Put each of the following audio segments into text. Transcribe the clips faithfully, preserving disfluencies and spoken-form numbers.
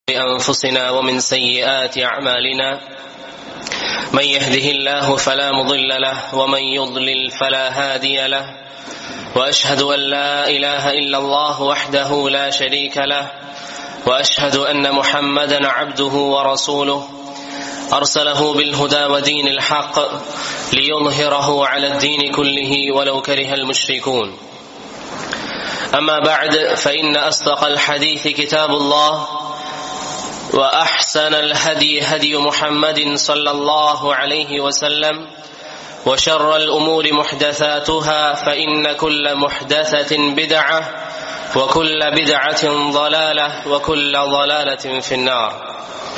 أنفسنا ومن سيئات أعمالنا من يهده الله فلا مضل له ومن يضلل فلا هادي له وأشهد أن لا إله إلا الله وحده لا شريك له وأشهد أن محمدا عبده ورسوله أرسله بالهدى ودين الحق ليظهره على الدين كله ولو كره المشركون. أما بعد فإن أصدق الحديث كتاب الله وأحسن الهدي هدي محمد صلى الله عليه وسلم وشر الأمور محدثاتها فإن كل محدثة بدعة وكل بدعة ضلالة وكل ضلالة في النار.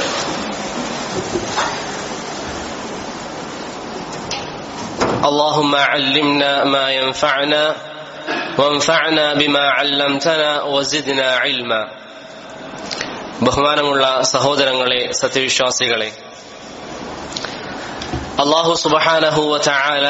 اللهم علمنا ما ينفعنا وانفعنا بما علمتنا وزدنا علما. ബഹുമാനമുള്ള സഹോദരങ്ങളെ, സത്യവിശ്വാസികളെ, അല്ലാഹു സുബ്ഹാനഹു വ തആല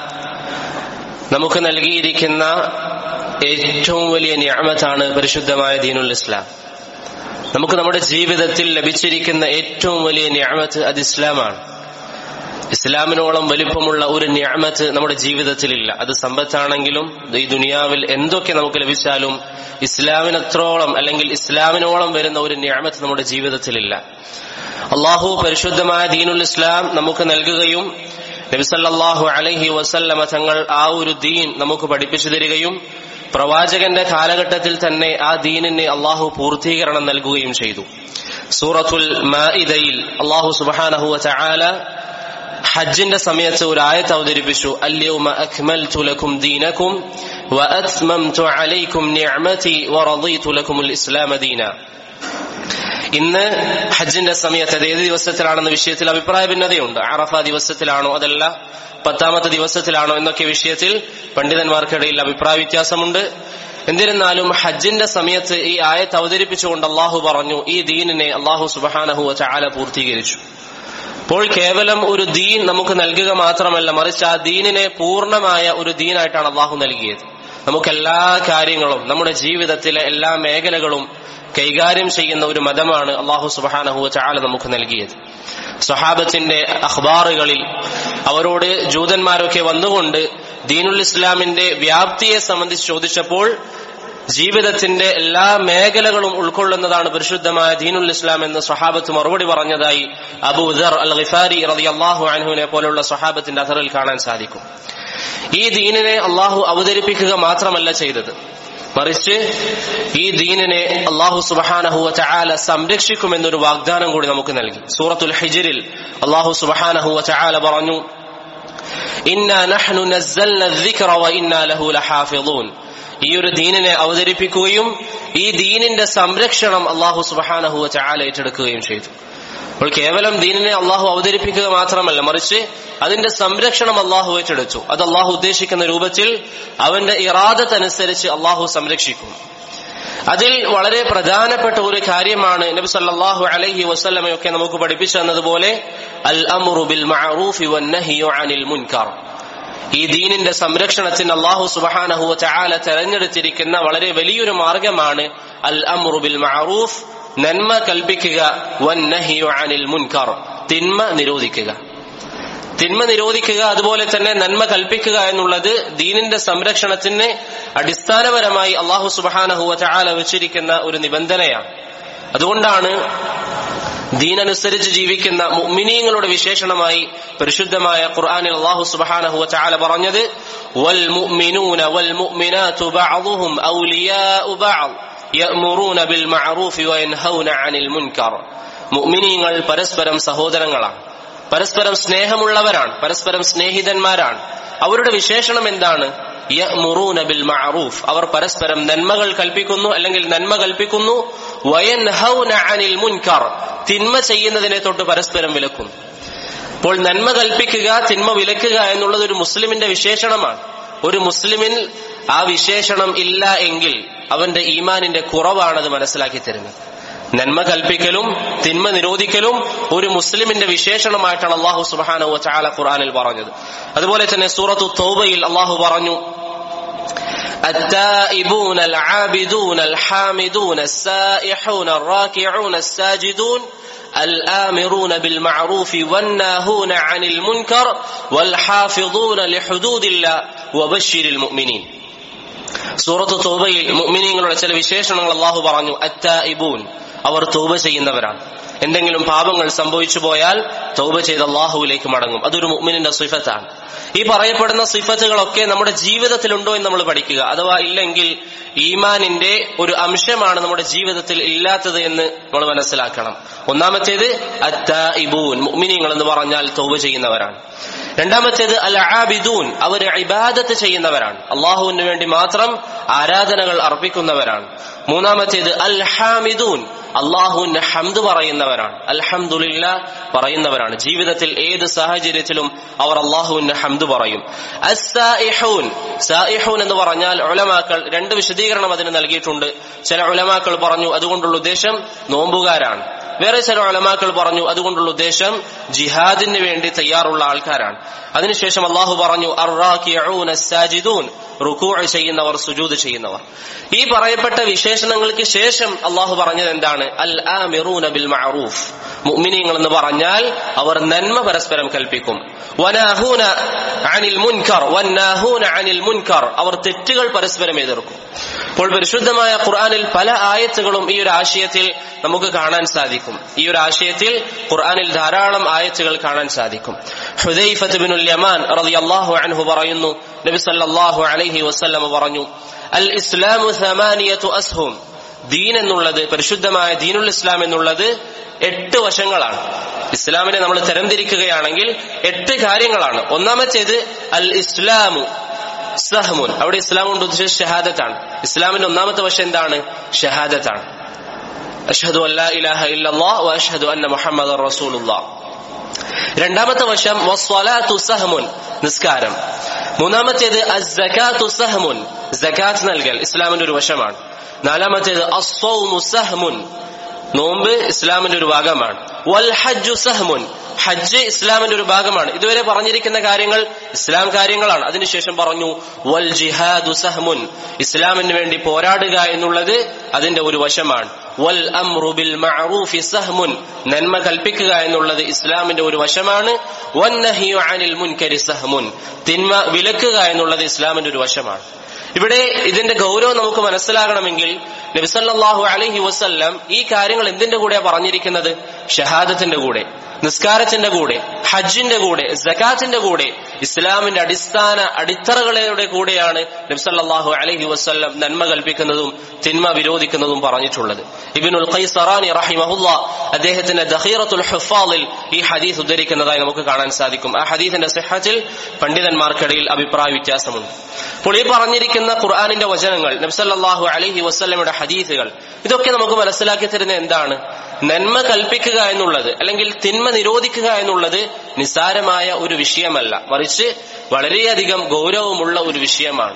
നമുക്ക് നൽകിയിരിക്കുന്ന ഏറ്റവും വലിയ നിഅമത്താണ് പരിശുദ്ധമായ ദീനുൽ ഇസ്ലാം. നമുക്ക് നമ്മുടെ ജീവിതത്തിൽ ലഭിച്ചിരിക്കുന്ന ഏറ്റവും വലിയ നിഅമത്ത് അത് ഇസ്ലാമാണ്. ഇസ്ലാമിനോളം വലിപ്പമുള്ള ഒരു നിഅമത്ത് നമ്മുടെ ജീവിതത്തിലില്ല. അത് സമ്പത്താണെങ്കിലും ഈ ദുനിയാവിൽ എന്തൊക്കെ നമുക്ക് ലഭിച്ചാലും ഇസ്ലാമിനത്രോളം അല്ലെങ്കിൽ ഇസ്ലാമിനോളം വരുന്ന ഒരു നിഅമത്ത് നമ്മുടെ ജീവിതത്തിലില്ല. അല്ലാഹു പരിശുദ്ധമായ ദീനുൽ ഇസ്ലാം നമുക്ക് നൽകുകയും നബി സല്ലല്ലാഹു അലൈഹി വസല്ലമ തങ്ങൾ ആ ഒരു ദീൻ നമുക്ക് പഠിപ്പിച്ചു തരികയും പ്രവാചകന്റെ കാലഘട്ടത്തിൽ തന്നെ ആ ദീനിന് അല്ലാഹു പൂർത്തീകരണം നൽകുകയും ചെയ്തു. സൂറത്തുൽ മാഇദയിൽ അല്ലാഹു സുബ്ഹാനഹു വ തആല ഹജ്ജിന്റെ സമയത്ത് ഒരു ആയത്ത് അവതരിപ്പിച്ചു. അൽയൗമ അക്മൽതു ലക്കും ദീനക്കും വഅത്മംതു അലൈക്കും നിഅമതി വറദീതു ലക്കുമുൽ ഇസ്ലാമ ദീന. ഇന്ന് ഹജ്ജിന്റെ സമയത്ത് അത് ഏത് ദിവസത്തിലാണെന്ന വിഷയത്തിൽ അഭിപ്രായ ഭിന്നതയുണ്ട്. അറഫ ദിവസത്തിലാണോ അതല്ല പത്താമത്തെ ദിവസത്തിലാണോ എന്നൊക്കെ വിഷയത്തിൽ പണ്ഡിതന്മാർക്കിടയിൽ അഭിപ്രായ വ്യത്യാസമുണ്ട്. എന്നിരുന്നാലും ഹജ്ജിന്റെ സമയത്ത് ഈ ആയത്ത് അവതരിപ്പിച്ചുകൊണ്ട് അള്ളാഹു പറഞ്ഞു, ഈ ദീനിനെ അള്ളാഹു സുബ്ഹാനഹു വ തആല പൂർത്തീകരിച്ചു. അപ്പോൾ കേവലം ഒരു ദീൻ നമുക്ക് നൽകുക മാത്രമല്ല, മറിച്ച് ആ ദീനിനെ പൂർണ്ണമായ ഒരു ദീനായിട്ടാണ് അള്ളാഹു നൽകിയത്. നമുക്കെല്ലാ കാര്യങ്ങളും നമ്മുടെ ജീവിതത്തിലെ എല്ലാ മേഖലകളും കൈകാര്യം ചെയ്യുന്ന ഒരു മതമാണ് അള്ളാഹു സുബ്ഹാനഹു വ തആല നമുക്ക് നൽകിയത്. സ്വഹാബത്തിന്റെ അഖ്ബാറുകളിൽ അവരോട് ജൂതന്മാരൊക്കെ വന്നുകൊണ്ട് ദീനുൽ ഇസ്ലാമിന്റെ വ്യാപ്തിയെ സംബന്ധിച്ച് ചോദിച്ചപ്പോൾ ജീവിതത്തിന്റെ എല്ലാ മേഖലകളും ഉൾക്കൊള്ളുന്നതാണ് പരിശുദ്ധമായ ദീനുൽ ഇസ്ലാം എന്ന് സ്വഹാബത്ത് മറുപടി പറഞ്ഞതായി അബൂ ദർ അൽ ഗിഫാരി റളിയല്ലാഹു അൻഹുവിനെ പോലുള്ള സ്വഹാബത്തിന്റെ അഥറിൽ കാണാൻ സാധിക്കും. ഈ ദീനിനെ അള്ളാഹു അവതരിപ്പിക്കുക മാത്രമല്ല ചെയ്തത്, മറിച്ച് ഈ ദീനിനെ അള്ളാഹു സുബ്ഹാനഹു വ തആല സംരക്ഷിക്കുമെന്നൊരു വാഗ്ദാനം കൂടി നമുക്ക് നൽകി. സൂറത്തുൽ ഹിജ്റിൽ അള്ളാഹു സുബ്ഹാനഹു വ തആല പറഞ്ഞു, ഇന്നാ നഹ്നു നസ്സൽനാ الذിക്റ വഇന്നാ ലഹു ലഹാഫിളൂൻ. ഈ ഒരു ദീനിനെ അവതരിപ്പിക്കുകയും ഈ ദീനിന്റെ സംരക്ഷണം അള്ളാഹു സുബ്ഹാനഹു വ തആല ഏറ്റെടുക്കുകയും ചെയ്തു. അപ്പോൾ കേവലം ദീനിനെ അള്ളാഹു അവതരിപ്പിക്കുക മാത്രമല്ല, മറിച്ച് അതിന്റെ സംരക്ഷണം അള്ളാഹു ഏറ്റെടുത്തു. അത് അള്ളാഹു ഉദ്ദേശിക്കുന്ന രൂപത്തിൽ അവന്റെ ഇറാദത്ത് അനുസരിച്ച് അള്ളാഹു സംരക്ഷിക്കും. അതിൽ വളരെ പ്രധാനപ്പെട്ട ഒരു കാര്യമാണ് നബി സല്ലല്ലാഹു അലൈഹി വസല്ലമയൊക്കെ നമുക്ക് പഠിപ്പിച്ചു തന്നതുപോലെ അൽ അംറു ബിൽ മഅറൂഫി വന്നഹ്യു അനിൽ മുൻകർ. ഈ ദീനിന്റെ സംരക്ഷണത്തിന് അല്ലാഹു സുബ്ഹാനഹു വ തആല തെരഞ്ഞെടുത്തിരിക്കുന്ന വളരെ വലിയൊരു മാർഗമാണ് അൽ അംറു ബിൽ മഅറൂഫ്, നന്മ കൽപ്പിക്കുക, വന്നഹ്യു അനിൽ മുൻകർ, തിന്മ നിരോധിക്കുക. തിന്മ നിരോധിക്കുക അതുപോലെ തന്നെ നന്മ കൽപ്പിക്കുക എന്നുള്ളത് ദീനിന്റെ സംരക്ഷണത്തിന് അടിസ്ഥാനപരമായി അല്ലാഹു സുബ്ഹാനഹു വ തആല വെച്ചിരിക്കുന്ന ഒരു നിബന്ധനയാണ്. അതുകൊണ്ടാണ് ദീനനുസരിച്ച് ജീവിക്കുന്ന മുഅ്മിനീങ്ങളുടെ വിശേഷണമായി പരിശുദ്ധമായ ഖുർആനിൽ അല്ലാഹു സുബ്ഹാനഹു വ തആല പറഞ്ഞത്, വൽ മുഅ്മിനൂന വൽ മുഅ്മിനാതു ബഅദുഹും ഔലിയാഉ ബഅദ് യഅ്മുറൂന ബിൽ മഅറൂഫി വയൻഹൗന അനിൽ മുൻകർ. മുഅ്മിനീങ്ങൾ പരസ്പരം സഹോദരങ്ങളാണ്, പരസ്പരം സ്നേഹമുള്ളവരാണ്, പരസ്പരം സ്നേഹിതന്മാരാണ്. അവരുടെ വിശേഷണം എന്താണ്? യഅ്മുറൂന ബിൽ മഅറൂഫ്, അവർ പരസ്പരം നന്മകൾ കൽപ്പിക്കുന്നു അല്ലെങ്കിൽ നന്മ കൽപ്പിക്കുന്നു. വയൻഹൗന അനിൽ മുൻകർ, തിന്മ ചെയ്യുന്നതിനെ തൊട്ട് പരസ്പരം വിലക്കുന്നു. അപ്പോൾ നന്മ കൽപ്പിക്കുക, തിന്മ വിലക്കുക എന്നുള്ളത് ഒരു മുസ്ലിമിന്റെ വിശേഷണമാണ്. ഒരു മുസ്ലിമിൽ ആ വിശേഷണം ഇല്ല എങ്കിൽ അവന്റെ ഈമാനിന്റെ കുറവാണത് മനസ്സിലാക്കി തരുന്നത്. നന്മ കൽപ്പിക്കലും തിന്മ നിരോധിക്കലും ഒരു മുസ്ലിമിന്റെ വിശേഷണമായിട്ടാണ് അല്ലാഹു സുബ്ഹാനഹു വ തആല ഖുർആനിൽ പറഞ്ഞത്. അതുപോലെ തന്നെ സൂറത്തു തൗബയിൽ അല്ലാഹു പറഞ്ഞു, التائبون العابدون الحامدون السائحون الراكعون الساجدون الآمرون بالمعروف والناهون عن المنكر والحافظون لحدود الله وبشر المؤمنين. സൂറത്ത് തൗബയിൽ മുഅ്മിനീങ്ങളുടെ ചില വിശേഷണങ്ങൾ അല്ലാഹു പറഞ്ഞു. അത്തായിബൂൻ, അവർ തൗബ ചെയ്യുന്നവരാണ്. എന്തെങ്കിലും പാപങ്ങൾ സംഭവിച്ചു പോയാൽ തൗബ ചെയ്ത് അല്ലാഹുവിലേക്ക് മടങ്ങും. അതൊരു മുഅ്മിനിന്റെ സിഫത്താണ്. ഈ പറയപ്പെടുന്ന സിഫത്തുകളൊക്കെ നമ്മുടെ ജീവിതത്തിലുണ്ടോ എന്ന് നമ്മൾ പഠിക്കുക. അഥവാ ഇല്ലെങ്കിൽ ഈമാനിന്റെ ഒരു അംശമാണ് നമ്മുടെ ജീവിതത്തിൽ ഇല്ലാത്തത് എന്ന് നമ്മൾ മനസ്സിലാക്കണം. ഒന്നാമത്തേത് അത്തായിബൂൻ, മുഅ്മിനീങ്ങൾ എന്ന് പറഞ്ഞാൽ തൗബ ചെയ്യുന്നവരാണ്. രണ്ടാമത്തേത് അൽ ആബിദൂൻ, അവർ ഇബാദത്ത് ചെയ്യുന്നവരാണ്, അള്ളാഹുവിന് വേണ്ടി മാത്രം ആരാധനകൾ അർപ്പിക്കുന്നവരാണ്. മൂന്നാമത്തേത് അൽ ഹാമിദൂൻ, അള്ളാഹുവിന്റെ ഹംദ് പറയുന്നവരാണ്, അൽഹംദുലില്ലാ പറയുന്നവരാണ്. ജീവിതത്തിൽ ഏത് സാഹചര്യത്തിലും അവർ അള്ളാഹുവിന്റെ ഹംദ് പറയും. അസ്സായിഹൂൻ, സായിഹൂൻ എന്ന് പറഞ്ഞാൽ ഉലമാക്കൾ രണ്ട് വിശദീകരണം അതിന് നൽകിയിട്ടുണ്ട്. ചില ഉലമാക്കൾ പറഞ്ഞു അതുകൊണ്ടുള്ള ഉദ്ദേശം നോമ്പുകാരാണ്. വേറെ ചില ഉലമാക്കൾ പറഞ്ഞു അതുകൊണ്ടുള്ള ഉദ്ദേശം ജിഹാദിന് വേണ്ടി തയ്യാറുള്ള ആൾക്കാരാണ്. അതിനുശേഷം അള്ളാഹു പറഞ്ഞു അർറാകിഊന അസ്സാജിദൂൻ, റുകൂഅ് ചെയ്യുന്നവർ, സുജൂദ് ചെയ്യുന്നവർ. ഈ പറയപ്പെട്ട വിശേഷണങ്ങൾക്ക് ശേഷം അള്ളാഹു പറഞ്ഞത് എന്താണ്? അൽ ആമിറൂന ബിൽ മഅറൂഫ്, മുഅ്മിനീങ്ങൾ എന്ന് പറഞ്ഞാൽ അവർ നന്മ പരസ്പരം കൽപ്പിക്കും. വനാഹൂന അനിൽ മുൻകർ വന്നാഹൂന അനിൽ മുൻകർ, അവർ തെറ്റുകൾ പരസ്പരം എതിർക്കും. അപ്പോൾ പരിശുദ്ധമായ ഖുർആനിൽ പല ആയത്തുകളും ഈ ഒരു ആശയത്തിൽ നമുക്ക് കാണാൻ സാധിക്കും. ഈ ഒരു ആശയത്തിൽ ഖുർആനിൽ ധാരാളം ആയത്തുകൾ കാണാൻ സാധിക്കും. ഹുദൈഫത്ത് ബിനുൽ യമാൻ റളിയല്ലാഹു അൻഹു പറയുന്നു, നബി സല്ലല്ലാഹു അലൈഹി വസല്ലം പറഞ്ഞു, അൽ ഇസ്ലാമു സമാനിയതു അസ്ഹും, ദീൻ എന്നുള്ളത്, പരിശുദ്ധമായ ദീനുൽ ഇസ്ലാം എന്നുള്ളത് എട്ട് വശങ്ങളാണ്. ഇസ്ലാമിനെ നമ്മൾ തരംതിരിക്കുകയാണെങ്കിൽ എട്ട് കാര്യങ്ങളാണ്. ഒന്നാമത്തേത് അൽ ഇസ്ലാമു സഹ്മുൻ, അവിടെ ഇസ്ലാം കൊണ്ട് ഉദ്ദേശിച്ച ഷഹാദത്താണ്. ഇസ്ലാമിന്റെ ഒന്നാമത്തെ വശം എന്താണ്? ഷഹാദത്താണ്. അഷ്ഹദു അല്ലാ ഇലാഹ ഇല്ലല്ലാഹ് വ അഷ്ഹദു അന്ന മുഹമ്മദർ റസൂലുള്ളാഹ്. രണ്ടാമത്തെ വശം വസ്സലാത്തു സഹ്മുൻ, നിസ്കാരം. മൂന്നാമത്തേത് അസ്സകാത്തു സഹ്മുൻ, സകാത്ത് നൽകൽ ഇസ്ലാമിന്റെ ഒരു വശമാണ്. നാലാമത്തേത് അസ്സൗമു സഹ്മുൻ, നോമ്പ് ഇസ്ലാമിന്റെ ഒരു ഭാഗമാണ്. വൽ ഹജ്ജു സഹ്മുൻ, ഹജ്ജ് ഇസ്ലാമിന്റെ ഒരു ഭാഗമാണ്. ഇതുവരെ പറഞ്ഞിരിക്കുന്ന കാര്യങ്ങൾ ഇസ്ലാം കാര്യങ്ങളാണ്. അതിനുശേഷം പറഞ്ഞു വൽ ജിഹാദു സഹ്മുൻ, ഇസ്ലാമിന് വേണ്ടി പോരാടുക എന്നുള്ളത് അതിന്റെ ഒരു വശമാണ്. വൽ അംറു ബിൽ മഅറൂഫി സഹ്മുൻ, നന്മ കൽപ്പിക്കുക എന്നുള്ളത് ഇസ്ലാമിന്റെ ഒരു വശമാണ്. വൻ നഹ്യു അനിൽ മുൻകരി സഹ്മുൻ, തിന്മ വിലക്കുക എന്നുള്ളത് ഇസ്ലാമിന്റെ ഒരു വശമാണ്. ഇവിടെ ഇതിന്റെ ഗൗരവം നമുക്ക് മനസ്സിലാകണമെങ്കിൽ നബി സല്ലല്ലാഹു അലൈഹി വസല്ലം ഈ കാര്യങ്ങൾ എന്തിന്റെ കൂടെയാണ് പറഞ്ഞിരിക്കുന്നത്? ഷഹാദത്തിന്റെ കൂടെ, നിസ്കാരത്തിന്റെ കൂടെ, ഹജ്ജിന്റെ കൂടെ, സകാത്തിന്റെ കൂടെ, ഇസ്ലാമിന്റെ അടിസ്ഥാന അടിത്തറകളുടെ കൂടെയാണ് നബി സല്ലല്ലാഹു അലൈഹി വസല്ലം നന്മ കൽപ്പിക്കുന്നതും തിന്മ വിരോധിക്കുന്നതും പറഞ്ഞിട്ടുള്ളത്. ഇബ്നുൽ ഖൈസറാനി റഹിമഹുല്ലാഹ് അദ്ദേഹത്തിന്റെ ദഖീറത്തുൽ ഹുഫാളിൽ ഈ ഹദീസ് ഉദ്ധരിക്കുന്നതായി നമുക്ക് കാണാൻ സാധിക്കും. ആ ഹദീസിന്റെ സിഹത്തിൽ പണ്ഡിതന്മാർക്കിടയിൽ അഭിപ്രായ വ്യത്യാസമുണ്ട്. അപ്പോൾ ഈ പറഞ്ഞിരിക്കുന്ന ഖുർആനിന്റെ വചനങ്ങൾ, നബി സല്ലല്ലാഹു അലൈഹി വസല്ലമയുടെ ഹദീസുകൾ, ഇതൊക്കെ നമുക്ക് മനസ്സിലാക്കി തരുന്ന എന്താണ്? നന്മ കൽപ്പിക്കുക എന്നുള്ളത് അല്ലെങ്കിൽ തിന്മ നിരോധിക്കുക എന്നുള്ളത് നിസ്സാരമായ ഒരു വിഷയമല്ല, മറിച്ച് വളരെയധികം ഗൗരവമുള്ള ഒരു വിഷയമാണ്.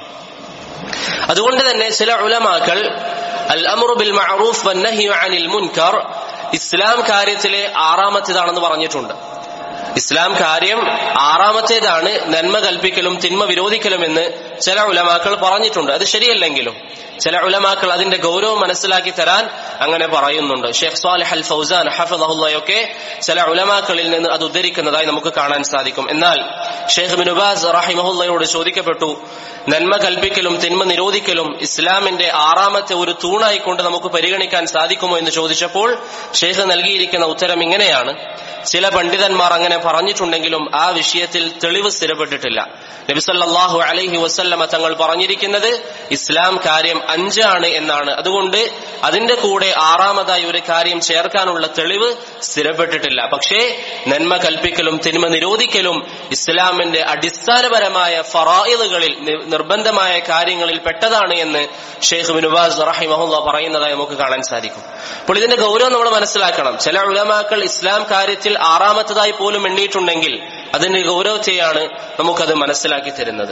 അതുകൊണ്ട് തന്നെ ചില ഉലമാക്കൾ അൽ അംറു ബിൽ മഅറൂഫ് വന്നഹ്യു അനിൽ മുൻകർ ഇസ്ലാം കാര്യത്തിലെ ആറാമത്തേതാണെന്ന് പറഞ്ഞിട്ടുണ്ട്. ഇസ്ലാം കാര്യം ആറാമത്തേതാണ് നന്മ കൽപ്പിക്കലും തിന്മ വിരോധിക്കലും എന്ന് ചില ഉലമാക്കൾ പറഞ്ഞിട്ടുണ്ട്. അത് ശരിയല്ലെങ്കിലും ചില ഉലമാക്കൾ അതിന്റെ ഗൗരവം മനസ്സിലാക്കി തരാൻ അങ്ങനെ പറയുന്നുണ്ട്. ഷെയ്ഖ് സ്വാലിഹ് അൽ ഫൗസാൻ ഹഫിളഹുല്ലാഹയൊക്കെ ചില ഉലമാക്കളിൽ നിന്ന് അത് ഉദ്ധരിക്കുന്നതായി നമുക്ക് കാണാൻ സാധിക്കും. എന്നാൽ ഷെയ്ഖ് ഇബ്നു ബാസ് റഹിമഹുല്ലയോട് ചോദിക്കപ്പെട്ടു, നന്മ കൽപ്പിക്കലും തിന്മ നിരോധിക്കലും ഇസ്ലാമിന്റെ ആറാമത്തെ ഒരു തൂണായിക്കൊണ്ട് നമുക്ക് പരിഗണിക്കാൻ സാധിക്കുമോ എന്ന് ചോദിച്ചപ്പോൾ ഷെയ്ഖ് നൽകിയിരിക്കുന്ന ഉത്തരം ഇങ്ങനെയാണ്: ചില പണ്ഡിതന്മാർ അങ്ങനെ പറഞ്ഞിട്ടുണ്ടെങ്കിലും ആ വിഷയത്തിൽ തെളിവ് സ്ഥിരപ്പെട്ടിട്ടില്ല. നബി സല്ലല്ലാഹു അലൈഹി വസല്ലമ തങ്ങൾ പറഞ്ഞിരിക്കുന്നത് ഇസ്ലാം കാര്യം അഞ്ചാണ് എന്നാണ്. അതുകൊണ്ട് അതിന്റെ കൂടെ ആറാമതായി ഒരു കാര്യം ചേർക്കാനുള്ള തെളിവ് സ്ഥിരപ്പെട്ടിട്ടില്ല. പക്ഷേ നന്മ കൽപ്പിക്കലും തിന്മ നിരോധിക്കലും ഇസ്ലാമിന്റെ അടിസ്ഥാനപരമായ ഫറായിദുകളിൽ, നിർബന്ധമായ കാര്യങ്ങളിൽ പെട്ടതാണ് എന്ന് ഷെയ്ഖ് ഇബ്നു ബാസ് റഹിമഹുല്ലാഹ് പറയുന്നതായി നമുക്ക് കാണാൻ സാധിക്കും. അപ്പോൾ ഇതിന്റെ ഗൗരവം നമ്മൾ മനസ്സിലാക്കണം. ചില ഉലമാക്കൾ ഇസ്ലാം കാര്യത്തിൽ ആറാമത്തതായി പോലും എണ്ണിയിട്ടുണ്ടെങ്കിൽ അതിന്റെ ഗൗരവത്തെയാണ് നമുക്കത് മനസ്സിലാക്കി തരുന്നത്.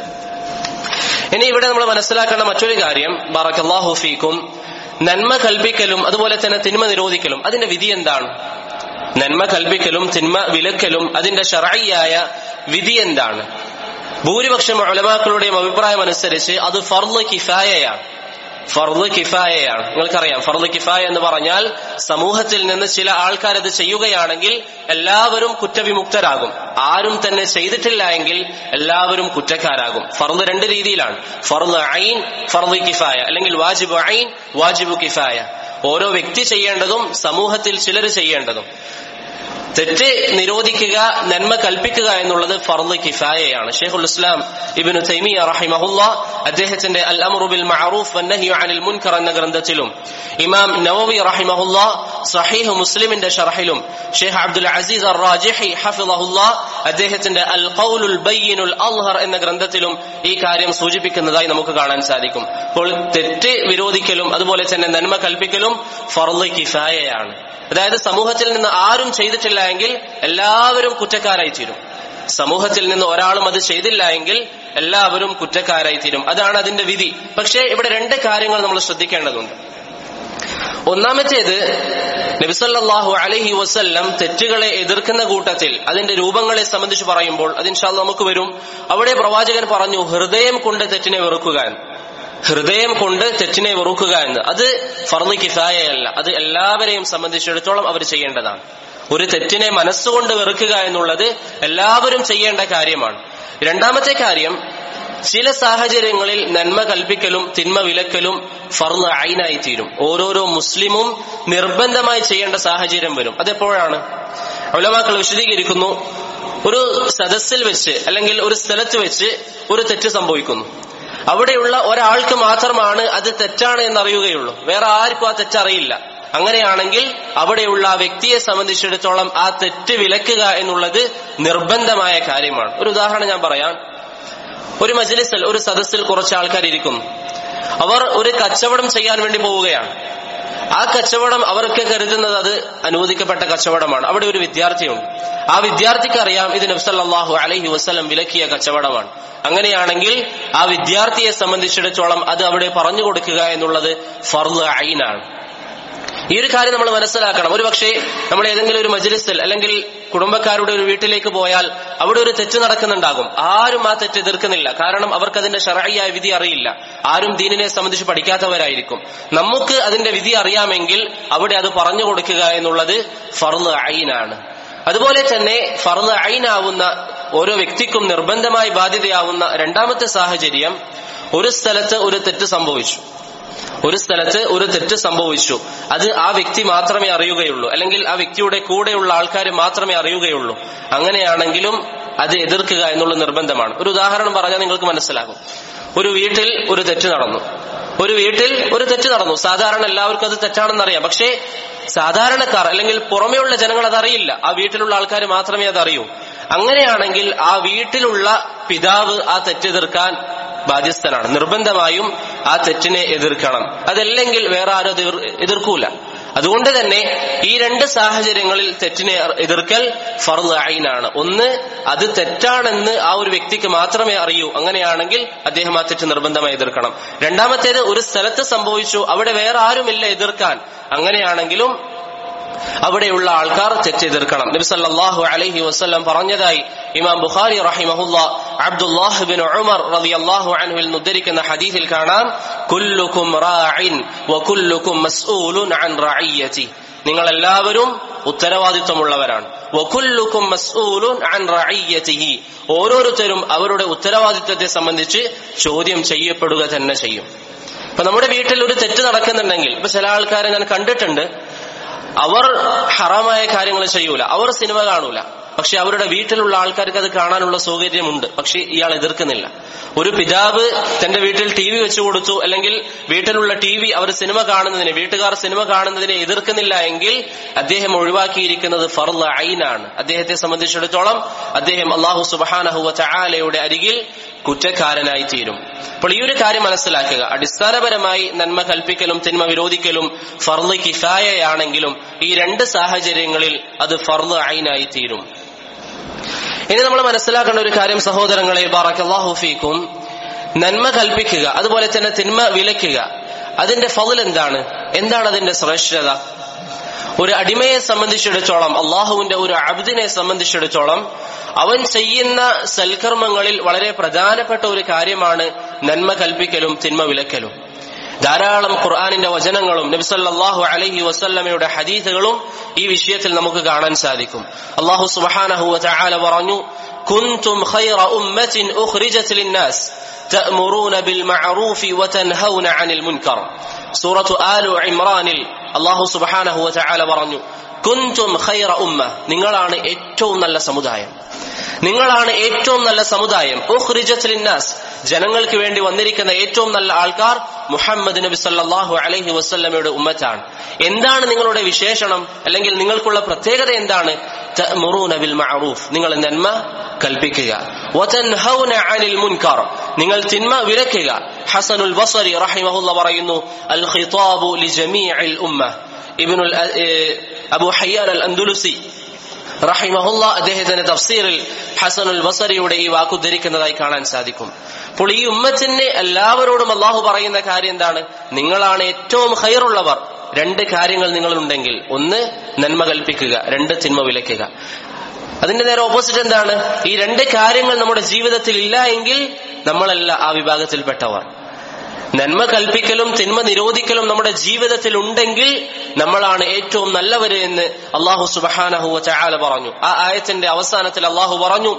ഇനി ഇവിടെ നമ്മൾ മനസ്സിലാക്കേണ്ട മറ്റൊരു കാര്യം, ബറക്കല്ലാഹു ഫീക്കും, നന്മ കൽപ്പിക്കലും അതുപോലെ തന്നെ തിന്മ നിരോധിക്കലും അതിന്റെ വിധി എന്താണ്? നന്മ കൽപ്പിക്കലും തിന്മ വിലക്കലും അതിന്റെ ശർഈയായ വിധി എന്താണ്? ഭൂരിപക്ഷം ഉലമാക്കളുടെയും അഭിപ്രായം അനുസരിച്ച് അത് ഫർള് കിഫായയാണ്. ഫർള് കിഫായയാണ്. നിങ്ങൾക്കറിയാം, ഫർള് കിഫായ എന്ന് പറഞ്ഞാൽ സമൂഹത്തിൽ നിന്ന് ചില ആൾക്കാർ അത് ചെയ്യുകയാണെങ്കിൽ എല്ലാവരും കുറ്റവിമുക്തരാകും. ആരും തന്നെ ചെയ്തിട്ടില്ല എങ്കിൽ എല്ലാവരും കുറ്റക്കാരാകും. ഫർള് രണ്ട് രീതിയിലാണ്: ഫർള് ഐൻ, ഫർള് കിഫായ, അല്ലെങ്കിൽ വാജിബ് ഐൻ, വാജിബ് കിഫായ. ഓരോ വ്യക്തി ചെയ്യേണ്ടതും സമൂഹത്തിൽ ചിലർ ചെയ്യേണ്ടതും. തെറ്റ് നിരോധിക്കുക, നന്മ കൽപ്പിക്കുക എന്നുള്ളത് ഫർള് കിഫായയാണ്. ശൈഖുൽ ഇസ്ലാം ഇബ്നു തൈമിയ്യ റഹിമഹുല്ലാഹ് അദ്ദേഹത്തിന്റെ അൽ അംറു ബിൽ മഅറൂഫ് വന്നഹ്യു അനിൽ മുൻകർ എന്ന ഗ്രന്ഥത്തിലും ഇമാം നവവി റഹിമഹുല്ലാഹ് സ്വഹീഹ് മുസ്ലിമിന്റെ ശർഹിലും ഷെയ്ഖ് അബ്ദുൽ അസീസ് അർ-റാജിഹി ഹഫിളഹുല്ലാഹ് അദ്ദേഹത്തിന്റെ അൽ ഖൗലുൽ ബയ്യിനുൽ അൽഹർ എന്ന ഗ്രന്ഥത്തിലും ഈ കാര്യം സൂചിപ്പിക്കുന്നതായി നമുക്ക് കാണാൻ സാധിക്കും. അപ്പോൾ തെറ്റ് വിരോധിക്കലും അതുപോലെ തന്നെ നന്മ കൽപ്പിക്കലും ഫർള് കിഫായയാണ്. അതായത് സമൂഹത്തിൽ നിന്ന് ആരും ചെയ്തിട്ടില്ല എങ്കിൽ എല്ലാവരും കുറ്റക്കാരായി തീരും. സമൂഹത്തിൽ നിന്ന് ഒരാളും അത് ചെയ്തില്ല എങ്കിൽ എല്ലാവരും കുറ്റക്കാരായി തീരും. അതാണ് അതിന്റെ വിധി. പക്ഷേ ഇവിടെ രണ്ട് കാര്യങ്ങൾ നമ്മൾ ശ്രദ്ധിക്കേണ്ടതുണ്ട്. ഒന്നാമത്തേത്, നബി സല്ലല്ലാഹു അലൈഹി വസല്ലം തെറ്റുകളെ എതിർക്കുന്ന കൂട്ടത്തിൽ അതിന്റെ രൂപങ്ങളെ സംബന്ധിച്ച് പറയുമ്പോൾ അത് ഇൻഷാ അല്ലാഹ് നമുക്ക് വരും. അവിടെ പ്രവാചകൻ പറഞ്ഞു ഹൃദയം കൊണ്ട് തെറ്റിനെ വെറുക്കുക എന്ന്. ഹൃദയം കൊണ്ട് തെറ്റിനെ വെറുക്കുക എന്ന് അത് ഫർള് കിഫായയല്ല. അത് എല്ലാവരെയും സംബന്ധിച്ചിടത്തോളം അവർ ചെയ്യേണ്ടതാണ്. ഒരു തെറ്റിനെ മനസ്സുകൊണ്ട് വെറുക്കുക എന്നുള്ളത് എല്ലാവരും ചെയ്യേണ്ട കാര്യമാണ്. രണ്ടാമത്തെ കാര്യം, ചില സാഹചര്യങ്ങളിൽ നന്മ കൽപ്പിക്കലും തിന്മ വിലക്കലും ഫർള് ഐനായി തീരും. ഓരോരോ മുസ്ലിമും നിർബന്ധമായി ചെയ്യേണ്ട സാഹചര്യം വരും. അതെപ്പോഴാണ്? ഉലമാക്കൾ വിശദീകരിക്കുന്നു. ഒരു സദസ്സിൽ വെച്ച് അല്ലെങ്കിൽ ഒരു സ്ഥലത്ത് വെച്ച് ഒരു തെറ്റ് സംഭവിക്കുന്നു. അവിടെയുള്ള ഒരാൾക്ക് മാത്രമാണ് അത് തെറ്റാണ് എന്നറിയുകയുള്ളൂ. വേറെ ആർക്കും ആ തെറ്ററിയില്ല. അങ്ങനെയാണെങ്കിൽ അവിടെയുള്ള ആ വ്യക്തിയെ സംബന്ധിച്ചിടത്തോളം ആ തെറ്റ് വിലക്കുക എന്നുള്ളത് നിർബന്ധമായ കാര്യമാണ്. ഒരു ഉദാഹരണം ഞാൻ പറയാം. ഒരു മജ്ലിസിൽ, ഒരു സദസ്സിൽ കുറച്ച് ആൾക്കാർ ഇരിക്കുന്നു. അവർ ഒരു കച്ചവടം ചെയ്യാൻ വേണ്ടി പോവുകയാണ്. ആ കച്ചവടം അവർക്ക് കരുതുന്നത് അത് അനുവദിക്കപ്പെട്ട കച്ചവടമാണ്. അവിടെ ഒരു വിദ്യാർത്ഥിയുണ്ട്. ആ വിദ്യാർത്ഥിക്ക് അറിയാം ഇത് നബി സല്ലല്ലാഹു അലൈഹി വസല്ലം വിലക്കിയ കച്ചവടമാണ്. അങ്ങനെയാണെങ്കിൽ ആ വിദ്യാർത്ഥിയെ സംബന്ധിച്ചിടത്തോളം അത് അവിടെ പറഞ്ഞു കൊടുക്കുക എന്നുള്ളത് ഫർള് ഐനാണ്. ഈ ഒരു കാര്യം നമ്മൾ മനസ്സിലാക്കണം. ഒരു പക്ഷേ നമ്മൾ ഏതെങ്കിലും ഒരു മജ്ലിസിൽ അല്ലെങ്കിൽ കുടുംബക്കാരുടെ ഒരു വീട്ടിലേക്ക് പോയാൽ അവിടെ ഒരു തെറ്റ് നടക്കുന്നുണ്ടാകും. ആരും ആ തെറ്റ് എതിർക്കുന്നില്ല. കാരണം അവർക്ക് അതിന്റെ ശർഈയായ വിധി അറിയില്ല. ആരും ദീനിനെ സംബന്ധിച്ച് പഠിക്കാത്തവരായിരിക്കും. നമുക്ക് അതിന്റെ വിധി അറിയാമെങ്കിൽ അവിടെ അത് പറഞ്ഞു കൊടുക്കുക എന്നുള്ളത് ഫർള് ഐനാണ്. അതുപോലെ തന്നെ ഫർള് ഐനാവുന്ന ഓരോ വ്യക്തിക്കും നിർബന്ധമായി ബാധ്യതയാവുന്ന രണ്ടാമത്തെ സാഹചര്യം, ഒരു സ്ഥലത്ത് ഒരു തെറ്റ് സംഭവിച്ചു. ഒരു സ്ഥലത്ത് ഒരു തെറ്റ് സംഭവിച്ചു അത് ആ വ്യക്തി മാത്രമേ അറിയുകയുള്ളൂ, അല്ലെങ്കിൽ ആ വ്യക്തിയുടെ കൂടെയുള്ള ആൾക്കാർ മാത്രമേ അറിയുകയുള്ളൂ. അങ്ങനെയാണെങ്കിലും അത് എതിർക്കുക എന്നുള്ള നിർബന്ധമാണ്. ഒരു ഉദാഹരണം പറഞ്ഞാൽ നിങ്ങൾക്ക് മനസ്സിലാകും. ഒരു വീട്ടിൽ ഒരു തെറ്റ് നടന്നു. ഒരു വീട്ടിൽ ഒരു തെറ്റ് നടന്നു. സാധാരണ എല്ലാവർക്കും അത് തെറ്റാണെന്നറിയാം. പക്ഷേ സാധാരണക്കാർ അല്ലെങ്കിൽ പുറമെയുള്ള ജനങ്ങൾ അതറിയില്ല. ആ വീട്ടിലുള്ള ആൾക്കാർ മാത്രമേ അതറിയൂ. അങ്ങനെയാണെങ്കിൽ ആ വീട്ടിലുള്ള പിതാവ് ആ തെറ്റെതിർക്കാൻ ബാധ്യസ്ഥനാണ്. നിർബന്ധമായും ആ തെറ്റിനെ എതിർക്കണം. അതല്ലെങ്കിൽ വേറെ ആരും എതിർക്കൂല. അതുകൊണ്ട് തന്നെ ഈ രണ്ട് സാഹചര്യങ്ങളിൽ തെറ്റിനെ എതിർക്കൽ ഫർള് ഐനാണ്. ഒന്ന്, അത് തെറ്റാണെന്ന് ആ ഒരു വ്യക്തിക്ക് മാത്രമേ അറിയൂ. അങ്ങനെയാണെങ്കിൽ അദ്ദേഹം ആ തെറ്റ് നിർബന്ധമായി എതിർക്കണം. രണ്ടാമത്തേത്, ഒരു സ്ഥലത്ത് സംഭവിച്ചു, അവിടെ വേറെ ആരുമില്ല എതിർക്കാൻ. അങ്ങനെയാണെങ്കിലും അവിടെയുള്ള ആൾക്കാർ തെറ്റെതിർക്കണം. നബി സല്ലല്ലാഹു അലൈഹി വസല്ലം പറഞ്ഞതായി ഇമാം ബുഖാരി റഹിമഹുല്ലാഹ് അബ്ദുല്ലാഹ് ഇബ്നു ഉമർ റളിയല്ലാഹു അൻഹുവിൽ ഉദ്ധരിക്കുന്ന ഹദീസിൽ കാണാം, കുല്ലുകും റാഇൻ വകുല്ലുകും മസ്ഊലുൻ അൻ റഇയ്യതി. നിങ്ങൾ എല്ലാവരും ഉത്തരവാദിത്വമുള്ളവരാണ്. വകുല്ലുകും മസ്ഊലുൻ അൻ റഇയ്യതിഹി. ഓരോരുത്തരും അവരുടെ ഉത്തരവാദിത്വത്തെ സംബന്ധിച്ച് ചോദ്യം ചെയ്യപ്പെടുക തന്നെ ചെയ്യും. ഇപ്പൊ നമ്മുടെ വീട്ടിൽ ഒരു തെറ്റ് നടക്കുന്നുണ്ടെങ്കിൽ, ഇപ്പൊ ചില ആൾക്കാരെ ഞാൻ കണ്ടിട്ടുണ്ട്, അവർ ഹറാമായ കാര്യങ്ങൾ ചെയ്യൂല, അവർ സിനിമ കാണൂല. പക്ഷെ അവരുടെ വീട്ടിലുള്ള ആൾക്കാർക്ക് അത് കാണാനുള്ള സൗകര്യമുണ്ട്. പക്ഷെ ഇയാൾ എതിർക്കുന്നില്ല. ഒരു പിതാവ് തന്റെ വീട്ടിൽ ടി വി വെച്ചു കൊടുത്തു, അല്ലെങ്കിൽ വീട്ടിലുള്ള ടി വി അവർ സിനിമ കാണുന്നതിനെ, വീട്ടുകാർ സിനിമ കാണുന്നതിനെ എതിർക്കുന്നില്ല എങ്കിൽ അദ്ദേഹം ഒഴിവാക്കിയിരിക്കുന്നത് ഫർള് ഐനാണ്. അദ്ദേഹത്തെ സംബന്ധിച്ചിടത്തോളം അദ്ദേഹം അല്ലാഹു സുബ്ഹാനഹു വ തആലയുടെ അരികിൽ കുറ്റക്കാരനായി തീരും. അപ്പോൾ ഈ ഒരു കാര്യം മനസ്സിലാക്കുക. അടിസ്ഥാനപരമായി നന്മ കൽപ്പിക്കലും തിന്മ വിരോധിക്കലും ഫർള് കിഫായയാണെങ്കിലും ഈ രണ്ട് സാഹചര്യങ്ങളിൽ അത് ഫർള് ഐനായി തീരും. ഇനി നമ്മൾ മനസ്സിലാക്കേണ്ട ഒരു കാര്യം സഹോദരങ്ങളെ, ബറക്കല്ലാഹു ഫീക്കും, നന്മ കൽപ്പിക്കുക അതുപോലെ തന്നെ തിന്മ വിലക്കുക, അതിന്റെ ഫള് എന്താണ്? എന്താണ് അതിന്റെ ശ്രേഷ്ഠത? ഒരു അടിമയെ സംബന്ധിച്ചിടത്തോളം, അള്ളാഹുവിന്റെ ഒരു അബ്ദിനെ സംബന്ധിച്ചിടത്തോളം അവൻ ചെയ്യുന്ന സൽക്കർമ്മങ്ങളിൽ വളരെ പ്രധാനപ്പെട്ട ഒരു കാര്യമാണ് നന്മ കൽപ്പിക്കലും തിന്മ വിലക്കലും. ധാരാളം ഖുർആനിന്റെ വചനങ്ങളും നബി സല്ലല്ലാഹു അലൈഹി വസല്ലമയുടെ ഹദീസുകളും ഈ വിഷയത്തിൽ നമുക്ക് കാണാൻ സാധിക്കും. അല്ലാഹു സുബ്ഹാനഹു വ തആല പറഞ്ഞു, കുൻതും ഖൈറ ഉമ്മത്തിൻ ഉഖ്രിജത് ലിന്നാസ് തഅമുറൂന ബിൽ മഅറൂഫി വ തൻഹൗന അനിൽ മുൻകർ. സൂറത്തു ആലു ഇംറാനിൽ അല്ലാഹു സുബ്ഹാനഹു വ തആല പറഞ്ഞു, കുൻതും ഖൈറ ഉമ്മ, നിങ്ങളാണ് ഏറ്റവും നല്ല സമുദായം, നിങ്ങളാണ് ഏറ്റവും നല്ല സമുദായം. ഉഖ്രിജത് ലിന്നാസ്, ജനങ്ങൾക്ക് വേണ്ടി വന്നിരിക്കുന്ന ഏറ്റവും നല്ല ആൾക്കാർ മുഹമ്മദ് നബി സല്ലല്ലാഹു അലൈഹി വസല്ലമയുടെ ഉമ്മത്താണ്. എന്താണ് നിങ്ങളുടെ വിശേഷണം, അല്ലെങ്കിൽ നിങ്ങൾക്കുള്ള പ്രത്യേകത എന്താണ്? തഅമുറൂന ബിൽ മഅറൂഫ്, നിങ്ങൾ നന്മ കൽപ്പിക്കുക. വതൻഹൗന അനിൽ മുൻകർ, നിങ്ങൾ തിന്മ വിലക്കുക. ഹസനുൽ ബസരി റഹിമഹുല്ലാഹ് പറയുന്നു, അൽ ഖിതാബു ലിജമീഇൽ ഉമ്മ. ഇബ്നുൽ അബൂ ഹയ്യാൻ അൽ അൻദുലുസി റഹിമഹുല്ലാ അദ്ദേഹത്തിന്റെ തഫ്സീറിൽ ഹസനുൽ ബസരിയുടെ ഈ വാക്ക് ഉദ്ധരിക്കുന്നതായി കാണാൻ സാധിക്കും. അപ്പോൾ ഈ ഉമ്മത്തിന് എല്ലാവരോടും അള്ളാഹു പറയുന്ന കാര്യം എന്താണ്? നിങ്ങളാണ് ഏറ്റവും ഖൈറുള്ളവർ. രണ്ട് കാര്യങ്ങൾ നിങ്ങളുണ്ടെങ്കിൽ, ഒന്ന് നന്മ കൽപ്പിക്കുക, രണ്ട് തിന്മ വിലക്കുക. അതിന്റെ നേരെ ഓപ്പോസിറ്റ് എന്താണ്? ഈ രണ്ട് കാര്യങ്ങൾ നമ്മുടെ ജീവിതത്തിൽ ഇല്ല എങ്കിൽ നമ്മളല്ല ആ വിഭാഗത്തിൽപ്പെട്ടവർ. നന്മ കൽപ്പിക്കലും തിന്മ നിരോധിക്കലും നമ്മുടെ ജീവിതത്തിൽ ഉണ്ടെങ്കിൽ നമ്മളാണ് ഏറ്റവും നല്ലവര് എന്ന് അല്ലാഹു സുബ്ഹാനഹു വ തആല പറഞ്ഞു. ആ ആയത്തിന്റെ അവസാനത്തിൽ അല്ലാഹു പറഞ്ഞു,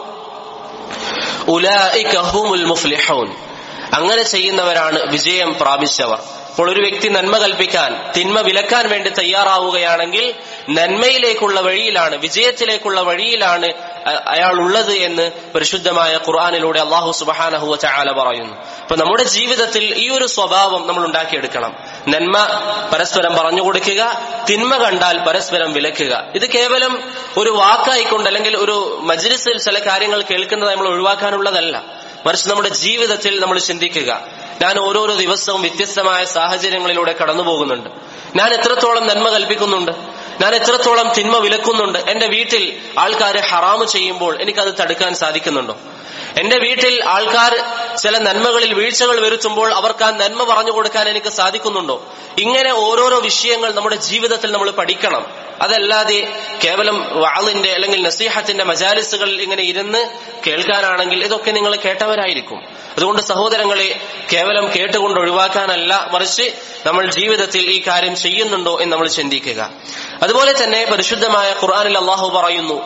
ഉലൈക ഹുമുൽ മുഫ്ലിഹൂൻ, അങ്ങനെ ചെയ്യുന്നവരാണ് വിജയം പ്രാപിച്ചവർ. അപ്പോൾ ഒരു വ്യക്തി നന്മ കൽപ്പിക്കാൻ തിന്മ വിലക്കാൻ വേണ്ടി തയ്യാറാവുകയാണെങ്കിൽ നന്മയിലേക്കുള്ള വഴിയിലാണ്, വിജയത്തിലേക്കുള്ള വഴിയിലാണ് അയാൾ ഉള്ളത് എന്ന് പരിശുദ്ധമായ ഖുർആനിലൂടെ അല്ലാഹു സുബ്ഹാനഹു വ തആല പറയുന്നു. അപ്പൊ നമ്മുടെ ജീവിതത്തിൽ ഈ ഒരു സ്വഭാവം നമ്മൾ ഉണ്ടാക്കിയെടുക്കണം. നന്മ പരസ്പരം പറഞ്ഞു കൊടുക്കുക, തിന്മ കണ്ടാൽ പരസ്പരം വിലക്കുക. ഇത് കേവലം ഒരു വാക്കായിക്കൊണ്ട് അല്ലെങ്കിൽ ഒരു മജ്ലിസിൽ ചില കാര്യങ്ങൾ കേൾക്കുന്നത് നമ്മൾ ഒഴിവാക്കാനുള്ളതല്ല. മറിച്ച് നമ്മുടെ ജീവിതത്തിൽ നമ്മൾ ചിന്തിക്കുക, ഞാൻ ഓരോരോ ദിവസവും വ്യത്യസ്തമായ സാഹചര്യങ്ങളിലൂടെ കടന്നു പോകുന്നുണ്ട്. ഞാൻ എത്രത്തോളം നന്മ കൽപ്പിക്കുന്നുണ്ട്, ഞാൻ എത്രത്തോളം തിന്മ വിലക്കുന്നുണ്ട്. എന്റെ വീട്ടിൽ ആൾക്കാർ ഹറാമ് ചെയ്യുമ്പോൾ എനിക്കത് തടുക്കാൻ സാധിക്കുന്നുണ്ടോ? എന്റെ വീട്ടിൽ ആൾക്കാർ ചില നന്മകളിൽ വീഴ്ചകൾ വരുത്തുമ്പോൾ അവർക്ക് ആ നന്മ പറഞ്ഞു കൊടുക്കാൻ എനിക്ക് സാധിക്കുന്നുണ്ടോ? ഇങ്ങനെ ഓരോരോ വിഷയങ്ങൾ നമ്മുടെ ജീവിതത്തിൽ നമ്മൾ പഠിക്കണം. അതല്ലാതെ കേവലം വഅളിന്റെ അല്ലെങ്കിൽ നസീഹത്തിന്റെ മജാലിസുകളിൽ ഇങ്ങനെ ഇരുന്ന് കേൾക്കാനാണെങ്കിൽ ഇതൊക്കെ നിങ്ങൾ കേട്ടവരായിരിക്കും. അതുകൊണ്ട് സഹോദരങ്ങളെ, കേവലം കേട്ടുകൊണ്ട് ഒഴിവാക്കാനല്ല, മറിച്ച് നമ്മൾ ജീവിതത്തിൽ ഈ കാര്യം ചെയ്യുന്നുണ്ടോ എന്ന് നമ്മൾ ചിന്തിക്കുക. അതുപോലെ തന്നെ പരിശുദ്ധമായ ഖുർആനിൽ അല്ലാഹു പറയുന്നു,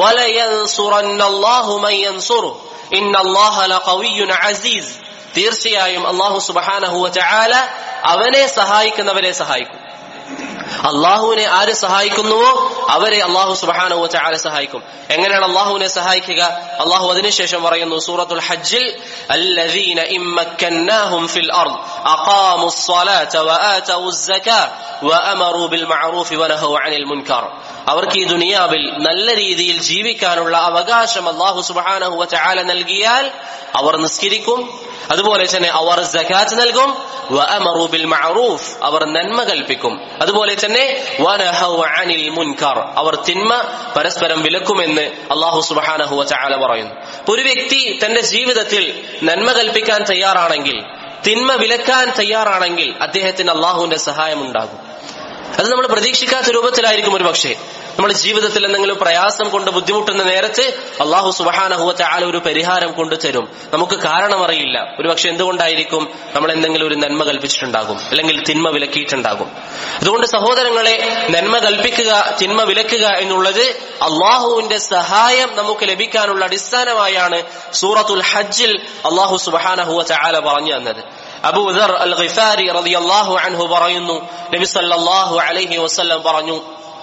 വലയൻസുറന്നല്ലാഹു മൻ യൻസുറു ഇന്നല്ലാഹ ലഖവിയ്യുൻ അസീസ്. തീർച്ചയായും അല്ലാഹു സുബ്ഹാനഹു വ തആല അവനെ സഹായിക്കുന്നവരെ സഹായിക്കും. അള്ളാഹുവിനെ ആര് സഹായിക്കുന്നുവോ അവരെ അള്ളാഹു സുബ്ഹാനഹു വ തആല സഹായിക്കും. എങ്ങനെയാണ് അള്ളാഹുവിനെ സഹായിക്കുക? അള്ളാഹു അതിനുശേഷം പറയുന്നു സൂറത്തുൽ ഹജ്ജിൽ, അല്ലദീന ഇമ്മക്കന്നാഹും ഫിൽ അർദ് അഖാമുസ് സ്വലാത വആതവുസ് സകാ വഅമറു ബിൽ മഅറൂഫി വനഹു അനിൽ മുൻകർ. അവർക്ക് ഈ ദുനിയാവിൽ നല്ല രീതിയിൽ ജീവിക്കാനുള്ള അവകാശം അള്ളാഹു സുബ്ഹാനഹു വ തആല നൽകിയാൽ അവർ നിസ്കരിക്കും, അതുപോലെ തന്നെ അവർ സകാത്ത് നൽകും, വഅമറു ബിൽ മഅറൂഫ് അവർ നന്മ കൽപ്പിക്കും, അതുപോലെ തന്നെ വനഹു അനിൽ മുൻകർ അവർ തിന്മ പരസ്പരം വിലക്കുമെന്ന് അല്ലാഹു സുബ്ഹാനഹു വ തആല പറയുന്നു. ഒരു വ്യക്തി തന്റെ ജീവിതത്തിൽ നന്മ കൽപ്പിക്കാൻ തയ്യാറാണെങ്കിൽ, തിന്മ വിലക്കാൻ തയ്യാറാണെങ്കിൽ അദ്ദേഹത്തിന് അല്ലാഹുവിന്റെ സഹായം ഉണ്ടാകും. അത് നമ്മൾ പ്രതീക്ഷിക്കാത്ത രൂപത്തിലായിരിക്കും. ഒരു പക്ഷേ നമ്മുടെ ജീവിതത്തിൽ എന്തെങ്കിലും പ്രയാസം കൊണ്ട് ബുദ്ധിമുട്ടുന്ന നേരത്ത് അല്ലാഹു സുബ്ഹാനഹു വ തആല ഒരു പരിഹാരം കൊണ്ടുതരും. നമുക്ക് കാരണമറിയില്ല. ഒരു പക്ഷെ എന്തുകൊണ്ടായിരിക്കും? നമ്മൾ എന്തെങ്കിലും ഒരു നന്മ കൽപ്പിച്ചിട്ടുണ്ടാകും, അല്ലെങ്കിൽ തിന്മ വിലക്കിയിട്ടുണ്ടാകും. അതുകൊണ്ട് സഹോദരങ്ങളെ, നന്മ കൽപ്പിക്കുക, തിന്മ വിലക്കുക എന്നുള്ളത് അള്ളാഹുവിന്റെ സഹായം നമുക്ക് ലഭിക്കാനുള്ള അടിസ്ഥാനമായാണ് സൂറത്തുൽ ഹജ്ജിൽ അല്ലാഹു സുബ്ഹാനഹു വ തആല പറഞ്ഞു തന്നത്. അബൂ ദർ അൽ ഗിഫാരി റളിയല്ലാഹു അൻഹു പറയുന്നു, നബി സല്ലല്ലാഹു അലൈഹി വസല്ലം പറഞ്ഞു,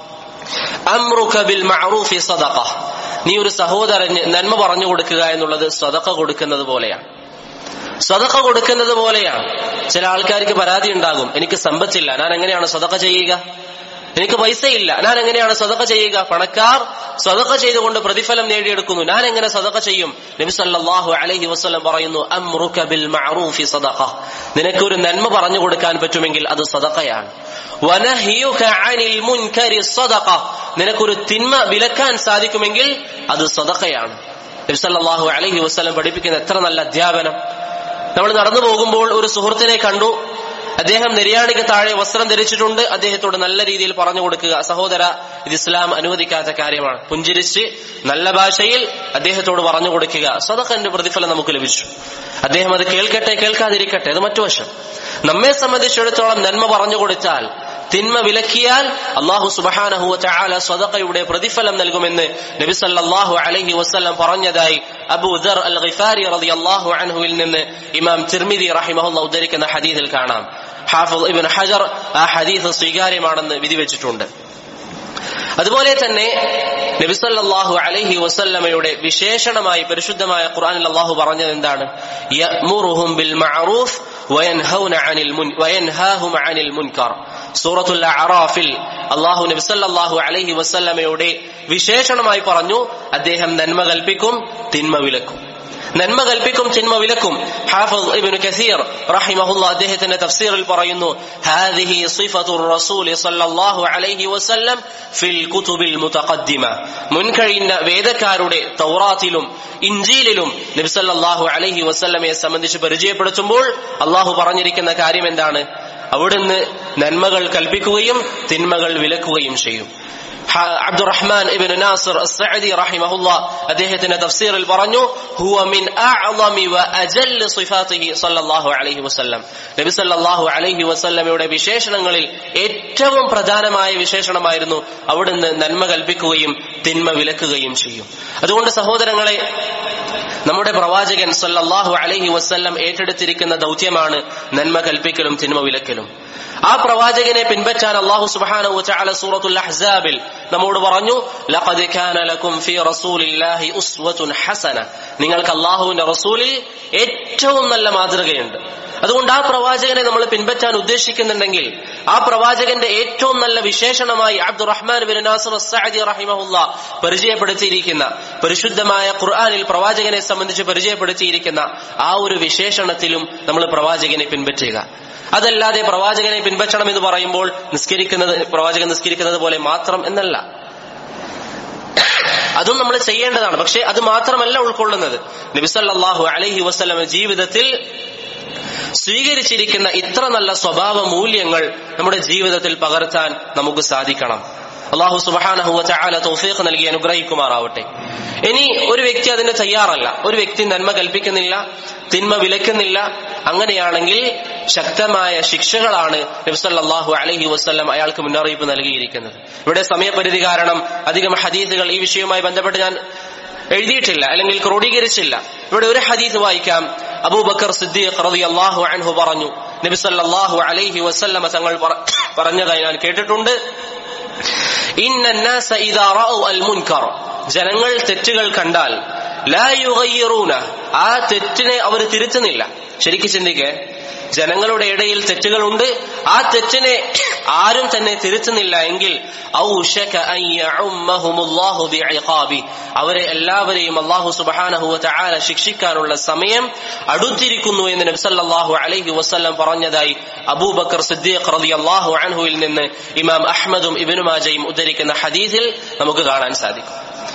അംറുക ബിൽ മഅറൂഫി സദഖ. നീ ഒരു സഹോദരന് നന്മ പറഞ്ഞു കൊടുക്കുക എന്നുള്ളത് സദഖ കൊടുക്കുന്നത് പോലെയാണ്. സദഖ കൊടുക്കുന്നത് പോലെയാണ്. ചില ആൾക്കാർക്ക് പരാതി ഉണ്ടാകും, എനിക്ക് സമ്പത്തില്ല, ഞാൻ എങ്ങനെയാണ് സദഖ ചെയ്യുക? എനിക്ക് പൈസയില്ല, ഞാൻ എങ്ങനെയാണ് സദഖ ചെയ്യുക? പണക്കാർ സദഖ ചെയ്തുകൊണ്ട് പ്രതിഫലം നേടിയെടുക്കുന്നു, ഞാൻ എങ്ങനെ സദഖ ചെയ്യും? നബി സല്ലല്ലാഹു അലൈഹി വസല്ലം പറയുന്നു, അംറുക ബിൽ മഅറൂഫി സദഖ. നിനക്കൊരു നന്മ പറഞ്ഞു കൊടുക്കാൻ പറ്റുമെങ്കിൽ അത് സദഖയാണ്. വനഹ്യുക അനിൽ മുൻകരി സദഖ. നിനക്കൊരു തിന്മ വിലക്കാൻ സാധിക്കുമെങ്കിൽ അത് സദഖയാണ്. നബി സല്ലല്ലാഹു അലൈഹി വസല്ലം പഠിപ്പിക്കുന്ന എത്ര നല്ല അധ്യാപനം. നമ്മൾ നടന്നു പോകുമ്പോൾ ഒരു സുഹൃത്തിനെ കണ്ടു, അദ്ദേഹം നിര്യാണിക്ക് താഴെ വസ്ത്രം ധരിച്ചിട്ടുണ്ട്, അദ്ദേഹത്തോട് നല്ല രീതിയിൽ പറഞ്ഞു കൊടുക്കുക, സഹോദര, ഇത് ഇസ്ലാം അനുവദിക്കാത്ത കാര്യമാണ്. പുഞ്ചിരിച്ച് നല്ല ഭാഷയിൽ അദ്ദേഹത്തോട് പറഞ്ഞു കൊടുക്കുക. സദഖന്റെ പ്രതിഫലം നമുക്ക് ലഭിച്ചു. അദ്ദേഹം അത് കേൾക്കട്ടെ കേൾക്കാതിരിക്കട്ടെ, അത് മറ്റു വശം. നമ്മെ സംബന്ധിച്ചിടത്തോളം നന്മ പറഞ്ഞു കൊടുത്താൽ, തിന്മ വിലക്കിയാൽ അല്ലാഹു സുബ്ഹാനഹു വ തആല സദഖയുടെ പ്രതിഫലം നൽകുമെന്ന് നബി സല്ലല്ലാഹു അലൈഹി വസല്ലം പറഞ്ഞതായി അബൂ ദർ അൽ ഗിഫാരി റളിയല്ലാഹു അൻഹുവിൽ നിന്ന് ഇമാം തിർമിദി റഹിമഹുല്ലാഹ് ഉദ്ധരിക്കുന്ന ഹദീസിൽ കാണാം. ഹാഫിദ് ഇബ്നു ഹജർ ആ ഹദീസ് സ്വീകാര്യമാണെന്ന് വിധിവെച്ചിട്ടുണ്ട്. അതുപോലെ തന്നെ നബി സല്ലല്ലാഹു അലൈഹി വസല്ലമയുടെ വിശേഷണമായി പരിശുദ്ധമായ ഖുർആനിൽ അല്ലാഹു പറഞ്ഞത് എന്താണ്? യഅ്മുറുഹും ബിൽ മഅറൂഫ് വയൻഹൗന അനിൽ മുൻ വയൻഹാഹും അനിൽ മുൻകർ. സൂറത്തുൽ അഅറാഫിൽ അല്ലാഹു നബി സല്ലല്ലാഹു അലൈഹി വസല്ലമയുടെ വിശേഷണമായി പറഞ്ഞു, അദ്ദേഹം നന്മ കൽപ്പിക്കും, തിന്മ വിലക്കും. നന്മ കൽപ്പിക്കും, തിന്മ വിലക്കും. ഹാഫിദ് ഇബ്നു കസീർ റഹിമഹുല്ലാഹ് അദ്ദേഹത്തിന്റെ തഫ്സീറിൽ പറയുന്നു, ഹാദിഹി സിഫത്തുർ റസൂൽ സല്ലല്ലാഹു അലൈഹി വസല്ലം ഫിൽ കുതുബിൽ മുതഖദ്ദിമ. മുൻകഴിഞ്ഞ വേദക്കാരുടെ തൗറാത്തിലും ഇൻജീലിലും നബി സല്ലല്ലാഹു അലൈഹി വസല്ലമയെ സംബന്ധിച്ച് പരിചയപ്പെടുത്തുമ്പോൾ അല്ലാഹു പറഞ്ഞിരിക്കുന്ന കാര്യം എന്താണ്? അവിടുന്ന് നന്മകൾ കൽപ്പിക്കുകയും തിന്മകൾ വിലക്കുകയും ചെയ്യും. അബ്ദുറഹ്മാൻ ഇബ്നു നാസിർ അസ്സഅദി റഹിമഹുല്ലാഹ് അദ്ദേഹത്തിന്റെ തഫ്സീറിൽ പറഞ്ഞു, ഹുവ മിൻ അഅ്ളമി വ അജല്ല സിഫാതിഹി സല്ലല്ലാഹു അലൈഹി വസല്ലം. നബി സല്ലല്ലാഹു അലൈഹി വസല്ലമയുടെ വിശേഷണങ്ങളിൽ ഏറ്റവും പ്രധാനമായ വിശേഷണമായിരുന്നു അവിടുന്ന് നന്മ കൽപ്പിക്കുകയും തിന്മ വിലക്കുകയും ചെയ്യും. അതുകൊണ്ട് സഹോദരങ്ങളെ, നമ്മുടെ പ്രവാചകൻ സല്ലല്ലാഹു അലൈഹി വസല്ലം ഏറ്റെടുത്തിരിക്കുന്ന ദൗത്യമാണ് നന്മ കൽപ്പിക്കലും തിന്മ വിലക്കലും. ആ പ്രവാചകനെ പിൻപറ്റാൻ അല്ലാഹു സുബ്ഹാനഹു വ തആല സൂറത്തുൽ അഹ്സാബിൽ നമ്മോട് പറഞ്ഞു, ലഖദ് കാന ലക്കും ഫീ റസൂലില്ലാഹി ഉസ്വത്തുൻ ഹസന. നിങ്ങൾക്ക് അല്ലാഹുവിന്റെ റസൂലിൽ ഏറ്റവും നല്ല മാതൃകയുണ്ട്. അതുകൊണ്ട് ആ പ്രവാചകനെ നമ്മൾ പിൻപറ്റാൻ ഉദ്ദേശിക്കുന്നുണ്ടെങ്കിൽ ആ പ്രവാചകന്റെ ഏറ്റവും നല്ല വിശേഷണമായി അബ്ദുറഹ്മാൻ ഇബ്നു നാസിർ അസ്സഅദി റഹിമഹുല്ലാഹ് പരിചയപ്പെടുത്തിയിരിക്കുന്ന, പരിശുദ്ധമായ ഖുർആനിൽ പ്രവാചകനെ സംബന്ധിച്ച് പരിചയപ്പെടുത്തിയിരിക്കുന്ന ആ ഒരു വിശേഷണത്തിലും നമ്മൾ പ്രവാചകനെ പിൻപറ്റുക. അതല്ലാതെ പ്രവാചകനെ പിൻപറ്റണം എന്ന് പറയുമ്പോൾ നിസ്കരിക്കുന്നത് പ്രവാചകൻ നിസ്കരിക്കുന്നത് പോലെ മാത്രം എന്നല്ല, അതും നമ്മൾ ചെയ്യേണ്ടതാണ്. പക്ഷെ അത് മാത്രമല്ല ഉൾക്കൊള്ളുന്നത്. നബി സല്ലല്ലാഹു അലൈഹി വസല്ലം ജീവിതത്തിൽ സ്വീകരിച്ചിരിക്കുന്ന ഇത്ര നല്ല സ്വഭാവ മൂല്യങ്ങൾ നമ്മുടെ ജീവിതത്തിൽ പകർത്താൻ നമുക്ക് സാധിക്കണം. അല്ലാഹു സുബ്ഹാനഹു വ തആല തൗഫീഖ് നൽകി അനുഗ്രഹിക്കുമാറാവട്ടെ. ഇനി ഒരു വ്യക്തി അതിന് തയ്യാറല്ല, ഒരു വ്യക്തി നന്മ കൽപ്പിക്കുന്നില്ല, തിന്മ വിലക്കുന്നില്ല, അങ്ങനെയാണെങ്കിൽ ശക്തമായ ശിക്ഷകളാണ് നബി സല്ലല്ലാഹു അലൈഹി വസല്ലം അയാൾക്ക് മുന്നറിയിപ്പ് നൽകിയിരിക്കുന്നത്. ഇവിടെ സമയപരിധി കാരണം അധികം ഹദീസുകൾ ഈ വിഷയവുമായി ബന്ധപ്പെട്ട് ഞാൻ എഴുതിയിട്ടില്ല, അല്ലെങ്കിൽ ക്രോഡീകരിച്ചില്ല. ഇവിടെ ഒരു ഹദീസ് വായിക്കാം. അബൂബക്കർ സിദ്ദീഖ് റളിയല്ലാഹു അൻഹു പറഞ്ഞു, നബി സല്ലല്ലാഹു അലൈഹി വസല്ലം തങ്ങൾ പറഞ്ഞതായി ഞാൻ കേട്ടിട്ടുണ്ട്, ഇന്നന്നാസ ഇദാ റഅു അൽ മുൻകർ, ജനങ്ങൾ തെറ്റുകൾ കണ്ടാൽ ലാ യുഗയ്യിറൂന, ആ തെറ്റിനെ അവർ തിരുത്തുന്നില്ല. ശരിക്കും ചിന്തിക്കേ, ജനങ്ങളുടെ ഇടയിൽ തെറ്റുകളുണ്ട്, ആ തെറ്റിനെ ആരും തന്നെ തിരുത്തുന്നില്ല എങ്കിൽ ഔശക അൻ യഉമ്മഹുമുല്ലാഹു ബിഇഖാബി, അവരെ എല്ലാവരെയും അല്ലാഹു സുബ്ഹാനഹു വ തആല ശിക്ഷിക്കാനുള്ള സമയം അടുത്തിരിക്കുന്നു എന്ന് നബി സല്ലല്ലാഹു അലൈഹി വസല്ലം പറഞ്ഞതായി അബൂബക്കർ സിദ്ദീഖ് റളിയല്ലാഹു അൻഹുവിൽ നിന്ന് ഇമാം അഹ്മദും ഇബ്നു മാജയും ഉദ്ധരിക്കുന്ന ഹദീസിൽ നമുക്ക് കാണാൻ സാധിക്കും.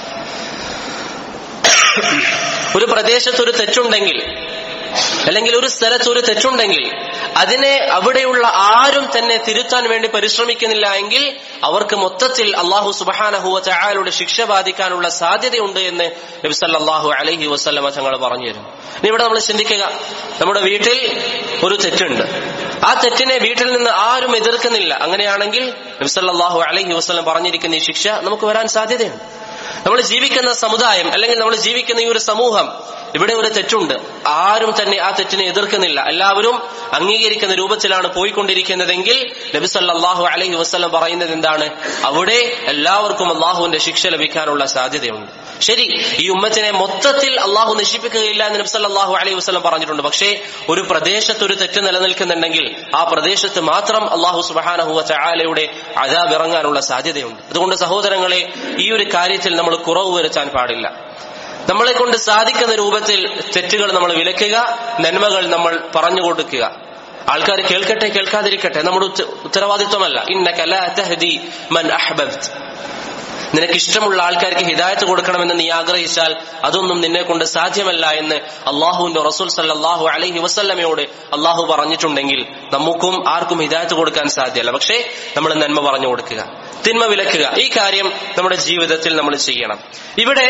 ഒരു പ്രദേശത്ത് ഒരു തെറ്റുണ്ടെങ്കിൽ, അല്ലെങ്കിൽ ഒരു സ്ഥലത്ത് ഒരു തെറ്റുണ്ടെങ്കിൽ അതിനെ അവിടെയുള്ള ആരും തന്നെ തിരുത്താൻ വേണ്ടി പരിശ്രമിക്കുന്നില്ല എങ്കിൽ അവർക്ക് മൊത്തത്തിൽ അല്ലാഹു സുബ്ഹാനഹു വ തആലയുടെ ശിക്ഷ ബാധിക്കാനുള്ള സാധ്യതയുണ്ട് എന്ന് നബി സല്ലല്ലാഹു അലൈഹി വസല്ലം തങ്ങൾ പറഞ്ഞു തരും. ഇനി ഇവിടെ നമ്മൾ ചിന്തിക്കുക, നമ്മുടെ വീട്ടിൽ ഒരു തെറ്റുണ്ട്, ആ തെറ്റിനെ വീട്ടിൽ നിന്ന് ആരും എതിർക്കുന്നില്ല, അങ്ങനെയാണെങ്കിൽ നബി സല്ലല്ലാഹു അലൈഹി വസല്ലം പറഞ്ഞിരിക്കുന്ന ഈ ശിക്ഷ നമുക്ക് വരാൻ സാധ്യതയുണ്ട്. നമ്മൾ ജീവിക്കുന്ന സമുദായം, അല്ലെങ്കിൽ നമ്മൾ ജീവിക്കുന്ന ഈ ഒരു സമൂഹം, ഇവിടെ ഒരു തെറ്റുണ്ട്, ആരും തന്നെ ആ തെറ്റിനെ എതിർക്കുന്നില്ല, എല്ലാവരും അംഗീകരിക്കുന്ന രൂപത്തിലാണ് പോയിക്കൊണ്ടിരിക്കുന്നതെങ്കിൽ നബി സല്ലല്ലാഹു അലൈഹി വസല്ലം പറയുന്നത് എന്താണ്? അവിടെ എല്ലാവർക്കും അള്ളാഹുവിന്റെ ശിക്ഷ ലഭിക്കാനുള്ള സാധ്യതയുണ്ട്. ശരി, ഈ ഉമ്മത്തിനെ മൊത്തത്തിൽ അള്ളാഹു നശിപ്പിക്കുകയില്ല എന്ന് നബി സല്ലല്ലാഹു അലൈഹി വസല്ലം പറഞ്ഞിട്ടുണ്ട്. പക്ഷേ ഒരു പ്രദേശത്ത് ഒരു തെറ്റ് നിലനിൽക്കുന്നുണ്ടെങ്കിൽ ആ പ്രദേശത്ത് മാത്രം അള്ളാഹു സുബ്ഹാനഹു വ തആലയുടെ അദാബ് ഇറങ്ങാനുള്ള സാധ്യതയുണ്ട്. അതുകൊണ്ട് സഹോദരങ്ങളെ, ഈ ഒരു കാര്യത്തിൽ നമ്മൾ കുറവ് വരുത്താൻ പാടില്ല. നമ്മളെ കൊണ്ട് സാധിക്കുന്ന രൂപത്തിൽ തെറ്റുകൾ നമ്മൾ വിലക്കുക, നന്മകൾ നമ്മൾ പറഞ്ഞു കൊടുക്കുക. ആൾക്കാർ കേൾക്കട്ടെ കേൾക്കാതിരിക്കട്ടെ, നമ്മുടെ ഉത്തരവാദിത്വമല്ല. ഇന്നക ലാ തഹ്ദി മൻ അഹ്ബബ്ത, നിനക്ക് ഇഷ്ടമുള്ള ആൾക്കാർക്ക് ഹിദായത്ത് കൊടുക്കണമെന്ന് നീ ആഗ്രഹിച്ചാൽ അതൊന്നും നിന്നെ കൊണ്ട് സാധ്യമല്ല എന്ന് അള്ളാഹുവിന്റെ റസൂൽ സല്ലല്ലാഹു അലൈഹി വസല്ലമയോട് അള്ളാഹു പറഞ്ഞിട്ടുണ്ടെങ്കിൽ നമുക്കും ആർക്കും ഹിദായത്ത് കൊടുക്കാൻ സാധ്യമല്ല. പക്ഷേ നമ്മൾ നന്മ പറഞ്ഞു കൊടുക്കുക, തിന്മ വിലക്കുക, ഈ കാര്യം നമ്മുടെ ജീവിതത്തിൽ നമ്മൾ ചെയ്യണം. ഇവിടെ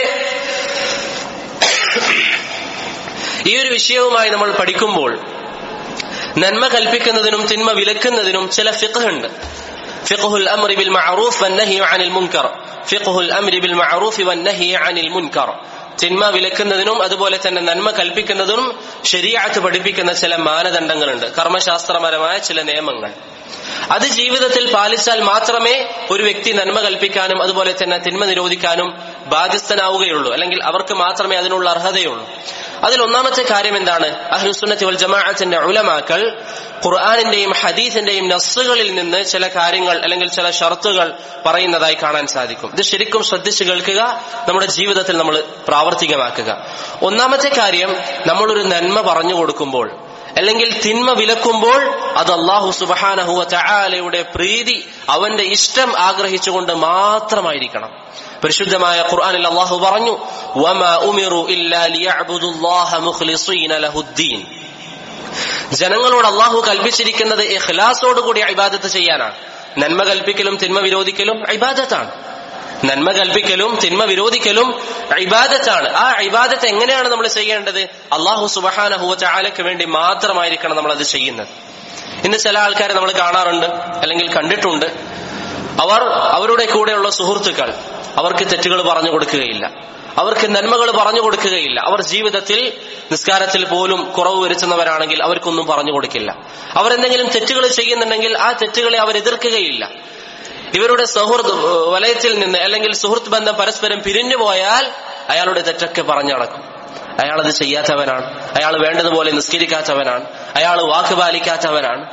ഈ ഒരു വിഷയവുമായി നമ്മൾ പഠിക്കുമ്പോൾ നന്മ കൽപ്പിക്കുന്നതിനും തിന്മ വിലക്കുന്നതിനും ചില ഫിഖ് ഉണ്ട്. ഫിഖ്ഹുൽ അംരി ബിൽ മഅറൂഫ് വന്നഹി അനിൽ മുൻകർ. ഫിഖ്ഹുൽ അംരി ബിൽ മഅറൂഫ് വന്നഹി അനിൽ മുൻകർ. തിന്മ വിലക്കുന്നതിനും അതുപോലെ തന്നെ നന്മ കൽപ്പിക്കുന്നതിനും ശരീഅത്ത് പഠിപ്പിക്കുന്ന ചില മാനദണ്ഡങ്ങളുണ്ട്, കർമ്മശാസ്ത്രപരമായ ചില നിയമങ്ങൾ. അത് ജീവിതത്തിൽ പാലിച്ചാൽ മാത്രമേ ഒരു വ്യക്തി നന്മ കൽപ്പിക്കാനും അതുപോലെ തന്നെ തിന്മ നിരോധിക്കാനും ബാധ്യസ്ഥനാവുകയുള്ളൂ, അല്ലെങ്കിൽ അവർക്ക് മാത്രമേ അതിനുള്ള അർഹതയുള്ളൂ. അതിൽ ഒന്നാമത്തെ കാര്യം എന്താണ്? അഹ്ലുസുന്നത്തി വൽ ജമാഅത്തിന്റെ ഉലമാക്കൾ ഖുർആനിന്റെയും ഹദീസിന്റെയും നസ്സുകളിൽ നിന്ന് ചില കാര്യങ്ങൾ അല്ലെങ്കിൽ ചില ഷർത്തുകൾ പറയുന്നതായി കാണാൻ സാധിക്കും. ഇത് ശരിക്കും ശ്രദ്ധിച്ചു കേൾക്കുക, നമ്മുടെ ജീവിതത്തിൽ നമ്മൾ പ്രാവർത്തികമാക്കുക. ഒന്നാമത്തെ കാര്യം, നമ്മളൊരു നന്മ പറഞ്ഞു കൊടുക്കുമ്പോൾ അല്ലെങ്കിൽ തിന്മ വിലക്കുമ്പോൾ അത് അല്ലാഹു സുബ്ഹാനഹു വ തആലയുടെ പ്രീതി, അവന്റെ ഇഷ്ടം ആഗ്രഹിച്ചുകൊണ്ട് മാത്രമായിരിക്കണം. പരിശുദ്ധമായ ഖുർആനിൽ അല്ലാഹു പറഞ്ഞു, വമാ ഉമിറു ഇല്ലാ ലിയഅ്ബുദുല്ലാഹ മുഖ്ലിസീന ലഹുദ്ദീൻ. ജനങ്ങളോട് അല്ലാഹു കൽപ്പിച്ചിരിക്കുന്നത് ഇഖ്ലാസോടുകൂടി ഇബാദത്ത് ചെയ്യാനാണ്. നന്മ കൽപ്പിക്കലും തിന്മ വിരോധിക്കലും ഇബാദത്താണ്. നന്മ കൽപ്പിക്കലും തിന്മ വിരോധിക്കലും ഇബാദത്താണ്. ആ ഇബാദത്ത് എങ്ങനെയാണ് നമ്മൾ ചെയ്യേണ്ടത്? അല്ലാഹു സുബ്ഹാനഹു വ തആലയ്ക്ക് വേണ്ടി മാത്രമായിരിക്കണം നമ്മൾ അത് ചെയ്യുന്നത്. ഇന്ന് ചില ആൾക്കാരെ നമ്മൾ കാണാറുണ്ട് അല്ലെങ്കിൽ കണ്ടിട്ടുണ്ട്, അവർ അവരുടെ കൂടെയുള്ള സുഹൃത്തുക്കൾ അവർക്ക് തെറ്റുകൾ പറഞ്ഞു കൊടുക്കുകയില്ല, അവർക്ക് നന്മകൾ പറഞ്ഞു കൊടുക്കുകയില്ല. അവർ ജീവിതത്തിൽ നിസ്കാരത്തിൽ പോലും കുറവ് വരുത്തുന്നവരാണെങ്കിൽ അവർക്കൊന്നും പറഞ്ഞു കൊടുക്കില്ല. അവരെന്തെങ്കിലും തെറ്റുകൾ ചെയ്യുന്നുണ്ടെങ്കിൽ ആ തെറ്റുകളെ അവർ എതിർക്കുകയില്ല. ഇവരുടെ സൗഹൃദ വലയത്തിൽ നിന്ന് അല്ലെങ്കിൽ സുഹൃത്ത് ബന്ധം പരസ്പരം പിരിഞ്ഞു പോയാൽ അയാളുടെ തെറ്റൊക്കെ പറഞ്ഞു നടക്കും. അയാളത് ചെയ്യാത്തവനാണ്, അയാൾ വേണ്ടതുപോലെ നിസ്കരിക്കാത്തവനാണ്, അയാൾ വാക്ക് പാലിക്കാത്തവനാണ്.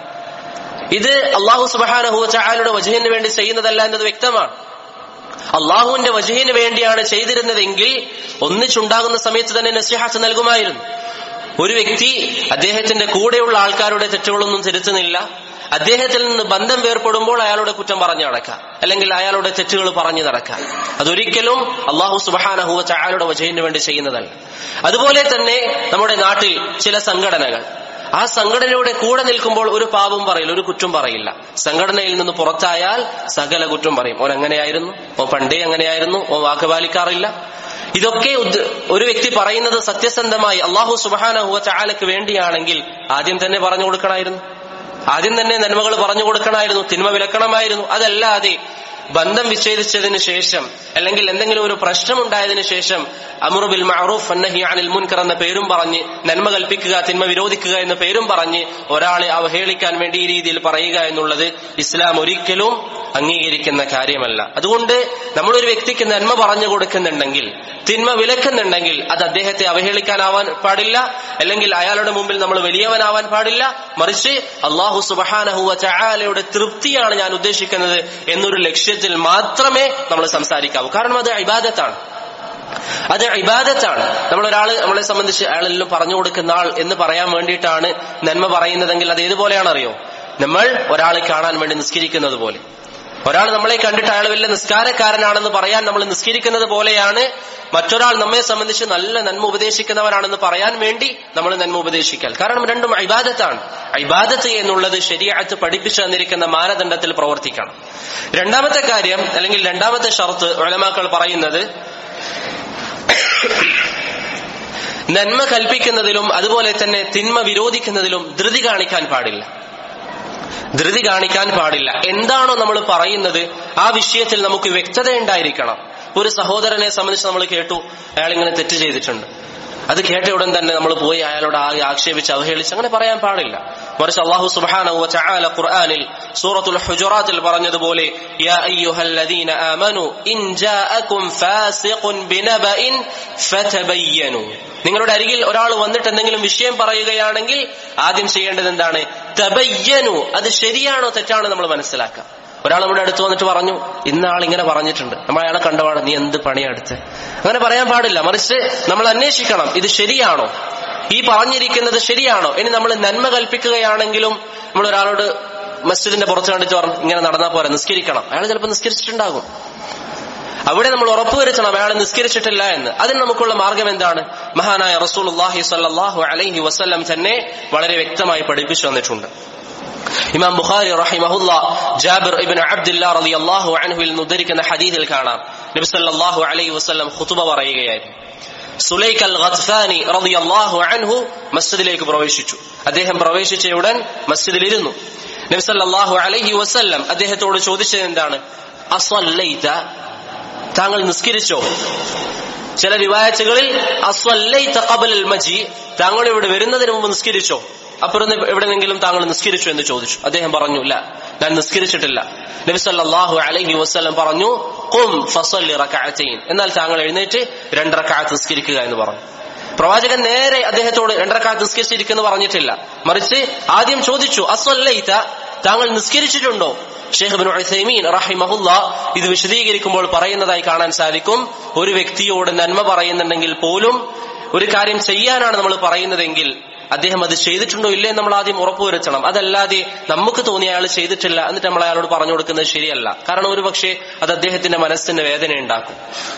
ഇത് അല്ലാഹു സുബ്ഹാനഹു വ തആലയുടെ വജ്ഹിന് വേണ്ടി ചെയ്യുന്നതല്ല എന്നത് വ്യക്തമാണ്. അള്ളാഹുവിന്റെ വജ്ഹിന് വേണ്ടിയാണ് ചെയ്തിരുന്നതെങ്കിൽ ഒന്നിച്ചുണ്ടാകുന്ന സമയത്ത് തന്നെ നസീഹത്ത് നൽകുമായിരുന്നു. ഒരു വ്യക്തി അദ്ദേഹത്തിന്റെ കൂടെയുള്ള ആൾക്കാരുടെ തെറ്റുകളൊന്നും തിരുത്തുന്നില്ല, അദ്ദേഹത്തിൽ നിന്ന് ബന്ധം വേർപ്പെടുമ്പോൾ അയാളുടെ കുറ്റം പറഞ്ഞു നടക്കാം അല്ലെങ്കിൽ അയാളുടെ തെറ്റുകൾ പറഞ്ഞു നടക്കാം. അതൊരിക്കലും അല്ലാഹു സുബ്ഹാനഹു വ തആലയുടെ വജ്ഹിന് വേണ്ടി ചെയ്യുന്നതല്ല. അതുപോലെ തന്നെ നമ്മുടെ നാട്ടിൽ ചില സംഘടനകൾ, ആ സംഘടനയുടെ കൂടെ നിൽക്കുമ്പോൾ ഒരു പാപം പറയില്ല, ഒരു കുറ്റം പറയില്ല. സംഘടനയിൽ നിന്ന് പുറത്തായാൽ സകല കുറ്റം പറയും. ഓൻ അങ്ങനെയായിരുന്നു, ഓ പണ്ടേ അങ്ങനെയായിരുന്നു, ഓ വാക്ക് പാലിക്കാറില്ല. ഇതൊക്കെ ഒരു വ്യക്തി പറയുന്നത് സത്യസന്ധമായി അല്ലാഹു സുബ്ഹാനഹു വ തആലയ്ക്ക് വേണ്ടിയാണെങ്കിൽ ആദ്യം തന്നെ പറഞ്ഞു കൊടുക്കണമായിരുന്നു. ആദ്യം തന്നെ നന്മകൾ പറഞ്ഞു കൊടുക്കണമായിരുന്നു, തിന്മ വിലക്കണമായിരുന്നു. അതല്ലാതെ ബന്ധം വിച്ഛേദിച്ചതിന് ശേഷം അല്ലെങ്കിൽ എന്തെങ്കിലും ഒരു പ്രശ്നമുണ്ടായതിനു ശേഷം അംറു ബിൽ മഅറൂഫ് വന്നഹി അനിൽ മുൻകർ എന്ന പേരും പറഞ്ഞ്, നന്മ കൽപ്പിക്കുക തിന്മ വിരോധിക്കുക എന്ന പേരും പറഞ്ഞ് ഒരാളെ അവഹേളിക്കാൻ വേണ്ടി ഈ രീതിയിൽ പറയുക എന്നുള്ളത് ഇസ്ലാം ഒരിക്കലും അംഗീകരിക്കുന്ന കാര്യമല്ല. അതുകൊണ്ട് നമ്മളൊരു വ്യക്തിക്ക് നന്മ പറഞ്ഞു കൊടുക്കുന്നുണ്ടെങ്കിൽ, തിന്മ വിലക്കുന്നുണ്ടെങ്കിൽ അത് അദ്ദേഹത്തെ അവഹേളിക്കാനാവാൻ പാടില്ല, അല്ലെങ്കിൽ അയാളുടെ മുമ്പിൽ നമ്മൾ വലിയവനാവാൻ പാടില്ല. മറിച്ച് അല്ലാഹു സുബ്ഹാനഹു വ തആലയുടെ തൃപ്തിയാണ് ഞാൻ ഉദ്ദേശിക്കുന്നത് എന്നൊരു ലക്ഷ്യത്തിൽ മാത്രമേ നമ്മൾ സംസാരിക്കാവൂ. കാരണം അത് ഇബാദത്താണ്, അത് ഇബാദത്താണ്. നമ്മളൊരാള് നമ്മളെ സംബന്ധിച്ച് അയാളെല്ലാം പറഞ്ഞു കൊടുക്കുന്ന ആൾ എന്ന് പറയാൻ വേണ്ടിയിട്ടാണ് നന്മ പറയുന്നതെങ്കിൽ അത് ഏതുപോലെയാണറിയോ? നമ്മൾ ഒരാളെ കാണാൻ വേണ്ടി നിസ്കരിക്കുന്നത് പോലെ, ഒരാൾ നമ്മളെ കണ്ടിട്ട് അയാൾ വലിയ നിസ്കാരക്കാരനാണെന്ന് പറയാൻ നമ്മൾ നിസ്കരിക്കുന്നത് പോലെയാണ് മറ്റൊരാൾ നമ്മെ സംബന്ധിച്ച് നല്ല നന്മ ഉപദേശിക്കുന്നവരാണെന്ന് പറയാൻ വേണ്ടി നമ്മൾ നന്മ ഉപദേശിക്കൽ. കാരണം രണ്ടും ഇബാദത്താണ്. ഇബാദത്ത് എന്നുള്ളത് ശരീഅത്ത് പഠിപ്പിച്ചു തന്നിരിക്കുന്ന മാനദണ്ഡത്തിൽ പ്രവർത്തിക്കണം. രണ്ടാമത്തെ കാര്യം അല്ലെങ്കിൽ രണ്ടാമത്തെ ഷർത്ത് ഉലമാക്കൾ പറയുന്നത്, നന്മ കൽപ്പിക്കുന്നതിലും അതുപോലെ തന്നെ തിന്മ വിരോധിക്കുന്നതിലും ധൃതി കാണിക്കാൻ പാടില്ല. ധൃതി കാണിക്കാൻ പാടില്ല. എന്താണോ നമ്മൾ പറയുന്നത് ആ വിഷയത്തിൽ നമുക്ക് വ്യക്തത ഉണ്ടായിരിക്കണം. ഒരു സഹോദരനെ സംബന്ധിച്ച് നമ്മൾ കേട്ടു, അയാൾ ഇങ്ങനെ തെറ്റ് ചെയ്തിട്ടുണ്ട്. അത് കേട്ട ഉടൻ തന്നെ നമ്മൾ പോയി അയാളോട് ആകെ ആക്ഷേപിച്ച് അവഹേളിച്ച് അങ്ങനെ പറയാൻ പാടില്ല. മറിച്ച് അല്ലാഹു സുബ്ഹാനഹു വ തആല ഖുർആനിൽ സൂറത്തുൽ ഹുജറാത്തിൽ പറഞ്ഞതുപോലെ, യാ അയ്യുഹല്ലദീന ആമനു ഇൻ ജാഅകും ഫാസിഖുൻ ബിനബഇൻ ഫതബയ്യനു. നിങ്ങളുടെ അരികിൽ ഒരാൾ വന്നിട്ട് എന്തെങ്കിലും വിഷയം പറയുകയാണെങ്കിൽ ആദ്യം ചെയ്യേണ്ടത് എന്താണ്? തബയ്യനു. അത് ശരിയാണോ തെറ്റാണോ നമ്മൾ മനസ്സിലാക്കാം. ഒരാൾ നമ്മുടെ അടുത്ത് വന്നിട്ട് പറഞ്ഞു, ഇന്ന ആൾ ഇങ്ങനെ പറഞ്ഞിട്ടുണ്ട്, നമ്മൾ അയാളെ കണ്ടപാട് നീ എന്ത് പണിയെടുത്ത്, അങ്ങനെ പറയാൻ പാടില്ല. മറിച്ച് നമ്മൾ അന്വേഷിക്കണം, ഇത് ശരിയാണോ, ഈ പറഞ്ഞിരിക്കുന്നത് ശരിയാണോ. ഇനി നമ്മൾ നന്മ കൽപ്പിക്കുകയാണെങ്കിലും നമ്മൾ ഒരാളോട് മസ്ജിദിന്റെ പുറത്ത് കണ്ടിട്ട് പറഞ്ഞു ഇങ്ങനെ നടന്നാൽ പോരാ, നിസ്കരിക്കണം, അയാൾ ചിലപ്പോൾ നിസ്കരിച്ചിട്ടുണ്ടാകും. അവിടെ നമ്മൾ ഉറപ്പുവരുത്തണം അയാൾ നിസ്കരിച്ചിട്ടില്ല എന്ന്. അതിന് നമുക്കുള്ള മാർഗം എന്താണ്? മഹാനായ റസൂലുള്ളാഹി സ്വല്ലല്ലാഹു അലൈഹി വസല്ലം തന്നെ വളരെ വ്യക്തമായി പഠിപ്പിച്ചു തന്നിട്ടുണ്ട്. ഇമാം ബുഖാരി റഹിമഹുല്ലാഹ് ജാബിർ ഇബ്നു അബ്ദുല്ലാഹ് റളിയല്ലാഹു അൻഹുവിൽ നിന്ന് ഉദ്ധരിക്കുന്ന ഹദീസിൽ കാണാം, നബി സല്ലല്ലാഹു അലൈഹി വസല്ലം ഖുതുബ പറയുകയായിരുന്നു. സുലൈഖ് അൽ ഗത്ഫാനി റളിയല്ലാഹു അൻഹു മസ്ജിദിലേക്ക് പ്രവേശിച്ചു. അദ്ദേഹം പ്രവേശിച്ചയുടൻ മസ്ജിദിലിരുന്നു. നബി സല്ലല്ലാഹു അലൈഹി വസല്ലം അദ്ദേഹത്തോട് ചോദിച്ചത് എന്താണ്? അസ്വല്ലൈത, താങ്കൾ നിസ്കരിച്ചോ? ചില റിവായത്തുകളിൽ അസ്വല്ലൈത ഖബലൽ മജി, താങ്കൾ ഇവിടെ വരുന്നതിന് മുമ്പ് നിസ്കരിച്ചോ? അപ്പുറം എവിടെയെങ്കിലും താങ്കൾ നിസ്കരിച്ചു എന്ന് ചോദിച്ചു. അദ്ദേഹം പറഞ്ഞു, ഇല്ല, ഞാൻ നിസ്കരിച്ചിട്ടില്ല. നബി സല്ലല്ലാഹു അലൈഹി വസല്ലം പറഞ്ഞു, ഖും ഫസല്ലി റകഅതൈൻ, എന്നാൽ താങ്കൾ എഴുന്നേറ്റ് രണ്ട് റകഅത്ത് നിസ്കരിക്കുക എന്ന് പറഞ്ഞു. പ്രവാചകൻ നേരെ അദ്ദേഹത്തോട് രണ്ട് റകഅത്ത് നിസ്കരിച്ചിരിക്കുന്നു പറഞ്ഞിട്ടില്ല, മറിച്ച് ആദ്യം ചോദിച്ചു, അസ്വല്ലൈത, താങ്കൾ നിസ്കരിച്ചിട്ടുണ്ടോ? ഷെയ്ഖ് ഇബ്നു ഉസൈമീൻ റഹിമഹുല്ലാഹ് ഇത് വിശദീകരിക്കുമ്പോൾ പറയുന്നതായി കാണാൻ സാധിക്കും, ഒരു വ്യക്തിയോട് നന്മ പറയുന്നുണ്ടെങ്കിൽ പോലും ഒരു കാര്യം ചെയ്യാനാണ് നമ്മൾ പറയുന്നതെങ്കിൽ അദ്ദേഹം അത് ചെയ്തിട്ടുണ്ടോ ഇല്ലേ നമ്മൾ ആദ്യം ഉറപ്പുവരുത്തണം. അതല്ലാതെ നമുക്ക് തോന്നി അയാൾ ചെയ്തിട്ടില്ല എന്നിട്ട് നമ്മൾ അയാളോട് പറഞ്ഞു കൊടുക്കുന്നത് ശരിയല്ല. കാരണം ഒരു പക്ഷേ അത് അദ്ദേഹത്തിന്റെ മനസ്സിന് വേദന ഉണ്ടാക്കും.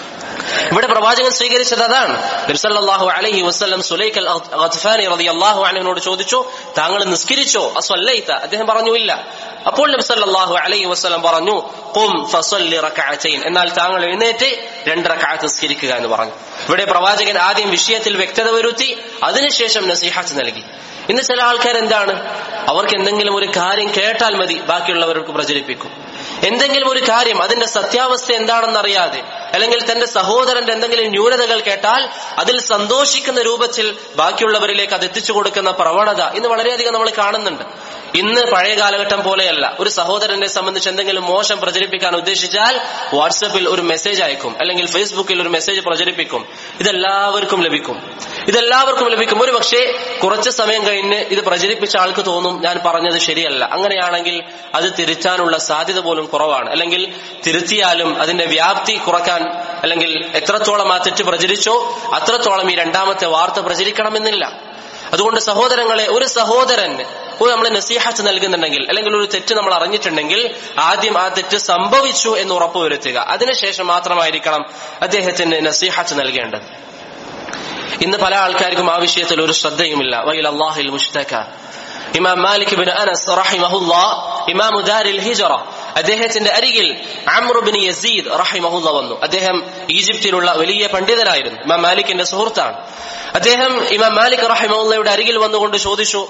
ഇവിടെ പ്രവാചകൻ സ്വീകരിച്ചത് അതാണ്. നബി സല്ലല്ലാഹു അലൈഹി വസല്ലം സുലൈഖ് അൽ ഗത്ഫാനി റളിയല്ലാഹു അൻഹുവിനോട് ചോദിച്ചു, താങ്കൾ നിസ്കരിച്ചോ? അസ്വല്ലൈത, അദ്ദേഹം പറഞ്ഞു ഇല്ല. അപ്പോൾ നബി സല്ലല്ലാഹു അലൈഹി വസല്ലം പറഞ്ഞു, ഖും ഫസല്ലി റകഅതൈൻ, എന്നാൽ താങ്കൾ എഴുന്നേറ്റ് രണ്ട് റകഅത്ത് നിസ്കരിക്കുക എന്ന് പറഞ്ഞു. ഇവിടെ പ്രവാചകൻ ആദ്യം വിഷയത്തിൽ വ്യക്തത വരുത്തി, അതിനുശേഷം നസീഹത്ത് നൽകി. ഇന്ന് ചില ആൾക്കാർ എന്താണ്, അവർക്ക് എന്തെങ്കിലും ഒരു കാര്യം കേട്ടാൽ മതി ബാക്കിയുള്ളവർക്ക് പ്രചരിപ്പിക്കും. എന്തെങ്കിലും ഒരു കാര്യം അതിന്റെ സത്യാവസ്ഥ എന്താണെന്ന് അറിയാതെ, അല്ലെങ്കിൽ തന്റെ സഹോദരന്റെ എന്തെങ്കിലും ന്യൂനതകൾ കേട്ടാൽ അതിൽ സന്തോഷിക്കുന്ന രൂപത്തിൽ ബാക്കിയുള്ളവരിലേക്ക് അത് എത്തിച്ചു കൊടുക്കുന്ന പ്രവണത ഇന്ന് വളരെയധികം നമ്മൾ കാണുന്നുണ്ട്. ഇന്ന് പഴയ കാലഘട്ടം പോലെയല്ല. ഒരു സഹോദരനെ സംബന്ധിച്ച് എന്തെങ്കിലും മോശം പ്രചരിപ്പിക്കാൻ ഉദ്ദേശിച്ചാൽ വാട്സപ്പിൽ ഒരു മെസ്സേജ് അയക്കും, അല്ലെങ്കിൽ ഫേസ്ബുക്കിൽ ഒരു മെസ്സേജ് പ്രചരിപ്പിക്കും. ഇതെല്ലാവർക്കും ലഭിക്കും ഇതെല്ലാവർക്കും ലഭിക്കും ഒരു പക്ഷേ കുറച്ച് സമയം കഴിഞ്ഞ് ഇത് പ്രചരിപ്പിച്ച ആൾക്ക് തോന്നും ഞാൻ പറഞ്ഞത് ശരിയല്ല. അങ്ങനെയാണെങ്കിൽ അത് തിരുത്താനുള്ള സാധ്യത പോലും കുറവാണ്. അല്ലെങ്കിൽ തിരുത്തിയാലും അതിന്റെ വ്യാപ്തി കുറക്കാൻ, അല്ലെങ്കിൽ എത്രത്തോളം ആ തെറ്റ് പ്രചരിച്ചോ അത്രത്തോളം ഈ രണ്ടാമത്തെ വാർത്ത പ്രചരിക്കണമെന്നില്ല. അതുകൊണ്ട് സഹോദരങ്ങളെ, ഒരു സഹോദരന് ഒരു നമ്മൾ നസീഹത്ത് നൽകുന്നുണ്ടെങ്കിൽ, അല്ലെങ്കിൽ ഒരു തെറ്റ് നമ്മൾ അറിഞ്ഞിട്ടുണ്ടെങ്കിൽ ആദ്യം ആ തെറ്റ് സംഭവിച്ചു എന്ന് ഉറപ്പുവരുത്തുക. അതിനുശേഷം മാത്രമായിരിക്കണം അദ്ദേഹത്തിന് നസീഹത്ത് നൽകേണ്ടത്. ഇന്ന് പല ആൾക്കാർക്കും ആ വിഷയത്തിൽ ഒരു ശ്രദ്ധയുമില്ല. വൈൽ അല്ലാഹിൽ മുഷ്തക. ഇമാം മാലിക് ഇബ്നു അനസ് റഹിമഹുല്ലാഹ്, ഇമാമു ദാരിൽ ഹിജ്റ, അദ്ദേഹത്തിന്റെ അരികിൽ അംർ ഇബ്നു യസീദ് റഹിമഹുല്ലാഹ് വന്നു. അദ്ദേഹം ഈജിപ്തിലുള്ള വലിയ പണ്ഡിതനായിരുന്നു, ഇമാം മാലിക്കിന്റെ സുഹൃത്താണ്. അദ്ദേഹം ഇമാം മാലിക് റഹിമഹുല്ലാഹയുടെ അരികിൽ വന്നുകൊണ്ട് ചോദിച്ചു,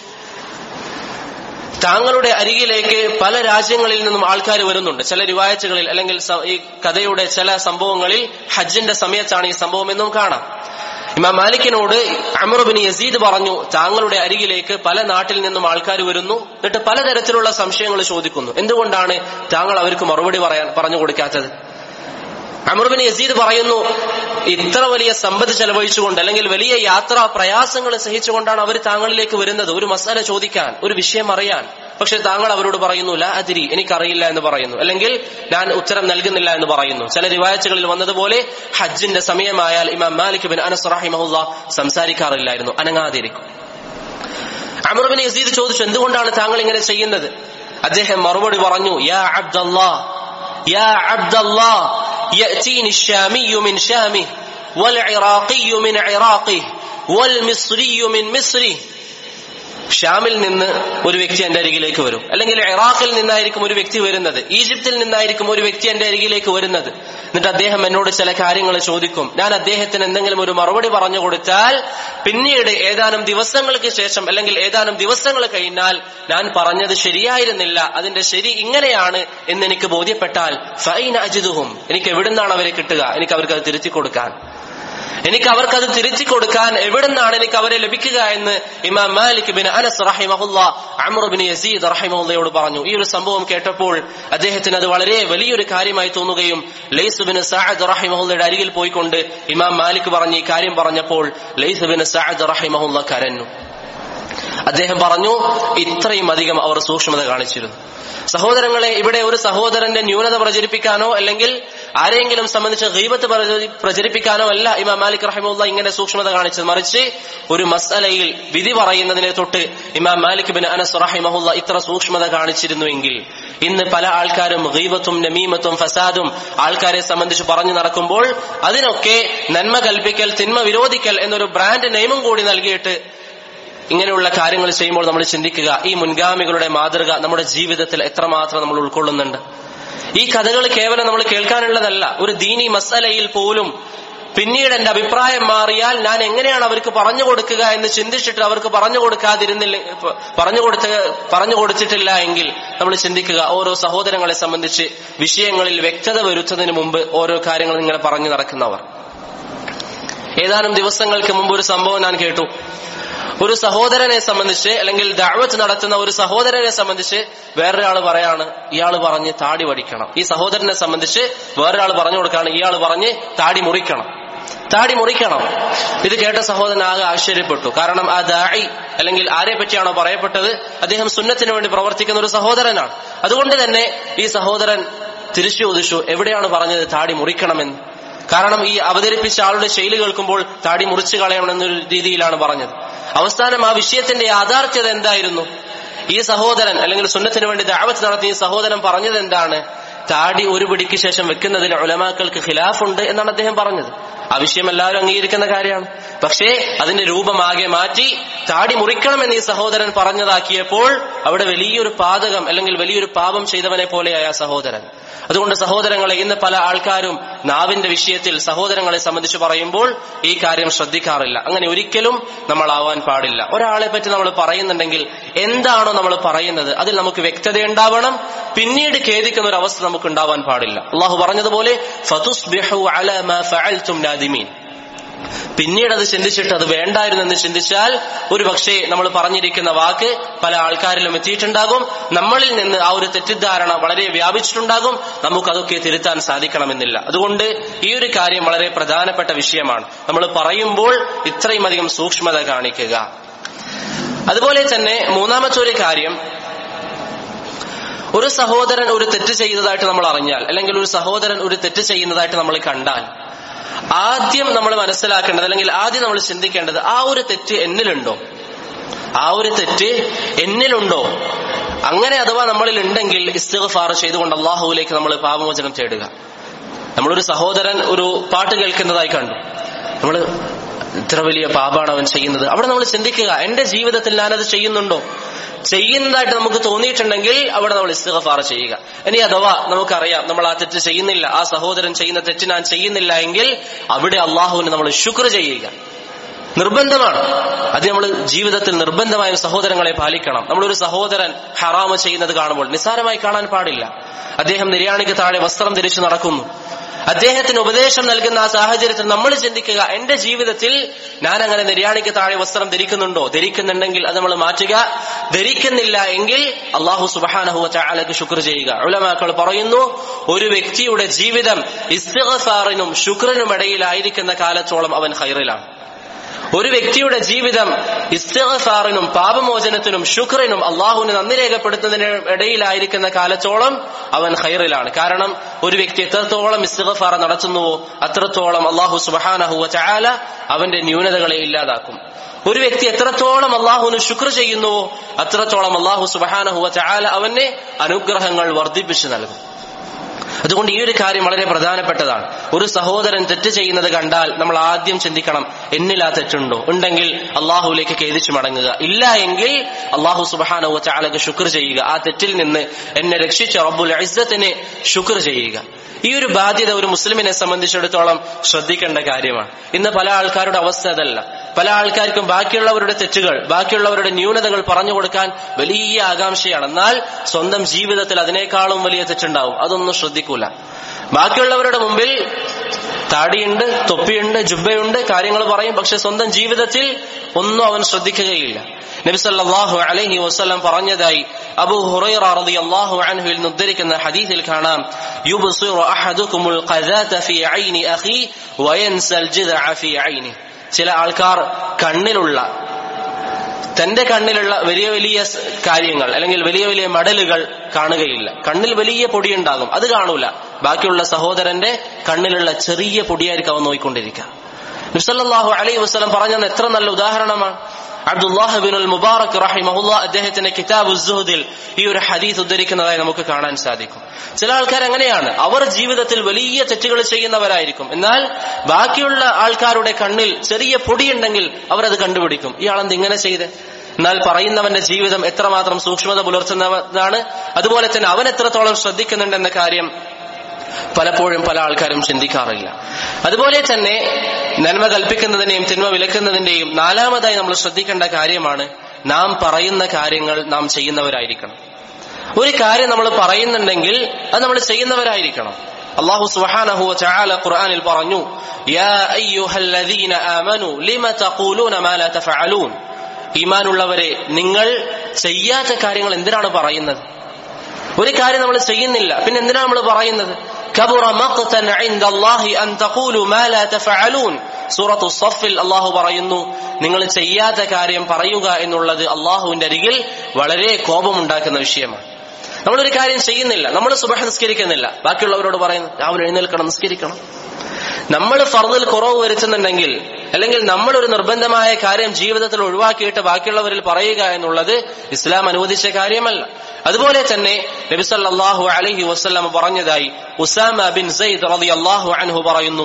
താങ്കളുടെ അരികിലേക്ക് പല രാജ്യങ്ങളിൽ നിന്നും ആൾക്കാർ വരുന്നുണ്ട്. ചില റിവായത്തുകളിൽ, അല്ലെങ്കിൽ ഈ കഥയുടെ ചില സംഭവങ്ങളിൽ ഹജ്ജിന്റെ സമയത്താണ് ഈ സംഭവം എന്നും കാണാം. ഇമാം മാലിക്കിനോട് അംർ ഇബ്നു യസീദ് പറഞ്ഞു, താങ്കളുടെ അരികിലേക്ക് പല നാട്ടിൽ നിന്നും ആൾക്കാർ വരുന്നു, എന്നിട്ട് പലതരത്തിലുള്ള സംശയങ്ങൾ ചോദിക്കുന്നു. എന്തുകൊണ്ടാണ് താങ്കൾ അവർക്ക് മറുപടി പറയാൻ പറഞ്ഞു കൊടുക്കാത്തത്? അംർ ഇബ്നു യസീദ് പറയുന്നു, ഇത്ര വലിയ സമ്പത്ത് ചെലവഴിച്ചുകൊണ്ട്, അല്ലെങ്കിൽ വലിയ യാത്രാ പ്രയാസങ്ങൾ സഹിച്ചുകൊണ്ടാണ് അവർ താങ്കളിലേക്ക് വരുന്നത് ഒരു മസാല ചോദിക്കാൻ, ഒരു വിഷയം അറിയാൻ. പക്ഷെ താങ്കൾ അവരോട് പറയുന്നു ലാ അദ്രി, എനിക്കറിയില്ല എന്ന് പറയുന്നു, അല്ലെങ്കിൽ ഞാൻ ഉത്തരം നൽകുന്നില്ല എന്ന് പറയുന്നു. ചില റിവായത്തുകളിൽ വന്നതുപോലെ ഹജ്ജിന്റെ സമയമായാൽ ഇമാം മാലിക് ഇബ്നു അനസ് റഹിമഹുല്ലാഹ് സംസാരിക്കാറില്ലായിരുന്നു, അനങ്ങാതിരിക്കും. അംർ ഇബ്നു യസീദ് ചോദിച്ചു, എന്തുകൊണ്ടാണ് താങ്കൾ ഇങ്ങനെ ചെയ്യുന്നത്? അദ്ദേഹം മറുപടി പറഞ്ഞു, യാ അബ്ദല്ലാഹ് യാ അബ്ദല്ലാഹ് യഅതീനി الشامي من شامه والعراقي من عراقه والمصري من مصره. ഷാമിൽ നിന്ന് ഒരു വ്യക്തി എന്റെ അരികിലേക്ക് വരും, അല്ലെങ്കിൽ ഇറാഖിൽ നിന്നായിരിക്കും ഒരു വ്യക്തി വരുന്നത്, ഈജിപ്തിൽ നിന്നായിരിക്കും ഒരു വ്യക്തി എന്റെ അരികിലേക്ക് വരുന്നത്. എന്നിട്ട് അദ്ദേഹം എന്നോട് ചില കാര്യങ്ങൾ ചോദിക്കും. ഞാൻ അദ്ദേഹത്തിന് എന്തെങ്കിലും ഒരു മറുപടി പറഞ്ഞു കൊടുത്താൽ പിന്നീട് ഏതാനും ദിവസങ്ങൾക്ക് ശേഷം, അല്ലെങ്കിൽ ഏതാനും ദിവസങ്ങൾ കഴിഞ്ഞാൽ ഞാൻ പറഞ്ഞത് ശരിയായിരുന്നില്ല, അതിന്റെ ശരി ഇങ്ങനെയാണ് എന്ന് എനിക്ക് ബോധ്യപ്പെട്ടാൽ ഫൈന അജിദുഹും, എനിക്ക് എവിടുന്നാണ് അവരെ കിട്ടുക? എനിക്ക് അവർക്ക് അത് തിരുത്തി കൊടുക്കാൻ എനിക്ക് അവർക്കത് തിരിച്ചു കൊടുക്കാൻ എവിടുന്നാണ് എനിക്ക് അവരെ ലഭിക്കുക എന്ന് ഇമാം മാലിക് ഇബ്നു അനസ് റഹിമഹുല്ലാഹ് അംർ ഇബ്നു യസീദ് റഹിമഹുല്ലാഹയോട് പറഞ്ഞു. ഈ ഒരു സംഭവം കേട്ടപ്പോൾ അദ്ദേഹത്തിന് അത് വളരെ വലിയൊരു കാര്യമായി തോന്നുകയും ലൈസ് ഇബ്നു സഅദ് റഹിമഹുല്ലാഹയുടെ അരികിൽ പോയിക്കൊണ്ട് ഇമാം മാലിക് പറഞ്ഞ ഈ കാര്യം പറഞ്ഞപ്പോൾ ലൈസ് ഇബ്നു സഅദ് റഹിമഹുല്ലാഹ് കരഞ്ഞു. അദ്ദേഹം പറഞ്ഞു, ഇത്രയും അധികം അവർ സൂക്ഷ്മത കാണിച്ചിരുന്നു. സഹോദരങ്ങളെ, ഇവിടെ ഒരു സഹോദരന്റെ ന്യൂനത പ്രചരിപ്പിക്കാനോ അല്ലെങ്കിൽ ആരെങ്കിലും സംബന്ധിച്ച് ഗീബത്ത് പ്രചരിപ്പിക്കാനോ അല്ല ഇമാം മാലിക് റഹിമഹുല്ലാഹ് ഇങ്ങനെ സൂക്ഷ്മത കാണിച്ചത്. മറിച്ച് ഒരു മസ്അലയിൽ വിധി പറയുന്നതിനെ തൊട്ട് ഇമാം മാലിക് ബിൻ അനസ് റഹിമഹുല്ലാഹ് ഇത്ര സൂക്ഷ്മത കാണിച്ചിരുന്നുവെങ്കിൽ ഇന്ന് പല ആൾക്കാരും ഗീബത്തും നമീമത്തും ഫസാദും ആൾക്കാരെ സംബന്ധിച്ച് പറഞ്ഞു നടക്കുമ്പോൾ അതിനൊക്കെ നന്മ കൽപ്പിക്കൽ തിന്മ വിരോധിക്കൽ എന്നൊരു ബ്രാൻഡ് നെയിമും കൂടി നൽകിയിട്ട് ഇങ്ങനെയുള്ള കാര്യങ്ങൾ ചെയ്യുമ്പോൾ നമ്മൾ ചിന്തിക്കുക, ഈ മുൻഗാമികളുടെ മാതൃക നമ്മുടെ ജീവിതത്തിൽ എത്രമാത്രം നമ്മൾ ഉൾക്കൊള്ളുന്നുണ്ട്. ഈ കഥകൾ കേവലം നമ്മൾ കേൾക്കാനുള്ളതല്ല. ഒരു ദീനി മസ്അലയിൽ പോലും പിന്നീട് എന്റെ അഭിപ്രായം മാറിയാൽ ഞാൻ എങ്ങനെയാണ് അവർക്ക് പറഞ്ഞു കൊടുക്കുക എന്ന് ചിന്തിച്ചിട്ട് അവർക്ക് പറഞ്ഞു കൊടുക്കാതിരുന്നില്ല പറഞ്ഞു കൊടുത്ത പറഞ്ഞു കൊടുത്തിട്ടില്ല എങ്കിൽ നമ്മൾ ചിന്തിക്കുക, ഓരോ സഹോദരങ്ങളെ സംബന്ധിച്ച് വിഷയങ്ങളിൽ വ്യക്തത വരുത്തുന്നതിന് മുമ്പ് ഓരോ കാര്യങ്ങൾ ഇങ്ങനെ പറഞ്ഞു നടക്കുന്നവർ. ഏതാനും ദിവസങ്ങൾക്ക് മുമ്പ് ഒരു സംഭവം ഞാൻ കേട്ടു. ഒരു സഹോദരനെ സംബന്ധിച്ച് അല്ലെങ്കിൽ ദഅവത്ത് നടത്തുന്ന ഒരു സഹോദരനെ സംബന്ധിച്ച് വേറൊരാൾ പറയാണ് ഇയാൾ പറഞ്ഞ് താടി വടിക്കണം. ഈ സഹോദരനെ സംബന്ധിച്ച് വേറൊരാൾ പറഞ്ഞു കൊടുക്കാണ് ഇയാൾ പറഞ്ഞ് താടി മുറിക്കണം താടി മുറിക്കണം ഇത് കേട്ട സഹോദരൻ ആകെ ആശ്ചര്യപ്പെട്ടു. കാരണം ആ ദാഇ അല്ലെങ്കിൽ ആരെ പറ്റിയാണോ പറയപ്പെട്ടത് അദ്ദേഹം സുന്നത്തിന് വേണ്ടി പ്രവർത്തിക്കുന്ന ഒരു സഹോദരനാണ്. അതുകൊണ്ട് തന്നെ ഈ സഹോദരൻ തിരിച്ചു ചോദിച്ചു, എവിടെയാണ് പറഞ്ഞത് താടി മുറിക്കണമെന്ന്? കാരണം ഈ അവതരിപ്പിച്ച ആളുടെ ശൈലി കേൾക്കുമ്പോൾ താടി മുറിച്ചു കളയണമെന്നൊരു രീതിയിലാണ് പറഞ്ഞത്. അവസാനം ആ വിഷയത്തിന്റെ യാഥാർത്ഥ്യത എന്തായിരുന്നു? ഈ സഹോദരൻ അല്ലെങ്കിൽ സുന്നത്തിന് വേണ്ടി ദഅവത്ത് നടത്തിയ ഈ സഹോദരൻ പറഞ്ഞത് എന്താണ്? താടി ഒരു പിടിക്ക് ശേഷം വെക്കുന്നതിൽ ഉലമാക്കൾക്ക് ഖിലാഫുണ്ട് എന്നാണ് അദ്ദേഹം പറഞ്ഞത്. ആ വിഷയം എല്ലാവരും അംഗീകരിക്കുന്ന കാര്യമാണ്. പക്ഷേ അതിന്റെ രൂപമാകെ മാറ്റി താടി മുറിക്കണമെന്ന് ഈ സഹോദരൻ പറഞ്ഞതാക്കിയപ്പോൾ അവിടെ വലിയൊരു പാതകം അല്ലെങ്കിൽ വലിയൊരു പാപം ചെയ്തവനെ പോലെയായ ആ സഹോദരൻ. അതുകൊണ്ട് സഹോദരങ്ങളെ, ഇന്ന് പല ആൾക്കാരും നാവിന്റെ വിഷയത്തിൽ സഹോദരങ്ങളെ സംബന്ധിച്ച് പറയുമ്പോൾ ഈ കാര്യം ശ്രദ്ധിക്കാറില്ല. അങ്ങനെ ഒരിക്കലും നമ്മൾ ആവാൻ പാടില്ല. ഒരാളെ പറ്റി നമ്മൾ പറയുന്നുണ്ടെങ്കിൽ എന്താണോ നമ്മൾ പറയുന്നത് അതിൽ നമുക്ക് വ്യക്തതയുണ്ടാവണം. പിന്നീട് ഖേദിക്കുന്ന ഒരു അവസ്ഥ നമുക്ക് ഉണ്ടാവാൻ പാടില്ല. അള്ളാഹു പറഞ്ഞതുപോലെ ഫതുസ്ബിഹു അലാ മാ ഫഅൽതും നാദിമീൻ. പിന്നീട് അത് ചിന്തിച്ചിട്ട് അത് വേണ്ടായിരുന്നെന്ന് ചിന്തിച്ചാൽ ഒരു പക്ഷേ നമ്മൾ പറഞ്ഞിരിക്കുന്ന വാക്ക് പല ആൾക്കാരിലും എത്തിയിട്ടുണ്ടാകും. നമ്മളിൽ നിന്ന് ആ ഒരു തെറ്റിദ്ധാരണ വളരെ വ്യാപിച്ചിട്ടുണ്ടാകും. നമുക്കതൊക്കെ തിരുത്താൻ സാധിക്കണമെന്നില്ല. അതുകൊണ്ട് ഈ ഒരു കാര്യം വളരെ പ്രധാനപ്പെട്ട വിഷയമാണ്. നമ്മൾ പറയുമ്പോൾ ഇത്രയും അധികം സൂക്ഷ്മത കാണിക്കുക. അതുപോലെ തന്നെ മൂന്നാമത്തെ ഒരു കാര്യം, ഒരു സഹോദരൻ ഒരു തെറ്റ് ചെയ്തതായിട്ട് നമ്മൾ അറിഞ്ഞാൽ അല്ലെങ്കിൽ ഒരു സഹോദരൻ ഒരു തെറ്റ് ചെയ്യുന്നതായിട്ട് നമ്മൾ കണ്ടാൽ ആദ്യം നമ്മൾ മനസ്സിലാക്കേണ്ടത് അല്ലെങ്കിൽ ആദ്യം നമ്മൾ ചിന്തിക്കേണ്ടത് ആ ഒരു തെറ്റ് എന്നിലുണ്ടോ ആ ഒരു തെറ്റ് എന്നിലുണ്ടോ അങ്ങനെ അഥവാ നമ്മളിൽ ഉണ്ടെങ്കിൽ ഇസ്തിഗ്ഫാർ ചെയ്തുകൊണ്ട് അള്ളാഹുവിലേക്ക് നമ്മൾ പാപമോചനം തേടുക. നമ്മളൊരു സഹോദരൻ ഒരു പാട്ട് കേൾക്കുന്നതായി കണ്ടു, നമ്മൾ ഇത്ര വലിയ പാപാണ് അവൻ ചെയ്യുന്നത്. അവിടെ നമ്മൾ ചിന്തിക്കുക, എന്റെ ജീവിതത്തിൽ ഞാനത് ചെയ്യുന്നുണ്ടോ? ചെയ്യുന്നതായിട്ട് നമുക്ക് തോന്നിയിട്ടുണ്ടെങ്കിൽ അവിടെ നമ്മൾ ഇസ്തിഗ്ഫാർ ചെയ്യുക. ഇനി അഥവാ നമുക്കറിയാം നമ്മൾ ആ തെറ്റ് ചെയ്യുന്നില്ല, ആ സഹോദരൻ ചെയ്യുന്ന തെറ്റ് ഞാൻ ചെയ്യുന്നില്ല എങ്കിൽ അവിടെ അള്ളാഹുവിന് നമ്മൾ ശുക്ർ ചെയ്യുക നിർബന്ധമാണ്. അത് നമ്മൾ ജീവിതത്തിൽ നിർബന്ധമായും സഹോദരങ്ങളെ പാലിക്കണം. നമ്മളൊരു സഹോദരൻ ഹറാമ ചെയ്യുന്നത് കാണുമ്പോൾ നിസ്സാരമായി കാണാൻ പാടില്ല. അദ്ദേഹം നിര്യാണിക്ക് താഴെ വസ്ത്രം ധരിച്ചു നടക്കുന്നു, അദ്ദേഹത്തിന് ഉപദേശം നൽകുന്ന ആ സാഹചര്യത്തിൽ നമ്മൾ ചിന്തിക്കുക, എന്റെ ജീവിതത്തിൽ ഞാൻ അങ്ങനെ നിര്യാണിക്ക് താഴെ വസ്ത്രം ധരിക്കുന്നുണ്ടോ? ധരിക്കുന്നുണ്ടെങ്കിൽ അത് നമ്മൾ മാറ്റുക. ധരിക്കുന്നില്ല എങ്കിൽ അള്ളാഹു സുബ്ഹാനഹു വ തആലക്ക് ശുക്ർ ചെയ്യുക. ഉലമാക്കൾ പറയുന്നു, ഒരു വ്യക്തിയുടെ ജീവിതം ഇസ്തിഗ്ഫാറിനും ശുക്റിനും ഇടയിലായിരിക്കുന്ന കാലത്തോളം അവൻ ഖൈറിലാണ്. ഒരു വ്യക്തിയുടെ ജീവിതം ഇസ്തിഗ്ഫാറിനും പാപമോചനത്തിനും ശുക്റിനും അള്ളാഹുവിന് നന്ദി രേഖപ്പെടുത്തുന്നതിന് ഇടയിലായിരിക്കുന്ന കാലത്തോളം അവൻ ഖൈറിലാണ്. കാരണം ഒരു വ്യക്തി എത്രത്തോളം ഇസ്തിഗ്ഫാർ നടത്തുന്നുവോ അത്രത്തോളം അള്ളാഹു സുബ്ഹാനഹു വ തആല അവന്റെ ന്യൂനതകളെ ഇല്ലാതാക്കും. ഒരു വ്യക്തി എത്രത്തോളം അള്ളാഹുവിന് ശുക്ർ ചെയ്യുന്നുവോ അത്രത്തോളം അള്ളാഹു സുബ്ഹാനഹു വ തആല അവന് അനുഗ്രഹങ്ങൾ വർദ്ധിപ്പിച്ചു നൽകും. അതുകൊണ്ട് ഈ ഒരു കാര്യം വളരെ പ്രധാനപ്പെട്ടതാണ്. ഒരു സഹോദരൻ തെറ്റ് ചെയ്യുന്നത് കണ്ടാൽ നമ്മൾ ആദ്യം ചിന്തിക്കണം, എന്നിൽ ആ തെറ്റുണ്ടോ? ഉണ്ടെങ്കിൽ അള്ളാഹുവിലേക്ക് ഖേദിച്ചു മടങ്ങുക. ഇല്ല എങ്കിൽ അള്ളാഹു സുബ്ഹാനഹു വ തആലക്ക് ശുക്ർ ചെയ്യുക. ആ തെറ്റിൽ നിന്ന് എന്നെ രക്ഷിച്ച റബ്ബുൽ ഇസ്സത്തിന് ശുക്ർ ചെയ്യുക. ഈ ഒരു ബാധ്യത ഒരു മുസ്ലിമിനെ സംബന്ധിച്ചിടത്തോളം ശ്രദ്ധിക്കേണ്ട കാര്യമാണ്. ഇന്ന് പല ആൾക്കാരുടെ അവസ്ഥ അതല്ല. പല ആൾക്കാർക്കും ബാക്കിയുള്ളവരുടെ തെറ്റുകൾ, ബാക്കിയുള്ളവരുടെ ന്യൂനതകൾ പറഞ്ഞു കൊടുക്കാൻ വലിയ ആകാംക്ഷയാണ്. എന്നാൽ സ്വന്തം ജീവിതത്തിൽ അതിനേക്കാളും വലിയ തെറ്റുണ്ടാവും, അതൊന്നും ശ്രദ്ധിക്കൂല. ബാക്കിയുള്ളവരുടെ മുമ്പിൽ താടിയുണ്ട്, തൊപ്പിയുണ്ട്, ജുബ്ബയുണ്ട്, കാര്യങ്ങൾ പറയും. പക്ഷെ സ്വന്തം ജീവിതത്തിൽ ഒന്നും അവൻ ശ്രദ്ധിക്കുകയില്ല. നബി സല്ലല്ലാഹു അലൈഹി വസല്ലം പറഞ്ഞതായി അബൂ ഹുറൈറ റളിയല്ലാഹു അൻഹുവിൽ നിന്ന് ഉദ്ധരിക്കുന്ന ഹദീസിൽ കാണാം, യുബ്സിറു അഹദുകുമുൽ ഖദാത ഫീ ഐനി അഖി വയൻസൽ ജിദ്അ ഫീ ഐനി. ചില ആൾക്കാർ കണ്ണിലുള്ള തന്റെ കണ്ണിലുള്ള വലിയ വലിയ കാര്യങ്ങൾ അല്ലെങ്കിൽ വലിയ വലിയ മടലുകൾ കാണുകയില്ല. കണ്ണിൽ വലിയ പൊടിയുണ്ടാകും, അത് കാണൂല. ബാക്കിയുള്ള സഹോദരന്റെ കണ്ണിലുള്ള ചെറിയ പൊടിയായിരിക്കും അവൻ നോക്കിക്കൊണ്ടിരിക്കുക. നബി സല്ലല്ലാഹു അലൈഹി വസല്ലം പറഞ്ഞത് എത്ര നല്ല ഉദാഹരണമാണ്. അബ്ദുല്ലാഹ് ഇബ്നുൽ മുബാറക് റഹിമഹുല്ലാ അദ്ദേഹത്തിന്റെ കിതാബു സുഹദിൽ ഈ ഒരു ഹദീസ് ഉദ്ധരിക്കുന്നതായി നമുക്ക് കാണാൻ സാധിക്കും. ചില ആൾക്കാർ അങ്ങനെയാണ്, അവർ ജീവിതത്തിൽ വലിയ തെറ്റുകൾ ചെയ്യുന്നവരായിരിക്കും, എന്നാൽ ബാക്കിയുള്ള ആൾക്കാരുടെ കണ്ണിൽ ചെറിയ പൊടിയുണ്ടെങ്കിൽ അവരത് കണ്ടുപിടിക്കും, ഇയാളെന്ത് ഇങ്ങനെ ചെയ്ത്. എന്നാൽ പറയുന്നവന്റെ ജീവിതം എത്രമാത്രം സൂക്ഷ്മത പുലർത്തുന്നതാണ്, അതുപോലെ തന്നെ അവൻ എത്രത്തോളം ശ്രദ്ധിക്കുന്നുണ്ടെന്ന കാര്യം പലപ്പോഴും പല ആൾക്കാരും ചിന്തിക്കാറില്ല. അതുപോലെ തന്നെ നന്മ കൽപ്പിക്കുന്നതിന്റെയും തിന്മ വിലക്കുന്നതിന്റെയും നാലാമതായി നമ്മൾ ശ്രദ്ധിക്കേണ്ട കാര്യമാണ് നാം പറയുന്ന കാര്യങ്ങൾ നാം ചെയ്യുന്നവരായിരിക്കണം. ഒരു കാര്യം നമ്മൾ പറയുന്നുണ്ടെങ്കിൽ അത് നമ്മൾ ചെയ്യുന്നവരായിരിക്കണം. അല്ലാഹു സുബ്ഹാനഹു വ തആല ഖുർആനിൽ പറഞ്ഞു, യാ അയ്യുഹല്ലദീന ആമനൂ ലിമ തഖൂലൂന മാ ലാ തഫഅലൂൻ. ഈമാനുള്ളവരെ, നിങ്ങൾ ചെയ്യാത്ത കാര്യങ്ങൾ എന്തിനാണ് പറയുന്നത്? ഒരു കാര്യം നമ്മൾ ചെയ്യുന്നില്ല, പിന്നെ എന്തിനാണ് നമ്മൾ പറയുന്നത്? കബറ മഖ്തൻ ഇൻദല്ലാഹി അൻ തഖൂലു മാ ലാ തഫഅലൂൻ. സൂറത്തു സഫിൽ അല്ലാഹു പറയുന്നു, നിങ്ങൾ ചെയ്യാത്ത കാര്യം പറയുക എന്നുള്ളത് അല്ലാഹുവിന്റെ അരികിൽ വളരെ കോപമുണ്ടാക്കുന്ന വിഷയമാണ്. നമ്മളൊരു കാര്യം ചെയ്യുന്നില്ല, നമ്മൾ സുബ്ഹ് നിസ്കരിക്കുന്നില്ല, ബാക്കിയുള്ളവരോട് പറയുന്നു രാവിലെ എഴുന്നേൽക്കണം, നിസ്കരിക്കണം. നമ്മൾ ഫർദിൽ കുറവ് വരുത്തുന്നുണ്ടെങ്കിൽ, അല്ലെങ്കിൽ നമ്മൾ ഒരു നിർബന്ധമായ കാര്യം ജീവിതത്തിൽ ഒഴിവാക്കിയിട്ട് ബാക്കിയുള്ളവരിൽ പറയുക എന്നുള്ളത് ഇസ്ലാം അനുവദിച്ച കാര്യമല്ല. അതുപോലെ തന്നെ നബി സല്ലല്ലാഹു അലൈഹി വസല്ലം പറഞ്ഞതായി ഉസാമ ബിൻ സയ്യിദ് റളിയല്ലാഹു അൻഹു പറയുന്നു,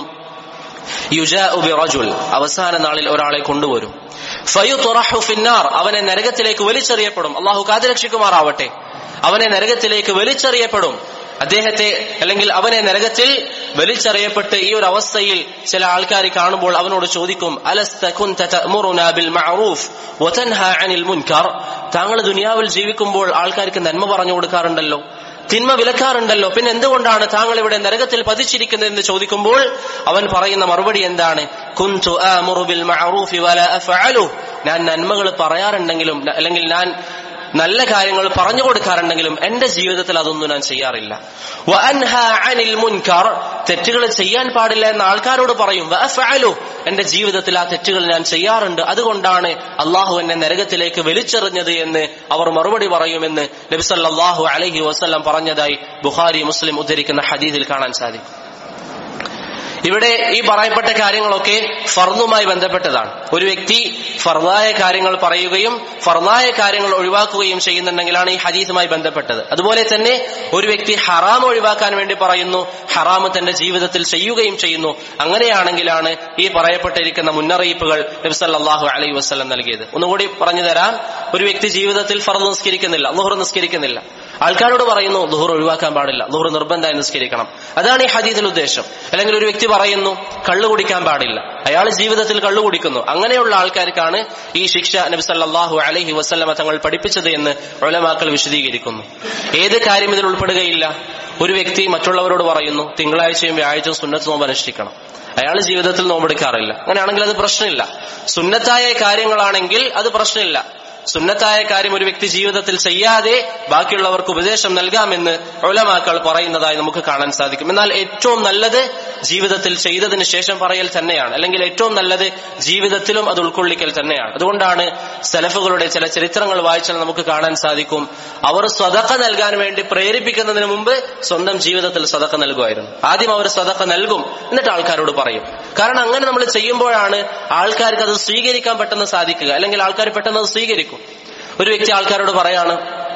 യുജാഉ ബിറജുൽ, അവസാന നാളിൽ ഒരാളെ കൊണ്ടുവരും, ഫയുത്റഹു ഫിന്നാർ, അവനെ നരകത്തിലേക്ക് വലിച്ചെറിയപ്പെടും. അല്ലാഹു കാത്തുരക്ഷിക്കുമാറാവട്ടെ. അവനെ നരകത്തിലേക്ക് വലിച്ചെറിയപ്പെടും. അദ്ദേഹത്തെ അല്ലെങ്കിൽ അവനെ നരകത്തിൽ വലിച്ചെറിയപ്പെട്ട് ഈ ഒരു അവസ്ഥയിൽ ചില ആൾക്കാർ കാണുമ്പോൾ അവനോട് ചോദിക്കും, അലസ്ത കുൻത തഅമുറുനാ ബിൽ മഅറൂഫ് വതൻഹാ അനിൽ മുൻകർ. താങ്കൾ ദുനിയാവിൽ ജീവിക്കുമ്പോൾ ആൾക്കാർക്ക് നന്മ പറഞ്ഞു കൊടുക്കാറുണ്ടല്ലോ, തിന്മ വിലക്കാറുണ്ടല്ലോ, പിന്നെ എന്തുകൊണ്ടാണ് താങ്കൾ ഇവിടെ നരകത്തിൽ പതിച്ചിരിക്കുന്നത് എന്ന് ചോദിക്കുമ്പോൾ അവൻ പറയുന്ന മറുപടി എന്താണ്? കുൻതു ആമുറു ബിൽ മഅറൂഫി വലാ അഫഅലു. ഞാൻ നന്മകൾ പറയാറുണ്ടെങ്കിലും അല്ലെങ്കിൽ ഞാൻ നല്ല കാര്യങ്ങൾ പറഞ്ഞു കൊടുക്കാറുണ്ടെങ്കിലും എന്റെ ജീവിതത്തിൽ അതൊന്നും ഞാൻ ചെയ്യാറില്ല. വഅൻഹാ അനിൽ മുൻകർ, തെറ്റുകൾ ചെയ്യാൻ പാടില്ല എന്ന ആൾക്കാരോട് പറയും, വഅഫഅലു, എന്റെ ജീവിതത്തിൽ ആ തെറ്റുകൾ ഞാൻ ചെയ്യാറുണ്ട്, അതുകൊണ്ടാണ് അള്ളാഹു എന്നെ നരകത്തിലേക്ക് വലിച്ചെറിഞ്ഞത് എന്ന് അവർ മറുപടി പറയുമെന്ന് നബി സല്ലല്ലാഹു അലൈഹി വസല്ലം പറഞ്ഞതായി ബുഖാരി മുസ്ലിം ഉദ്ധരിക്കുന്ന ഹദീസിൽ കാണാൻ സാധിക്കും. ഇവിടെ ഈ പറയപ്പെട്ട കാര്യങ്ങളൊക്കെ ഫർളുമായി ബന്ധപ്പെട്ടതാണ്. ഒരു വ്യക്തി ഫർളായ കാര്യങ്ങൾ പറയുകയും ഫർളായ കാര്യങ്ങൾ ഒഴിവാക്കുകയും ചെയ്യുന്നുണ്ടെങ്കിലാണ് ഈ ഹദീസുമായി ബന്ധപ്പെട്ടത്. അതുപോലെ തന്നെ ഒരു വ്യക്തി ഹറാം ഒഴിവാക്കാൻ വേണ്ടി പറയുന്നു, ഹറാം തന്റെ ജീവിതത്തിൽ ചെയ്യുകയും ചെയ്യുന്നു. അങ്ങനെയാണെങ്കിലാണ് ഈ പറയപ്പെട്ടിരിക്കുന്ന മുന്നറിയിപ്പുകൾ നബി സല്ലല്ലാഹു അലൈഹി വസല്ലം നൽകിയത്. ഒന്നുകൂടി പറഞ്ഞു തരാം. ഒരു വ്യക്തി ജീവിതത്തിൽ ഫർള് നിസ്കരിക്കുന്നില്ല, ളുഹർ നിസ്കരിക്കുന്നില്ല, ആൾക്കാരോട് പറയുന്നു ളുഹർ ഒഴിവാക്കാൻ പാടില്ല, ളുഹർ നിർബന്ധമായി നിസ്കരിക്കണം. അതാണ് ഈ ഹദീസിൽ ഉദ്ദേശം. അല്ലെങ്കിൽ ഒരു വ്യക്തി പറയുന്നു കള്ളു കുടിക്കാൻ പാടില്ല, അയാൾ ജീവിതത്തിൽ കള്ളു കുടിക്കുന്നു. അങ്ങനെയുള്ള ആൾക്കാർക്കാണ് ഈ ശിക്ഷ നബി സല്ലല്ലാഹു അലൈഹി വസല്ലമ തങ്ങൾ പഠിപ്പിച്ചത് എന്ന് ഉലമാക്കൾ വിശദീകരിക്കുന്നു. ഏത് കാര്യം ഇതിൽ ഉൾപ്പെടുകയില്ല? ഒരു വ്യക്തി മറ്റുള്ളവരോട് പറയുന്നു തിങ്കളാഴ്ചയും വ്യാഴാഴ്ചയും സുന്നത്ത് നോമ്പ് അനുഷ്ഠിക്കണം, അയാൾ ജീവിതത്തിൽ നോമ്പെടുക്കാറില്ല. അങ്ങനെയാണെങ്കിൽ അത് പ്രശ്നമില്ല. സുന്നത്തായ കാര്യങ്ങളാണെങ്കിൽ അത് പ്രശ്നമില്ല. സുന്നത്തായ കാര്യം ഒരു വ്യക്തി ജീവിതത്തിൽ ചെയ്യാതെ ബാക്കിയുള്ളവർക്ക് ഉപദേശം നൽകാമെന്ന് ഉലമാക്കൾ പറയുന്നതായി നമുക്ക് കാണാൻ സാധിക്കും. എന്നാൽ ഏറ്റവും നല്ലത് ജീവിതത്തിൽ ചെയ്തതിന് ശേഷം പറയൽ തന്നെയാണ്, അല്ലെങ്കിൽ ഏറ്റവും നല്ലത് ജീവിതത്തിലും അത് ഉൾക്കൊള്ളിക്കൽ തന്നെയാണ്. അതുകൊണ്ടാണ് സലഫുകളുടെ ചില ചരിത്രങ്ങൾ വായിച്ചാൽ നമുക്ക് കാണാൻ സാധിക്കും, അവർ സ്വതക്ക നൽകാൻ വേണ്ടി പ്രേരിപ്പിക്കുന്നതിന് മുമ്പ് സ്വന്തം ജീവിതത്തിൽ സ്വതക്ക നൽകുമായിരുന്നു. ആദ്യം അവർ സ്വതക്ക നൽകും, എന്നിട്ട് ആൾക്കാരോട് പറയും. കാരണം അങ്ങനെ നമ്മൾ ചെയ്യുമ്പോഴാണ് ആൾക്കാർക്ക് അത് സ്വീകരിക്കാൻ പെട്ടെന്ന് സാധിക്കുക, അല്ലെങ്കിൽ ആൾക്കാർ പെട്ടെന്ന് അത് സ്വീകരിക്കും. ഒരു വ്യക്തി ആൾക്കാരോട് പറയാണ്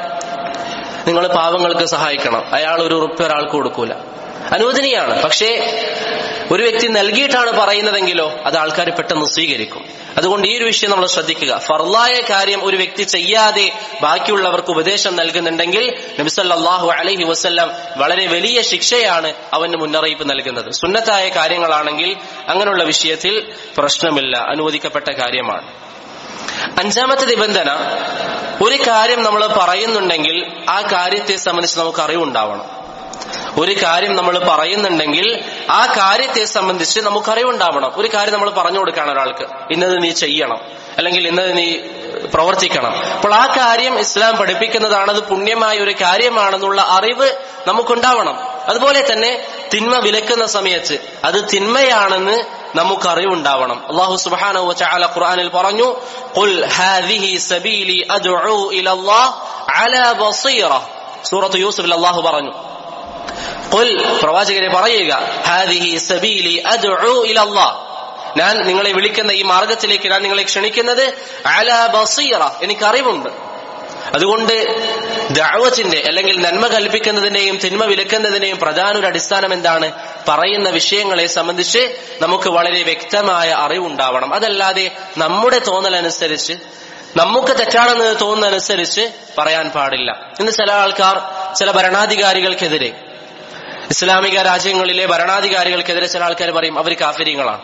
നിങ്ങൾ പാവങ്ങൾക്ക് സഹായിക്കണം, അയാൾ ഒരു ഉറുപ്പ്യ ഒരാൾക്ക് കൊടുക്കൂല, അനുവദനീയാണ്. പക്ഷേ ഒരു വ്യക്തി നൽകിയിട്ടാണ് പറയുന്നതെങ്കിലോ അത് ആൾക്കാർ പെട്ടെന്ന് സ്വീകരിക്കും. അതുകൊണ്ട് ഈ ഒരു വിഷയം നമ്മൾ ശ്രദ്ധിക്കുക. ഫർളായ കാര്യം ഒരു വ്യക്തി ചെയ്യാതെ ബാക്കിയുള്ളവർക്ക് ഉപദേശം നൽകുന്നുണ്ടെങ്കിൽ നബി സല്ലല്ലാഹു അലൈഹി വസല്ലം വളരെ വലിയ ശിക്ഷയാണ് അവന് മുന്നറിയിപ്പ് നൽകുന്നത്. സുന്നത്തായ കാര്യങ്ങളാണെങ്കിൽ അങ്ങനെയുള്ള വിഷയത്തിൽ പ്രശ്നമില്ല, അനുവദിക്കപ്പെട്ട കാര്യമാണ്. അഞ്ചാമത്തെ നിബന്ധന, ഒരു കാര്യം നമ്മൾ പറയുന്നുണ്ടെങ്കിൽ ആ കാര്യത്തെ സംബന്ധിച്ച് നമുക്ക് അറിവുണ്ടാവണം. ഒരു കാര്യം നമ്മൾ പറയുന്നുണ്ടെങ്കിൽ ആ കാര്യത്തെ സംബന്ധിച്ച് നമുക്ക് അറിവുണ്ടാവണം. ഒരു കാര്യം നമ്മൾ പറഞ്ഞു കൊടുക്കണം ഒരാൾക്ക്, ഇന്നത് നീ ചെയ്യണം, അല്ലെങ്കിൽ ഇന്നത് നീ പ്രവർത്തിക്കണം. അപ്പോൾ ആ കാര്യം ഇസ്ലാം പഠിപ്പിക്കുന്നതാണ്, അത് പുണ്യമായ ഒരു കാര്യമാണെന്നുള്ള അറിവ് നമുക്കുണ്ടാവണം. അതുപോലെ തന്നെ തിന്മ വിലക്കുന്ന സമയത്ത് അത് തിന്മയാണെന്ന് നമുക്കറിവുണ്ടാവണം. അല്ലാഹു സുബ്ഹാനഹു വ തആല ഖുർആനിൽ പറഞ്ഞു, ഖുൽ ഹാദിഹി സബീലി അദ്ഉ ഇലല്ലാഹ് അലാ ബസീറ. സൂറത്ത് യൂസുഫിൽ അല്ലാഹു പറഞ്ഞു, ഖുൽ പ്രവാചകരെ പറയുക ഹാദിഹി സബീലി അദ്ഉ ഇലല്ലാഹ്, ഞാൻ നിങ്ങളെ വിളിക്കുന്ന ഈ മാർഗത്തിലേക്ക് ഞാൻ നിങ്ങളെ ക്ഷണിക്കുന്നത് അലാ ബസീറ, എനിക്കറിവുണ്ട്. അതുകൊണ്ട് ദഅവത്തിന്റെ അല്ലെങ്കിൽ നന്മ കൽപ്പിക്കുന്നതിന്റെയും തിന്മ വിലക്കുന്നതിന്റെയും പ്രധാന ഒരു അടിസ്ഥാനം എന്താണ്? പറയുന്ന വിഷയങ്ങളെ സംബന്ധിച്ച് നമുക്ക് വളരെ വ്യക്തമായ അറിവുണ്ടാവണം. അതല്ലാതെ നമ്മുടെ തോന്നലനുസരിച്ച് നമുക്ക് തെറ്റാണെന്ന് തോന്നുന്നതനുസരിച്ച് പറയാൻ പാടില്ല. ഇന്ന് ചില ആൾക്കാർ ചില ഭരണാധികാരികൾക്കെതിരെ, ഇസ്ലാമിക രാജ്യങ്ങളിലെ ഭരണാധികാരികൾക്കെതിരെ ചില ആൾക്കാർ പറയും അവർ കാഫിരീങ്ങളാണ്.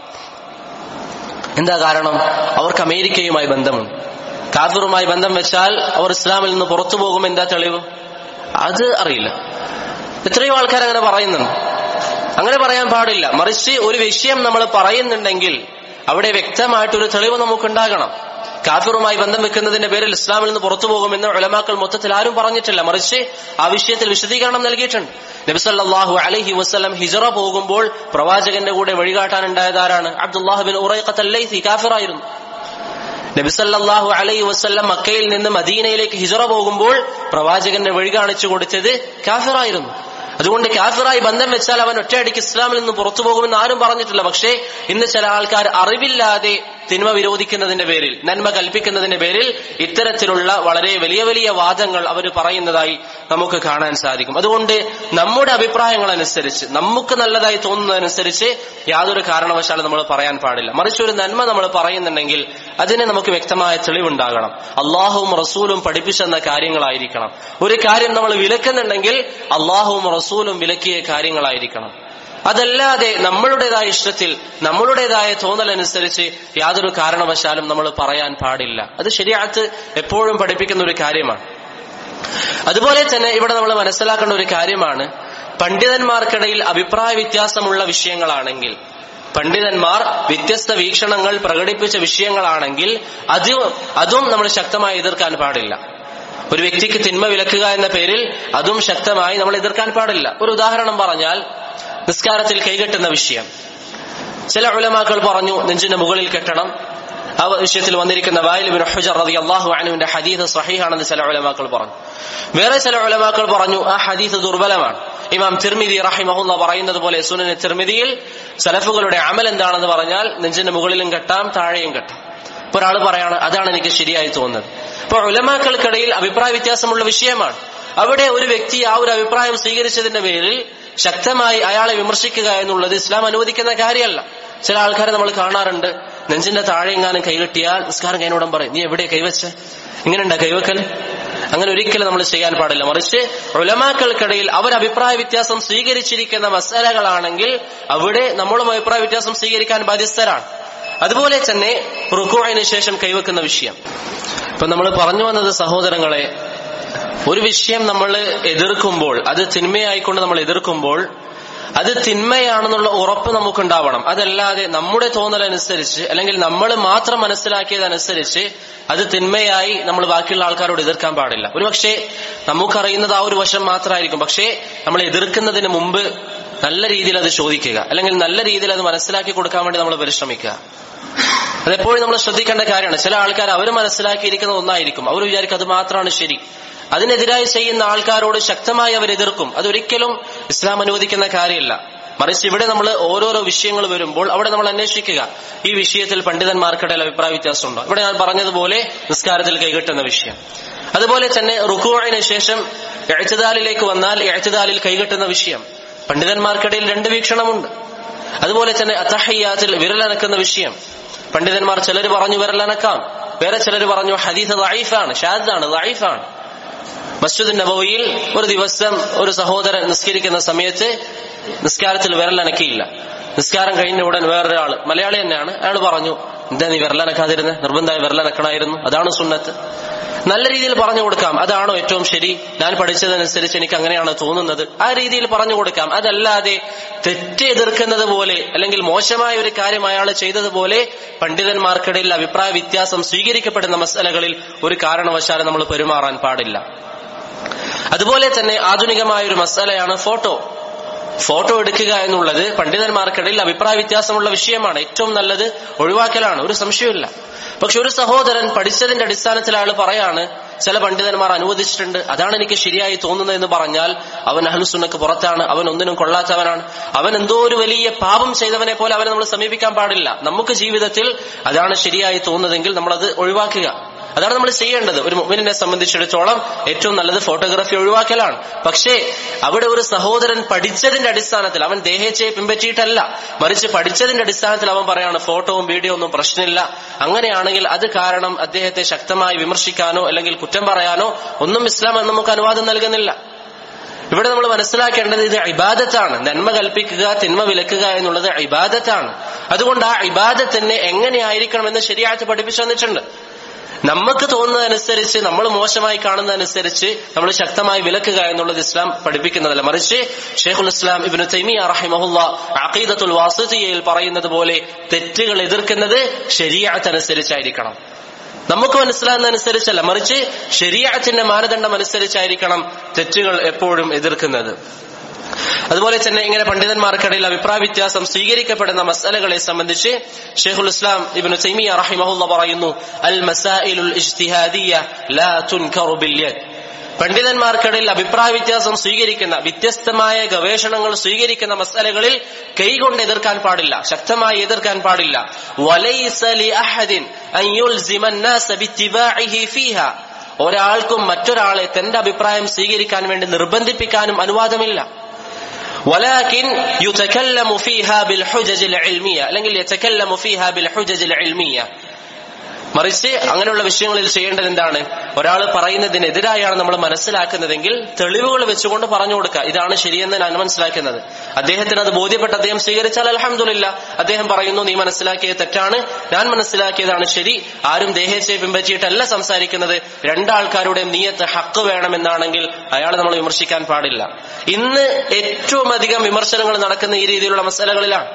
എന്താ കാരണം? അവർക്ക് അമേരിക്കയുമായി ബന്ധമുണ്ട്. കാഫിറുമായി ബന്ധം വെച്ചാൽ അവർ ഇസ്ലാമിൽ നിന്ന് പുറത്തു പോകും. എന്താ തെളിവ്? അത് അറിയില്ല. എത്രയോ ആൾക്കാർ അങ്ങനെ പറയുന്നുണ്ട്. അങ്ങനെ പറയാൻ പാടില്ല. മറിച്ച് ഒരു വിഷയം നമ്മൾ പറയുന്നുണ്ടെങ്കിൽ അവിടെ വ്യക്തമായിട്ടൊരു തെളിവ് നമുക്കുണ്ടാകണം. കാഫിറുമായി ബന്ധം വെക്കുന്നതിന്റെ പേരിൽ ഇസ്ലാമിൽ നിന്ന് പുറത്തു പോകുമെന്ന് ഉലമാക്കൾ മൊത്തത്തിൽ ആരും പറഞ്ഞിട്ടില്ല. മറിച്ച് ആ വിഷയത്തിൽ വിശദീകരണം നൽകിയിട്ടുണ്ട്. നബി സല്ലല്ലാഹു അലൈഹി വസല്ലം ഹിജ്റ പോകുമ്പോൾ പ്രവാചകന്റെ കൂടെ വഴികാട്ടാനുണ്ടായതാരാണ്? Abdullah bin ഉറൈഖത്ത് അൽ-ലൈസി, കാഫിറായിരുന്നു. നബി സല്ലല്ലാഹു അലൈഹി വസല്ലം മക്കയിൽ നിന്ന് മദീനയിലേക്ക് ഹിജ്റ പോകുമ്പോൾ പ്രവാചകന്റെ വഴി കാണിച്ചു കൊടുത്തത് കാഫിറായിരുന്നു. അതുകൊണ്ട് കാഫിറായി ബന്ധം വെച്ചാൽ അവൻ ഒറ്റയടിക്ക് ഇസ്ലാമിൽ നിന്ന് പുറത്തു പോകുമെന്ന് ആരും പറഞ്ഞിട്ടില്ല. പക്ഷേ ഇന്ന് ചില ആൾക്കാർ അറിവില്ലാതെ തിന്മ വിരോധിക്കുന്നതിന്റെ പേരിൽ, നന്മ കൽപ്പിക്കുന്നതിന്റെ പേരിൽ ഇത്തരത്തിലുള്ള വളരെ വലിയ വലിയ വാദങ്ങൾ അവർ പറയുന്നതായി നമുക്ക് കാണാൻ സാധിക്കും. അതുകൊണ്ട് നമ്മുടെ അഭിപ്രായങ്ങൾ അനുസരിച്ച്, നമുക്ക് നല്ലതായി തോന്നുന്നതനുസരിച്ച് യാതൊരു കാരണവശാലും നമ്മൾ പറയാൻ പാടില്ല. മറിച്ച് ഒരു നന്മ നമ്മൾ പറയുന്നുണ്ടെങ്കിൽ അതിന് നമുക്ക് വ്യക്തമായ തെളിവുണ്ടാകണം. അള്ളാഹുവും റസൂലും പഠിപ്പിച്ചെന്ന കാര്യങ്ങളായിരിക്കണം. ഒരു കാര്യം നമ്മൾ വിലക്കുന്നുണ്ടെങ്കിൽ അള്ളാഹുവും റസൂലും വിലക്കിയ കാര്യങ്ങളായിരിക്കണം. അതല്ലാതെ നമ്മളുടേതായ ഇഷ്ടത്തിൽ നമ്മളുടേതായ തോന്നലനുസരിച്ച് യാതൊരു കാരണവശാലും നമ്മൾ പറയാൻ പാടില്ല. അത് ശരീഅത്ത് എപ്പോഴും പഠിപ്പിക്കുന്ന ഒരു കാര്യമാണ്. അതുപോലെ തന്നെ ഇവിടെ നമ്മൾ മനസ്സിലാക്കേണ്ട ഒരു കാര്യമാണ്, പണ്ഡിതന്മാർക്കിടയിൽ അഭിപ്രായ വ്യത്യാസമുള്ള വിഷയങ്ങളാണെങ്കിൽ, പണ്ഡിതന്മാർ വ്യത്യസ്ത വീക്ഷണങ്ങൾ പ്രകടിപ്പിച്ച വിഷയങ്ങളാണെങ്കിൽ അത് അതും നമ്മൾ ശക്തമായി എതിർക്കാൻ പാടില്ല. ഒരു വ്യക്തിക്ക് തിന്മ വിലക്കുക എന്ന പേരിൽ അതും ശക്തമായി നമ്മൾ എതിർക്കാൻ പാടില്ല. ഒരു ഉദാഹരണം പറഞ്ഞാൽ, നിസ്കാരത്തിൽ കൈകെട്ടുന്ന വിഷയം. ചില ഉലമാക്കൾ പറഞ്ഞു നെഞ്ചിന്റെ മുകളിൽ കെട്ടണം. ആ വിഷയത്തിൽ വന്നിരിക്കുന്ന വായിൽ ഇബ്നു ഹുജർ റളിയല്ലാഹു അൻഹുവിന്റെ ഹദീസ് സ്വഹീഹാണെന്ന് ചില ഉലമാക്കൾ പറഞ്ഞു. വേറെ ചില ഉലമാക്കൾ പറഞ്ഞു ആ ഹദീസ് ദുർബലമാണ്. ഇമാം തിർമിദി റഹിമഹുല്ലാഹ് പറയുന്നത് പോലെ സുനൻ തിർമിദിയിൽ സലഫുകളുടെ അമൽ എന്താണെന്ന് പറഞ്ഞാൽ നെഞ്ചിന്റെ മുകളിലും കെട്ടാം, താഴെയും കെട്ടാം. ഇപ്പൊ ഒരാൾ പറയാണ് അതാണ് എനിക്ക് ശരിയായി തോന്നുന്നത്. ഇപ്പൊ ഉലമാക്കൾക്കിടയിൽ അഭിപ്രായ വ്യത്യാസമുള്ള വിഷയമാണ്. അവിടെ ഒരു വ്യക്തി ആ ഒരു അഭിപ്രായം സ്വീകരിച്ചതിന്റെ പേരിൽ ശക്തമായി അയാളെ വിമർശിക്കുക എന്നുള്ളത് ഇസ്ലാം അനുവദിക്കുന്ന കാര്യമല്ല. ചില ആൾക്കാരെ നമ്മൾ കാണാറുണ്ട്, നെഞ്ചിന്റെ താഴെ എങ്ങാനും കൈകെട്ടിയാൽ നിസ്കാരം കഴിഞ്ഞോടം പറയും നീ എവിടെ കൈവച്ച, ഇങ്ങനെയുണ്ടാ കൈവക്കൽ? അങ്ങനെ ഒരിക്കലും നമ്മൾ ചെയ്യാൻ പാടില്ല. മറിച്ച് ഉലമാക്കൾക്കിടയിൽ അവർ അഭിപ്രായ വ്യത്യാസം സ്വീകരിച്ചിരിക്കുന്ന മസലകളാണെങ്കിൽ അവിടെ നമ്മളും അഭിപ്രായ വ്യത്യാസം സ്വീകരിക്കാൻ ബാധ്യസ്ഥരാണ്. അതുപോലെ തന്നെ റുകൂഇന് ശേഷം കൈവെക്കുന്ന വിഷയം. ഇപ്പൊ നമ്മൾ പറഞ്ഞു വന്നത് സഹോദരങ്ങളെ, ഒരു വിഷയം നമ്മൾ എതിർക്കുമ്പോൾ, അത് തിന്മയായിക്കൊണ്ട് നമ്മൾ എതിർക്കുമ്പോൾ അത് തിന്മയാണെന്നുള്ള ഉറപ്പ് നമുക്കുണ്ടാവണം. അതല്ലാതെ നമ്മുടെ തോന്നലനുസരിച്ച് അല്ലെങ്കിൽ നമ്മൾ മാത്രം മനസ്സിലാക്കിയതനുസരിച്ച് അത് തിന്മയായി നമ്മൾ ബാക്കിയുള്ള ആൾക്കാരോട് എതിർക്കാൻ പാടില്ല. ഒരുപക്ഷെ നമുക്കറിയുന്നത് ആ ഒരു വശം മാത്രമായിരിക്കും. പക്ഷേ നമ്മൾ എതിർക്കുന്നതിന് മുമ്പ് നല്ല രീതിയിൽ അത് ചോദിക്കുക, അല്ലെങ്കിൽ നല്ല രീതിയിൽ അത് മനസ്സിലാക്കി കൊടുക്കാൻ വേണ്ടി നമ്മൾ പരിശ്രമിക്കുക. അതെപ്പോഴും നമ്മൾ ശ്രദ്ധിക്കേണ്ട കാര്യമാണ്. ചില ആൾക്കാർ അവർ മനസ്സിലാക്കിയിരിക്കുന്ന ഒന്നായിരിക്കും, അവർ വിചാരിക്കും അത് മാത്രമാണ് ശരി. അതിനെതിരായി ചെയ്യുന്ന ആൾക്കാരോട് ശക്തമായി അവർ എതിർക്കും. അതൊരിക്കലും ഇസ്ലാം അനുവദിക്കുന്ന കാര്യമല്ല. മറിച്ച് ഇവിടെ നമ്മൾ ഓരോരോ വിഷയങ്ങൾ വരുമ്പോൾ അവിടെ നമ്മൾ അന്വേഷിക്കുക, ഈ വിഷയത്തിൽ പണ്ഡിതന്മാർക്കിടയിൽ അഭിപ്രായ വ്യത്യാസമുണ്ടോ. ഇവിടെ ഞാൻ പറഞ്ഞതുപോലെ നിസ്കാരത്തിൽ കൈകെട്ടുന്ന വിഷയം. അതുപോലെ തന്നെ റുകൂഇന് ശേഷം ഇഅ്തിദാലിലേക്ക് വന്നാൽ ഇഅ്തിദാലിൽ കൈകെട്ടുന്ന വിഷയം, പണ്ഡിതന്മാർക്കിടയിൽ രണ്ട് വീക്ഷണമുണ്ട്. അതുപോലെ തന്നെ അത്തഹിയ്യാത്തിൽ വിരലനക്കുന്ന വിഷയം, പണ്ഡിതന്മാർ ചിലർ പറഞ്ഞു വിരലനക്കാം, വേറെ ചിലർ പറഞ്ഞു ഹദീസ് ദഈഫാണ്, ഷാദാണ്, ദഈഫാണ്. മസ്ജിദ് നബവിയിൽ ഒരു ദിവസം ഒരു സഹോദരൻ നിസ്കരിക്കുന്ന സമയത്ത് നിസ്കാരത്തിൽ വിരലനക്കിയില്ല. നിസ്കാരം കഴിഞ്ഞ ഉടൻ വേറൊരാൾ, മലയാളി തന്നെയാണ്, അയാൾ പറഞ്ഞു എന്താ നീ വിരലനക്കാതിരുന്നത്, നിർബന്ധമായി വിരലനക്കണമായിരുന്നു, അതാണ് സുന്നത്ത്. നല്ല രീതിയിൽ പറഞ്ഞു കൊടുക്കാം, അതാണോ ഏറ്റവും ശരി, ഞാൻ പഠിച്ചതനുസരിച്ച് എനിക്ക് അങ്ങനെയാണ് തോന്നുന്നത്, ആ രീതിയിൽ പറഞ്ഞു കൊടുക്കാം. അതല്ലാതെ തെറ്റ് എതിർക്കുന്നത് പോലെ അല്ലെങ്കിൽ മോശമായ ഒരു കാര്യം അയാൾ ചെയ്തതുപോലെ പണ്ഡിതന്മാർക്കിടയിൽ അഭിപ്രായ വ്യത്യാസം സ്വീകരിക്കപ്പെടുന്ന മസലകളിൽ ഒരു കാരണവശാലും നമ്മൾ പെരുമാറാൻ പാടില്ല. അതുപോലെ തന്നെ ആധുനികമായ ഒരു മസലയാണ് ഫോട്ടോ. ഫോട്ടോ എടുക്കുക എന്നുള്ളത് പണ്ഡിതന്മാർക്കിടയിൽ അഭിപ്രായ വ്യത്യാസമുള്ള വിഷയമാണ്. ഏറ്റവും നല്ലത് ഒഴിവാക്കലാണ്, ഒരു സംശയമില്ല. പക്ഷെ ഒരു സഹോദരൻ പഠിച്ചതിന്റെ അടിസ്ഥാനത്തിൽ അയാൾ പറയാണ് ചില പണ്ഡിതന്മാർ അനുവദിച്ചിട്ടുണ്ട്, അതാണ് എനിക്ക് ശരിയായി തോന്നുന്നത് എന്ന് പറഞ്ഞാൽ അവൻ അഹ്ലുസുന്നക്ക് പുറത്താണ്, അവൻ ഒന്നിനും കൊള്ളാത്തവനാണ്, അവൻ എന്തോ ഒരു വലിയ പാപം ചെയ്തവനെ പോലെ അവനെ നമ്മൾ സമീപിക്കാൻ പാടില്ല. നമുക്ക് ജീവിതത്തിൽ അതാണ് ശരിയായി തോന്നുന്നതെങ്കിൽ നമ്മളത് ഒഴിവാക്കുക. അതാണ് നമ്മൾ ചെയ്യേണ്ടത്. ഒരു മുഅ്മിനെ സംബന്ധിച്ചിടത്തോളം ഏറ്റവും നല്ലത് ഫോട്ടോഗ്രാഫി ഒഴിവാക്കലാണ്. പക്ഷേ അവിടെ ഒരു സഹോദരൻ പഠിച്ചതിന്റെ അടിസ്ഥാനത്തിൽ, അവൻ ദേഹേച്ഛയെ പിൻപറ്റിയിട്ടല്ല, മറിച്ച് പഠിച്ചതിന്റെ അടിസ്ഥാനത്തിൽ അവൻ പറയാണ് ഫോട്ടോവും വീഡിയോ ഒന്നും പ്രശ്നമില്ല. അങ്ങനെയാണെങ്കിൽ അത് കാരണം അദ്ദേഹത്തെ ശക്തമായി വിമർശിക്കാനോ അല്ലെങ്കിൽ കുറ്റം പറയാനോ ഒന്നും ഇസ്ലാം നമുക്ക് അനുവാദം നൽകുന്നില്ല. ഇവിടെ നമ്മൾ മനസ്സിലാക്കേണ്ടത് ഇത് ഇബാദത്താണ്. നന്മ കൽപ്പിക്കുക, തിന്മ വിലക്കുക എന്നുള്ളത് ഇബാദത്താണ്. അതുകൊണ്ട് ആ ഇബാദത്തിനെ എങ്ങനെയായിരിക്കണമെന്ന് ശരിയായിട്ട് പഠിപ്പിച്ചു തന്നിട്ടുണ്ട്. നമുക്ക് തോന്നുന്നതനുസരിച്ച്, നമ്മൾ മോശമായി കാണുന്നതനുസരിച്ച് നമ്മൾ ശക്തമായി വിലക്കുക എന്നുള്ളത് ഇസ്ലാം പഠിപ്പിക്കുന്നതല്ല. മറിച്ച് ശൈഖുൽ ഇസ്ലാം ഇബ്നു തൈമിയ്യ റഹിമഹുല്ലാഹ് അഖീദത്തുൽ വാസിതിയ്യയിൽ പറയുന്നത് പോലെ തെറ്റുകൾ എതിർക്കുന്നത് ശരീഅത്ത് അനുസരിച്ചായിരിക്കണം. നമുക്ക് മനസ്സിലാകുന്നതനുസരിച്ചല്ല, മറിച്ച് ശരീഅത്തിന്റെ മാനദണ്ഡം അനുസരിച്ചായിരിക്കണം തെറ്റുകൾ എപ്പോഴും എതിർക്കുന്നത്. അതുപോലെ തന്നെ ഇങ്ങനെ പണ്ഡിതന്മാർക്കിടയിൽ അഭിപ്രായ വ്യത്യാസം സ്വീകരിക്കപ്പെടുന്ന മസലകളെ സംബന്ധിച്ച് ശൈഖുൽ ഇസ്ലാം ഇബ്നു തൈമിയ്യ റഹിമഹുല്ലാഹ് പറയുന്നു, അൽ മസായിലുൽ ഇജ്തിഹാദിയ്യ ലാ തുൻകറു ബിൽ യദ്. പണ്ഡിതന്മാർക്കിടയിൽ അഭിപ്രായ വ്യത്യാസം സ്വീകരിക്കുന്ന, വ്യത്യസ്തമായ ഗവേഷണങ്ങൾ സ്വീകരിക്കുന്ന മസലകളിൽ കൈകൊണ്ട് എതിർക്കാൻ പാടില്ല, ശക്തമായി എതിർക്കാൻ പാടില്ല. വലൈസ ലി അഹദിൻ അൻ യുൽസിമ അന്നാസ ബിത്തിബാഇഹി ഫീഹാ. ഒരാൾക്കും മറ്റൊരാളെ തന്റെ അഭിപ്രായം സ്വീകരിക്കാൻ വേണ്ടി നിർബന്ധിപ്പിക്കാനും അനുവാദമില്ല. ولكن يتكلم فيها بالحجج العلمية അല്ലെങ്കിൽ يتكلم فيها بالحجج العلمية. മറിച്ച് അങ്ങനെയുള്ള വിഷയങ്ങളിൽ ചെയ്യേണ്ടത് എന്താണ്? ഒരാൾ പറയുന്നതിനെതിരായാണ് നമ്മൾ മനസ്സിലാക്കുന്നതെങ്കിൽ തെളിവുകൾ വെച്ചുകൊണ്ട് പറഞ്ഞു കൊടുക്കുക, ഇതാണ് ശരിയെന്ന് ഞാൻ മനസ്സിലാക്കുന്നത്. അദ്ദേഹത്തിന് അത് ബോധ്യപ്പെട്ട് അദ്ദേഹം സ്വീകരിച്ചാൽ അൽഹംദുലില്ലാ, അദ്ദേഹം പറയുന്നു നീ മനസ്സിലാക്കിയത് തെറ്റാണ്, ഞാൻ മനസ്സിലാക്കിയതാണ് ശരി. ആരും ദേഹേച്ഛയെ പിൻപറ്റിയിട്ടല്ല സംസാരിക്കുന്നത്. രണ്ടാൾക്കാരുടെയും നിയ്യത്ത് ഹക്ക് വേണമെന്നാണെങ്കിൽ അയാളെ നമ്മൾ വിമർശിക്കാൻ പാടില്ല. ഇന്ന് ഏറ്റവും അധികം വിമർശനങ്ങൾ നടക്കുന്ന ഈ രീതിയിലുള്ള മസലകളിലാണ്.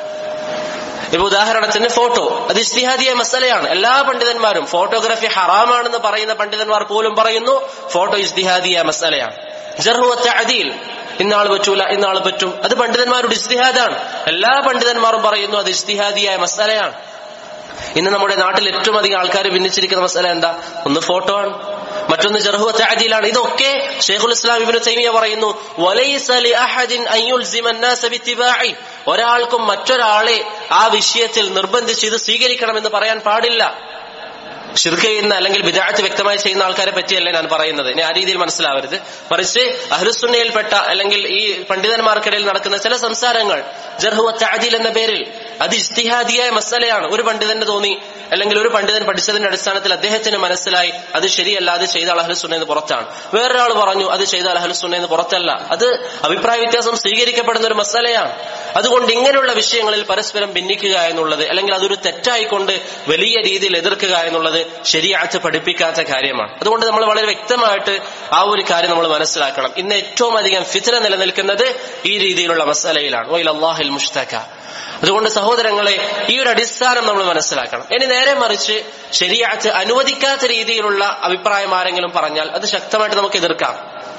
ഇപ്പൊ ഉദാഹരണത്തിന് ഫോട്ടോ, അത് ഇജ്തിഹാദിയ മസലയാണ്. എല്ലാ പണ്ഡിതന്മാരും ഫോട്ടോഗ്രാഫി ഹറാമാണെന്ന് പറയുന്ന പണ്ഡിതന്മാർ പോലും പറയുന്നു ഫോട്ടോ ഇജ്തിഹാദിയ മസലയാണ്. ജർഹ് വ തഅദീൽ, ഇന്നാൾ പറ്റൂല ഇന്നാൾ പറ്റും, അത് പണ്ഡിതന്മാരുടെ ഇജ്തിഹാദാണ്. എല്ലാ പണ്ഡിതന്മാരും പറയുന്നു അത് ഇജ്തിഹാദിയായ മസലയാണ്. ഇന്ന് നമ്മുടെ നാട്ടിൽ ഏറ്റവും അധികം ആൾക്കാർ ഭിന്നിച്ചിരിക്കുന്ന മസല എന്താ? ഒന്ന് ഫോട്ടോ ആണ്, മറ്റൊന്ന് ജർഹ് വ തഅദീലാണ്. ഇതൊക്കെ ശൈഖുൽ ഇസ്ലാം ഇബ്നു തൈമിയ്യ പറയുന്നു, വലൈസ ലി അഹദിൻ അൻ യുൽസിമ അന്നാസ ബിത്തിബാഇ. ഒരാൾക്കും മറ്റൊരാളെ ആ വിഷയത്തിൽ നിർബന്ധിച്ച് ഇത് സ്വീകരിക്കണമെന്ന് പറയാൻ പാടില്ല. ശിർക്ക് ചെയ്യുന്ന അല്ലെങ്കിൽ ബിദ്അത്ത് വ്യക്തമായി ചെയ്യുന്ന ആൾക്കാരെ പറ്റിയല്ല ഞാൻ പറയുന്നത്, ഇനി ആ രീതിയിൽ മനസ്സിലാവരുത്. മറിച്ച് അഹ്ലുസുന്നയിൽപ്പെട്ട അല്ലെങ്കിൽ ഈ പണ്ഡിതന്മാർക്കിടയിൽ നടക്കുന്ന ചില സംസാരങ്ങൾ ജർഹ് വ തഅദീൽ എന്ന പേരിൽ അത് ഇജ്തിഹാദിയായ മസലയാണ്. ഒരു പണ്ഡിതന് തോന്നി അല്ലെങ്കിൽ ഒരു പണ്ഡിതൻ പഠിച്ചതിന്റെ അടിസ്ഥാനത്തിൽ അദ്ദേഹത്തിന് മനസ്സിലായി അത് ശരിയല്ല, അത് ചെയ്താൽ അഹ്ലുസുന്നയിൽ പുറത്താണ്. വേറൊരാൾ പറഞ്ഞു അത് ചെയ്താൽ അഹ്ലുസുന്നയിൽ പുറത്തല്ല. അത് അഭിപ്രായ വ്യത്യാസം സ്വീകരിക്കപ്പെടുന്ന ഒരു മസലയാണ്. അതുകൊണ്ട് ഇങ്ങനെയുള്ള വിഷയങ്ങളിൽ പരസ്പരം ഭിന്നിക്കുക എന്നുള്ളത് അല്ലെങ്കിൽ അതൊരു തെറ്റായിക്കൊണ്ട് വലിയ രീതിയിൽ എതിർക്കുക എന്നുള്ളത് ശരീഅത്ത് പഠിപ്പിക്കാത്ത കാര്യമാണ്. അതുകൊണ്ട് നമ്മൾ വളരെ വ്യക്തമായിട്ട് ആ ഒരു കാര്യം നമ്മൾ മനസ്സിലാക്കണം. ഇന്ന് ഏറ്റവും അധികം ഫിത്ന നിലനിൽക്കുന്നത് ഈ രീതിയിലുള്ള മസലയിലാണ്. വഇലല്ലാഹിൽ മുഷ്തക. അതുകൊണ്ട് സഹോദരങ്ങളെ, ഈ ഒരു അടിസ്ഥാനം നമ്മൾ മനസ്സിലാക്കണം. ഇനി നേരെ മറിച്ച് ശരീഅത്ത് അനുവദിക്കാത്ത രീതിയിലുള്ള അഭിപ്രായം ആരെങ്കിലും പറഞ്ഞാൽ അത് ശക്തമായിട്ട് നമുക്ക് എതിർക്കാം.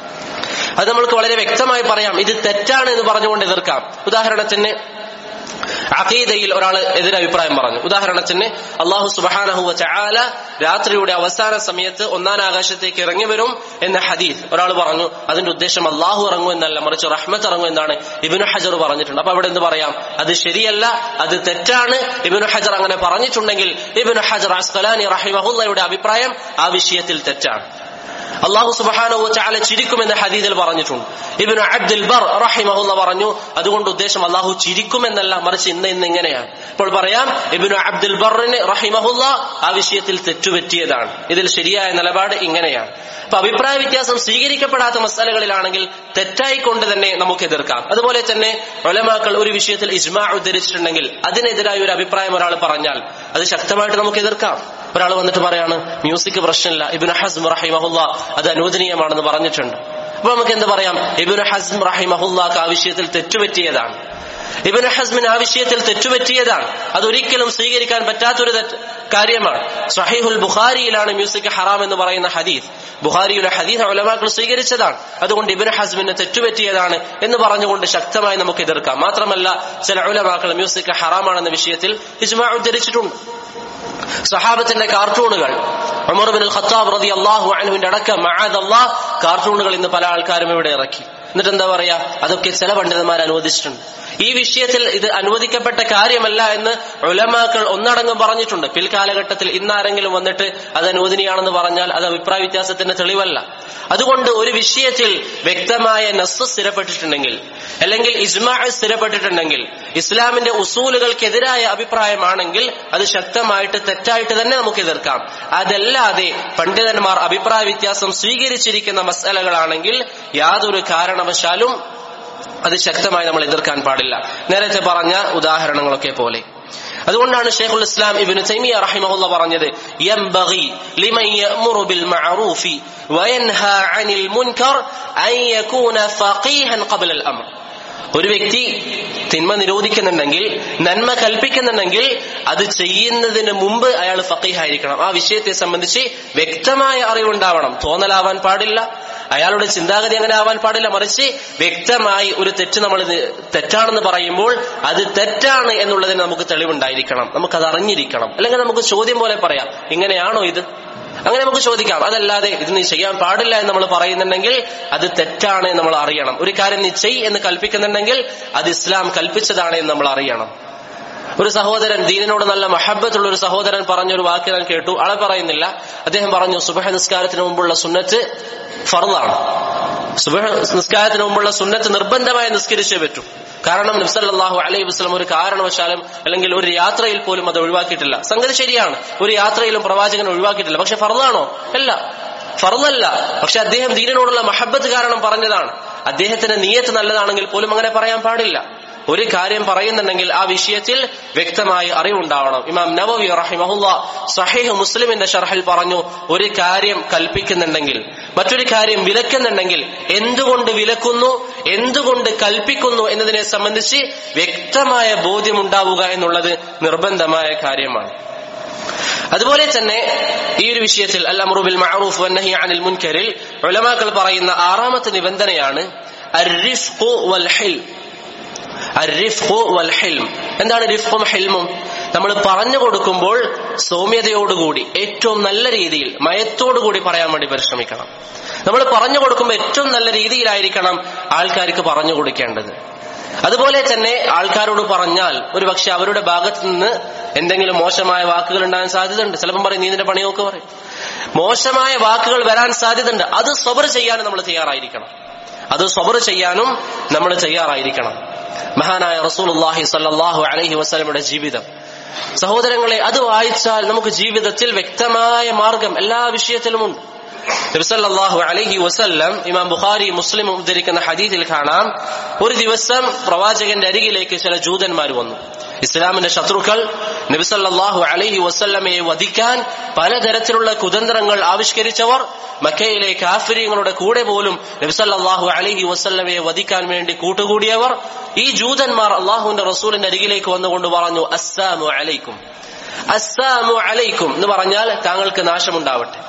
അത് നമ്മൾക്ക് വളരെ വ്യക്തമായി പറയാം, ഇത് തെറ്റാണ് എന്ന് പറഞ്ഞുകൊണ്ട് എതിർക്കാം. ഉദാഹരണത്തിന് അഖീദയിൽ ഒരാൾ എതിരഭിപ്രായം പറഞ്ഞു. ഉദാഹരണത്തിന് അല്ലാഹു സുബ്ഹാനഹു വ തആല രാത്രിയുടെ അവസാന സമയത്ത് ഒന്നാം ആകാശത്തേക്ക് ഇറങ്ങി വരും എന്ന ഹദീസ് ഒരാൾ പറഞ്ഞു. അതിന്റെ ഉദ്ദേശം അല്ലാഹു ഇറങ്ങും എന്നല്ല, മറിച്ച് റഹ്മത്ത് ഇറങ്ങും എന്നാണ് ഇബ്നു ഹജർ പറഞ്ഞിട്ടുണ്ട്. അപ്പൊ അവിടെ എന്ത് പറയാം? അത് ശരിയല്ല, അത് തെറ്റാണ്. ഇബ്നു ഹജർ അങ്ങനെ പറഞ്ഞിട്ടുണ്ടെങ്കിൽ ഇബ്നു ഹജർ അസ്ഖലാനി റഹിമഹുള്ളയുടെ അഭിപ്രായം ആ വിഷയത്തിൽ തെറ്റാണ്. അല്ലാഹു സുബ്ഹാനഹു വ തആല ചിരിക്കുമെന്ന് ഹദീസിൽ പറഞ്ഞിട്ടുണ്ട്. ഇബ്നു അബ്ദുൽ ബർ റഹിമഹുള്ള പറഞ്ഞു അതുകൊണ്ട് ഉദ്ദേശം അല്ലാഹു ചിരിക്കുമെന്നല്ല, മറിച്ച് ഇന്ന് ഇന്ന് ഇങ്ങനെയാണ്. ഇപ്പോൾ പറയാം ഇബ്നു അബ്ദുൽ ബറിന് റഹിമഹുള്ള ആ വിഷയത്തിൽ തെറ്റുപറ്റിയതാണ്, ഇതിൽ ശരിയായ നിലപാട് ഇങ്ങനെയാണ്. അപ്പൊ അഭിപ്രായ വ്യത്യാസം സ്വീകരിക്കപ്പെടാത്ത മസലകളിലാണെങ്കിൽ തെറ്റായിക്കൊണ്ട് തന്നെ നമുക്ക് എതിർക്കാം. അതുപോലെ തന്നെ ഉലമാക്കൾ ഒരു വിഷയത്തിൽ ഇജ്മാ ഉദ്ധരിച്ചിട്ടുണ്ടെങ്കിൽ അതിനെതിരായ ഒരു അഭിപ്രായം ഒരാൾ പറഞ്ഞാൽ അത് ശക്തമായിട്ട് നമുക്ക് എതിർക്കാം. ഒരാൾ വന്നിട്ട് പറയാണ് മ്യൂസിക് പ്രശ്നമില്ല, ഇബ്നു ഹസ്ം റഹിമഹുള്ള അത് അനുവദനീയമാണെന്ന് പറഞ്ഞിട്ടുണ്ട്. അപ്പൊ നമുക്ക് എന്ത് പറയാം? ഇബ്നു ഹസ്ം റഹിമഹുള്ളക്ക് ആ വിഷയത്തിൽ തെറ്റുപറ്റിയതാണ്. ഇബ്നു ഹസ്മിന് ആ വിഷയത്തിൽ തെറ്റുപറ്റിയതാണ്. അതൊരിക്കലും സ്വീകരിക്കാൻ പറ്റാത്തൊരു കാര്യമാണ്. സ്വഹീഹുൽ ബുഖാരിയിലാണ് മ്യൂസിക് ഹറാം എന്ന് പറയുന്ന ഹദീസ്. ബുഖാരിയുടെ ഹദീസ് ഉലമാക്കൾ സ്വീകരിച്ചതാണ്. അതുകൊണ്ട് ഇബ്നു ഹസ്മിന് തെറ്റുപറ്റിയതാണ് എന്ന് പറഞ്ഞുകൊണ്ട് ശക്തമായി നമുക്ക് എതിർക്കാം. മാത്രമല്ല ചില ഉലമാക്കൾ മ്യൂസിക് ഹറാമാണെന്ന വിഷയത്തിൽ ഇജ്മാ ഉദ്ധരിച്ചിട്ടുണ്ട്. സഹാബത്തിന്റെ കാർട്ടൂണുകൾ, ഉമർ ഇബ്നുൽ ഖത്താബ് റളിയല്ലാഹു അൻഹുവിന്റെ അടക്കം മഅദല്ലാഹ് കാർട്ടൂണുകൾ ഇന്ന് പല ആൾക്കാരും ഇവിടെ ഇറക്കി. എന്നിട്ട് എന്താ പറയാ, അതൊക്കെ ചില പണ്ഡിതന്മാർ അനുവദിച്ചിട്ടുണ്ട്. ഈ വിഷയത്തിൽ ഇത് അനുവദിക്കപ്പെട്ട കാര്യമല്ല എന്ന് ഉലമാക്കൾ ഒന്നടങ്കം പറഞ്ഞിട്ടുണ്ട്. പിൽക്കാലഘട്ടത്തിൽ ഇന്നാരെങ്കിലും വന്നിട്ട് അത് അനുവദനീയാണെന്ന് പറഞ്ഞാൽ അത് അഭിപ്രായ വ്യത്യാസത്തിന്റെ തെളിവല്ല. അതുകൊണ്ട് ഒരു വിഷയത്തിൽ വ്യക്തമായ നസ്സ് സ്ഥിരപ്പെട്ടിട്ടുണ്ടെങ്കിൽ, അല്ലെങ്കിൽ ഇജ്മാ സ്ഥിരപ്പെട്ടിട്ടുണ്ടെങ്കിൽ, ഇസ്ലാമിന്റെ ഉസൂലുകൾക്കെതിരായ അഭിപ്രായമാണെങ്കിൽ അത് ശക്തമായിട്ട് തെറ്റായിട്ട് തന്നെ നമുക്ക് എതിർക്കാം. അതല്ലാതെ പണ്ഡിതന്മാർ അഭിപ്രായ വ്യത്യാസം സ്വീകരിച്ചിരിക്കുന്ന മസ്അലകളാണെങ്കിൽ യാതൊരു കാരണവശാലും അത് ശക്തമായി നമ്മൾ എതിർക്കാൻ പാടില്ല, നേരത്തെ പറഞ്ഞ ഉദാഹരണങ്ങളൊക്കെ പോലെ. അതുകൊണ്ടാണ് ശൈഖുൽ ഇസ്ലാം ഇബ്നു തൈമിയ റഹിമഹുല്ലാഹ് പറഞ്ഞത്, യംബഗി ലിമൻ യഅ്മുറു ബിൽ മഅറൂഫി വയൻഹാ അനിൽ മുൻകർ അൻ യകൂന ഫഖീഹൻ ഖബ്ല അൽ അംർ. ഒരു വ്യക്തി തിന്മ നിരോധിക്കുന്നുണ്ടെങ്കിൽ, നന്മ കൽപ്പിക്കുന്നുണ്ടെങ്കിൽ അത് ചെയ്യുന്നതിന് മുമ്പ് അയാൾ ഫഖീഹായിരിക്കണം. ആ വിഷയത്തെ സംബന്ധിച്ച് വ്യക്തമായ അറിവുണ്ടാവണം. തോന്നലാവാൻ പാടില്ല, അയാളുടെ ചിന്താഗതി അങ്ങനെ ആവാൻ പാടില്ല. മറിച്ച് വ്യക്തമായി ഒരു തെറ്റ് നമ്മൾ തെറ്റാണെന്ന് പറയുമ്പോൾ അത് തെറ്റാണ് എന്നുള്ളതിന് നമുക്ക് തെളിവുണ്ടായിരിക്കണം, നമുക്കത് അറിഞ്ഞിരിക്കണം. അല്ലെങ്കിൽ നമുക്ക് ചോദ്യം പോലെ പറയാം, ഇങ്ങനെയാണോ ഇത്, അങ്ങനെ നമുക്ക് ചോദിക്കാം. അതല്ലാതെ ഇത് നീ ചെയ്യാൻ പാടില്ല എന്ന് നമ്മൾ പറയുന്നുണ്ടെങ്കിൽ അത് തെറ്റാണ് എന്ന് നമ്മൾ അറിയണം. ഒരു കാര്യം നീ ചെയ് എന്ന് കൽപ്പിക്കുന്നുണ്ടെങ്കിൽ അത് ഇസ്ലാം കൽപ്പിച്ചതാണ് എന്ന് നമ്മൾ അറിയണം. ഒരു സഹോദരൻ, ദീനിനോട് നല്ല മഹബത്തുള്ള ഒരു സഹോദരൻ പറഞ്ഞൊരു വാക്ക് ഞാൻ കേട്ടു, ആളെ പറയുന്നില്ല. അദ്ദേഹം പറഞ്ഞു, സുബ്ഹ് നിസ്കാരത്തിന് മുമ്പുള്ള സുന്നത്ത് ഫർളാണ്. സുബ്ഹ് നിസ്കാരത്തിന് മുമ്പുള്ള സുന്നത്ത് നിർബന്ധമായി നിസ്കരിച്ചേ പറ്റൂ. കാരണം നബി സല്ലല്ലാഹു അലൈഹി വസല്ലം ഒരു കാരണവശാലും അല്ലെങ്കിൽ ഒരു യാത്രയിൽ പോലും അത് ഒഴിവാക്കിയിട്ടില്ല. സംഗതി ശരിയാണ്, ഒരു യാത്രയിലും പ്രവാചകൻ ഒഴിവാക്കിയിട്ടില്ല. പക്ഷെ ഫർളാണോ? അല്ല, ഫർളല്ല. പക്ഷെ അദ്ദേഹം ദീനിനോടുള്ള മഹബത്ത് കാരണം പറഞ്ഞതാണ്. അദ്ദേഹത്തിന്റെ നിയ്യത്ത് നല്ലതാണെങ്കിൽ പോലും അങ്ങനെ പറയാൻ പാടില്ല. ഒരു കാര്യം പറയുന്നുണ്ടെങ്കിൽ ആ വിഷയത്തിൽ വ്യക്തമായി അറിവുണ്ടാവണം. ഇമാം നവവി റഹിമഹുല്ലാഹ് സഹീഹ് മുസ്ലിമിന്റെ ശർഹിൽ പറഞ്ഞു, ഒരു കാര്യം കൽപ്പിക്കുന്നുണ്ടെങ്കിൽ, മറ്റൊരു കാര്യം വിലക്കുന്നുണ്ടെങ്കിൽ എന്തുകൊണ്ട് വിലക്കുന്നു, എന്തുകൊണ്ട് കൽപ്പിക്കുന്നു എന്നതിനെ സംബന്ധിച്ച് വ്യക്തമായ ബോധ്യമുണ്ടാവുക എന്നുള്ളത് നിർബന്ധമായ കാര്യമാണ്. അതുപോലെ തന്നെ ഈ ഒരു വിഷയത്തിൽ അൽ അംറു ബിൽ മഅറൂഫ് വന്നഹി അനിൽ മുൻകറിൽ ഉലമാക്കൾ പറയുന്ന ആറാമത്തെ നിബന്ധനയാണ് അർറിഫ്ഖു വൽ ഹിൽം. അർറിഫ്ഖു വൽ ഹിൽം. എന്താണ് റിഫ്ഖും ഹിൽമും? നമ്മൾ പറഞ്ഞു കൊടുക്കുമ്പോൾ സൗമ്യതയോടുകൂടി, ഏറ്റവും നല്ല രീതിയിൽ, മയത്തോടുകൂടി പറയാൻ വേണ്ടി പരിശ്രമിക്കണം. നമ്മൾ പറഞ്ഞു കൊടുക്കുമ്പോൾ ഏറ്റവും നല്ല രീതിയിലായിരിക്കണം ആൾക്കാർക്ക് പറഞ്ഞു കൊടുക്കേണ്ടത്. അതുപോലെ തന്നെ ആൾക്കാരോട് പറഞ്ഞാൽ ഒരു പക്ഷെ അവരുടെ ഭാഗത്ത് നിന്ന് എന്തെങ്കിലും മോശമായ വാക്കുകൾ ഉണ്ടാകാൻ സാധ്യതയുണ്ട്. ചിലപ്പം പറയും, നീ നിന്റെ പണിയൊക്കെ പറയും. മോശമായ വാക്കുകൾ വരാൻ സാധ്യതയുണ്ട്. അത് സബർ ചെയ്യാനും നമ്മൾ തയ്യാറായിരിക്കണം. അത് സബർ ചെയ്യാനും നമ്മൾ തയ്യാറായിരിക്കണം. മഹാനായ റസൂലുള്ളാഹി സ്വല്ലല്ലാഹു അലൈഹി വസല്ലമയുടെ ജീവിതം, സഹോദരങ്ങളെ, അത് വായിച്ചാൽ നമുക്ക് ജീവിതത്തിൽ വ്യക്തമായ മാർഗം എല്ലാ വിഷയത്തിലുമുണ്ട്. നബി സല്ലല്ലാഹു അലൈഹി വസല്ലം, ഇമാം ബുഖാരി മുസ്ലിം ഉദ്ധരിക്കുന്ന ഹദീസിൽ കാണാം, ഒരു ദിവസം പ്രവാചകന്റെ അരികിലേക്ക് ചില ജൂതന്മാർ വന്നു. ഇസ്ലാമിന്റെ ശത്രുക്കൾ നബി സല്ലല്ലാഹു അലൈഹി വസല്ലമയെ വധിക്കാൻ പലതരത്തിലുള്ള കുതന്ത്രങ്ങൾ ആവിഷ്കരിച്ചവർ, മക്കയിലെ കാഫിരീങ്ങളുടെ കൂടെ പോലും നബി സല്ലല്ലാഹു അലൈഹി വസല്ലമയെ വധിക്കാൻ വേണ്ടി കൂട്ടുകൂടിയവർ, ഈ ജൂതന്മാർ അള്ളാഹുവിന്റെ റസൂലിന്റെ അരികിലേക്ക് വന്നുകൊണ്ട് പറഞ്ഞു, അസ്സാമു അലൈക്കും, അസ്സാമു അലൈക്കും എന്ന് പറഞ്ഞാൽ താങ്കൾക്ക് നാശമുണ്ടാവട്ടെ.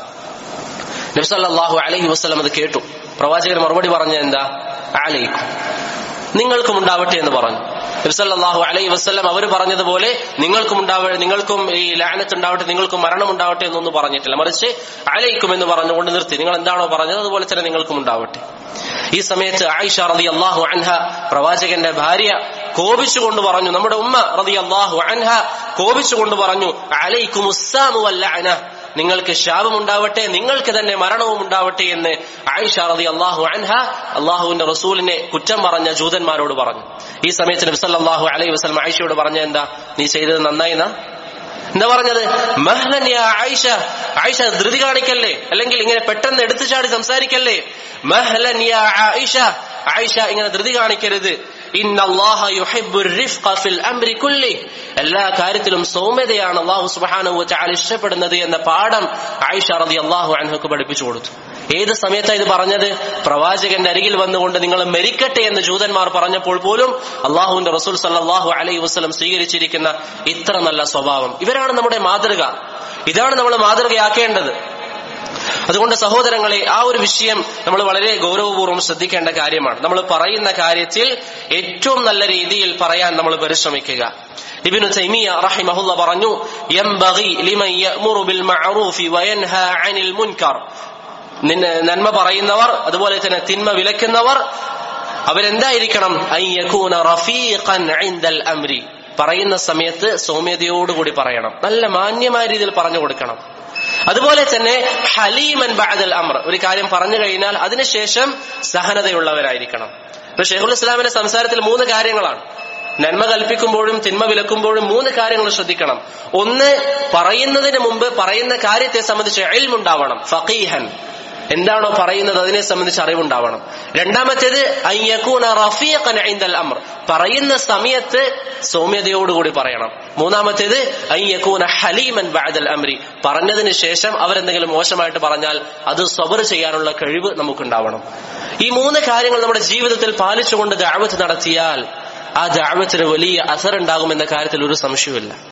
നബി സല്ലല്ലാഹു അലൈഹി വസല്ലം അത് കേട്ടു. പ്രവാചകൻ മറുപടി പറഞ്ഞ എന്താ? അലൈക്കും, നിങ്ങൾക്കും ഉണ്ടാവട്ടെ എന്ന് പറഞ്ഞു. നബി സല്ലല്ലാഹു അലൈഹി വസല്ലം അവർ പറഞ്ഞതുപോലെ നിങ്ങൾക്കും ഉണ്ടാവട്ടെ, നിങ്ങൾക്കും ഈ ലഅനത്ത് ഉണ്ടാവട്ടെ, നിങ്ങൾക്കും മരണം ഉണ്ടാവട്ടെ എന്നൊന്നും പറഞ്ഞിട്ടില്ല. മറിച്ച് അലൈക്കും എന്ന് പറഞ്ഞുകൊണ്ട് നിർത്തി. നിങ്ങൾ എന്താണോ പറഞ്ഞത് അതുപോലെ തന്നെ നിങ്ങൾക്കും ഉണ്ടാവട്ടെ. ഈ സമയത്ത് ആയിഷ റളിയല്ലാഹു അൻഹ, പ്രവാചകന്റെ ഭാര്യ, കോപിച്ചുകൊണ്ട് പറഞ്ഞു, നമ്മുടെ ഉമ്മ റളിയല്ലാഹു അൻഹ കോപിച്ചുകൊണ്ട് പറഞ്ഞു, അലൈക്കുമുസ്സാമു വൽ ലഅന, നിങ്ങൾക്ക് ശാപം ഉണ്ടാവട്ടെ, നിങ്ങൾക്ക് തന്നെ മരണവും ഉണ്ടാവട്ടെ എന്ന് ആയിഷ റളിയല്ലാഹു അൻഹ അള്ളാഹുവിന്റെ റസൂലിനെ കുറ്റം പറഞ്ഞ ജൂതന്മാരോട് പറഞ്ഞു. ഈ സമയത്ത് നബി സല്ലല്ലാഹു അലൈഹി വസല്ലം ആയിഷയോട് പറഞ്ഞ എന്താ? നീ ചെയ്തത് നന്നായിന്നാ. എന്താ പറഞ്ഞത്? മഹ്ലൻ യാ ആയിഷ, ആയിഷ ധൃതി കാണിക്കല്ലേ, അല്ലെങ്കിൽ ഇങ്ങനെ പെട്ടെന്ന് എടുത്തു ചാടി സംസാരിക്കല്ലേ. മഹ്ലൻ യാ ആയിഷ, ആയിഷ ഇങ്ങനെ ധൃതി കാണിക്കരുത്. ഇന്നല്ലാഹ യുഹിബ്ബുർ റിഫ്ഖ ഫിൽ അംരി കുല്ലി, എല്ലാ കാര്യത്തിലും സൗമ്യതയാണ് അല്ലാഹു സുബ്ഹാനഹു വ തആല ഇഷ്ടപ്പെടുന്നത് എന്ന പാഠം ആയിഷ റളിയല്ലാഹു അൻഹക്ക് പഠിപ്പിച്ചു കൊടുത്തു. ഏത് സമയത്താണ് ഇത് പറഞ്ഞത്? പ്രവാചകന്റെ അരികിൽ വന്നുകൊണ്ട് നിങ്ങൾ മരിക്കട്ടെ എന്ന് ജൂതന്മാർ പറഞ്ഞപ്പോൾ പോലും അള്ളാഹുവിന്റെ റസൂൽ സല്ലല്ലാഹു അലൈഹി വസല്ലം സ്വീകരിച്ചിരിക്കുന്ന ഇത്ര നല്ല സ്വഭാവം, ഇവരാണ് നമ്മുടെ മാതൃക. ഇതാണ് നമ്മൾ മാതൃകയാക്കേണ്ടത്. അതുകൊണ്ട് സഹോദരങ്ങളെ, ആ ഒരു വിഷയം നമ്മൾ വളരെ ഗൗരവപൂർവ്വം ശ്രദ്ധിക്കേണ്ട കാര്യമാണ്. നമ്മൾ പറയുന്ന കാര്യത്തിൽ ഏറ്റവും നല്ല രീതിയിൽ പറയാൻ നമ്മൾ പരിശ്രമിക്കുക. ഇബ്നു തൈമിയ റഹിമഹുല്ലാഹ് പറഞ്ഞു, യംബഗി ലിമൻ യഅ്മുറു ബിൽ മഅറൂഫി വയൻഹാ അനിൽ മുൻകർ. നന്മ പറയുന്നവർ അതുപോലെ തന്നെ തിന്മ വിലക്കുന്നവർ അവരെന്തായിരിക്കണം? അൻ യകൂന റഫീഖൻ ഇൻദൽ അംരി. പറയുന്ന സമയത്ത് സൗമ്യതയോടുകൂടി പറയണം, നല്ല മാന്യമായ രീതിയിൽ പറഞ്ഞു കൊടുക്കണം. അതുപോലെ തന്നെ ഹലീമൻ ബഅദൽ അംർ. ഒരു കാര്യം പറഞ്ഞു കഴിഞ്ഞാൽ അതിനുശേഷം സഹനതയുള്ളവരായിരിക്കണം. ഇപ്പൊ ഷെയ്ഖുൽ ഇസ്ലാമിന്റെ സംസാരത്തിൽ മൂന്ന് കാര്യങ്ങളാണ്. നന്മ കൽപ്പിക്കുമ്പോഴും തിന്മ വിലക്കുമ്പോഴും മൂന്ന് കാര്യങ്ങൾ ശ്രദ്ധിക്കണം. ഒന്ന്, പറയുന്നതിന് മുമ്പ് പറയുന്ന കാര്യത്തെ സംബന്ധിച്ച് ഇൽമുണ്ടാവണം, ഫഖീഹൻ. എന്താണോ പറയുന്നത് അതിനെ സംബന്ധിച്ച് അറിവുണ്ടാവണം. രണ്ടാമത്തേത് അൻ യകൂന റഫീഖൻ ഇൻദൽ അംർ. പറയുന്ന സമയത്ത് സൗമ്യതയോടുകൂടി പറയണം. മൂന്നാമത്തേത് അൻ യകൂന ഹലീമൻ ബഅദൽ അംരി. പറഞ്ഞതിന് ശേഷം അവരെന്തെങ്കിലും മോശമായിട്ട് പറഞ്ഞാൽ അത് സബർ ചെയ്യാനുള്ള കഴിവ് നമുക്കുണ്ടാവണം. ഈ മൂന്ന് കാര്യങ്ങൾ നമ്മുടെ ജീവിതത്തിൽ പാലിച്ചുകൊണ്ട് ദഅവത്ത് നടത്തിയാൽ ആ ദഅവത്തിന് വലിയ അസർ ഉണ്ടാകുമെന്ന കാര്യത്തിൽ ഒരു സംശയവുമില്ല.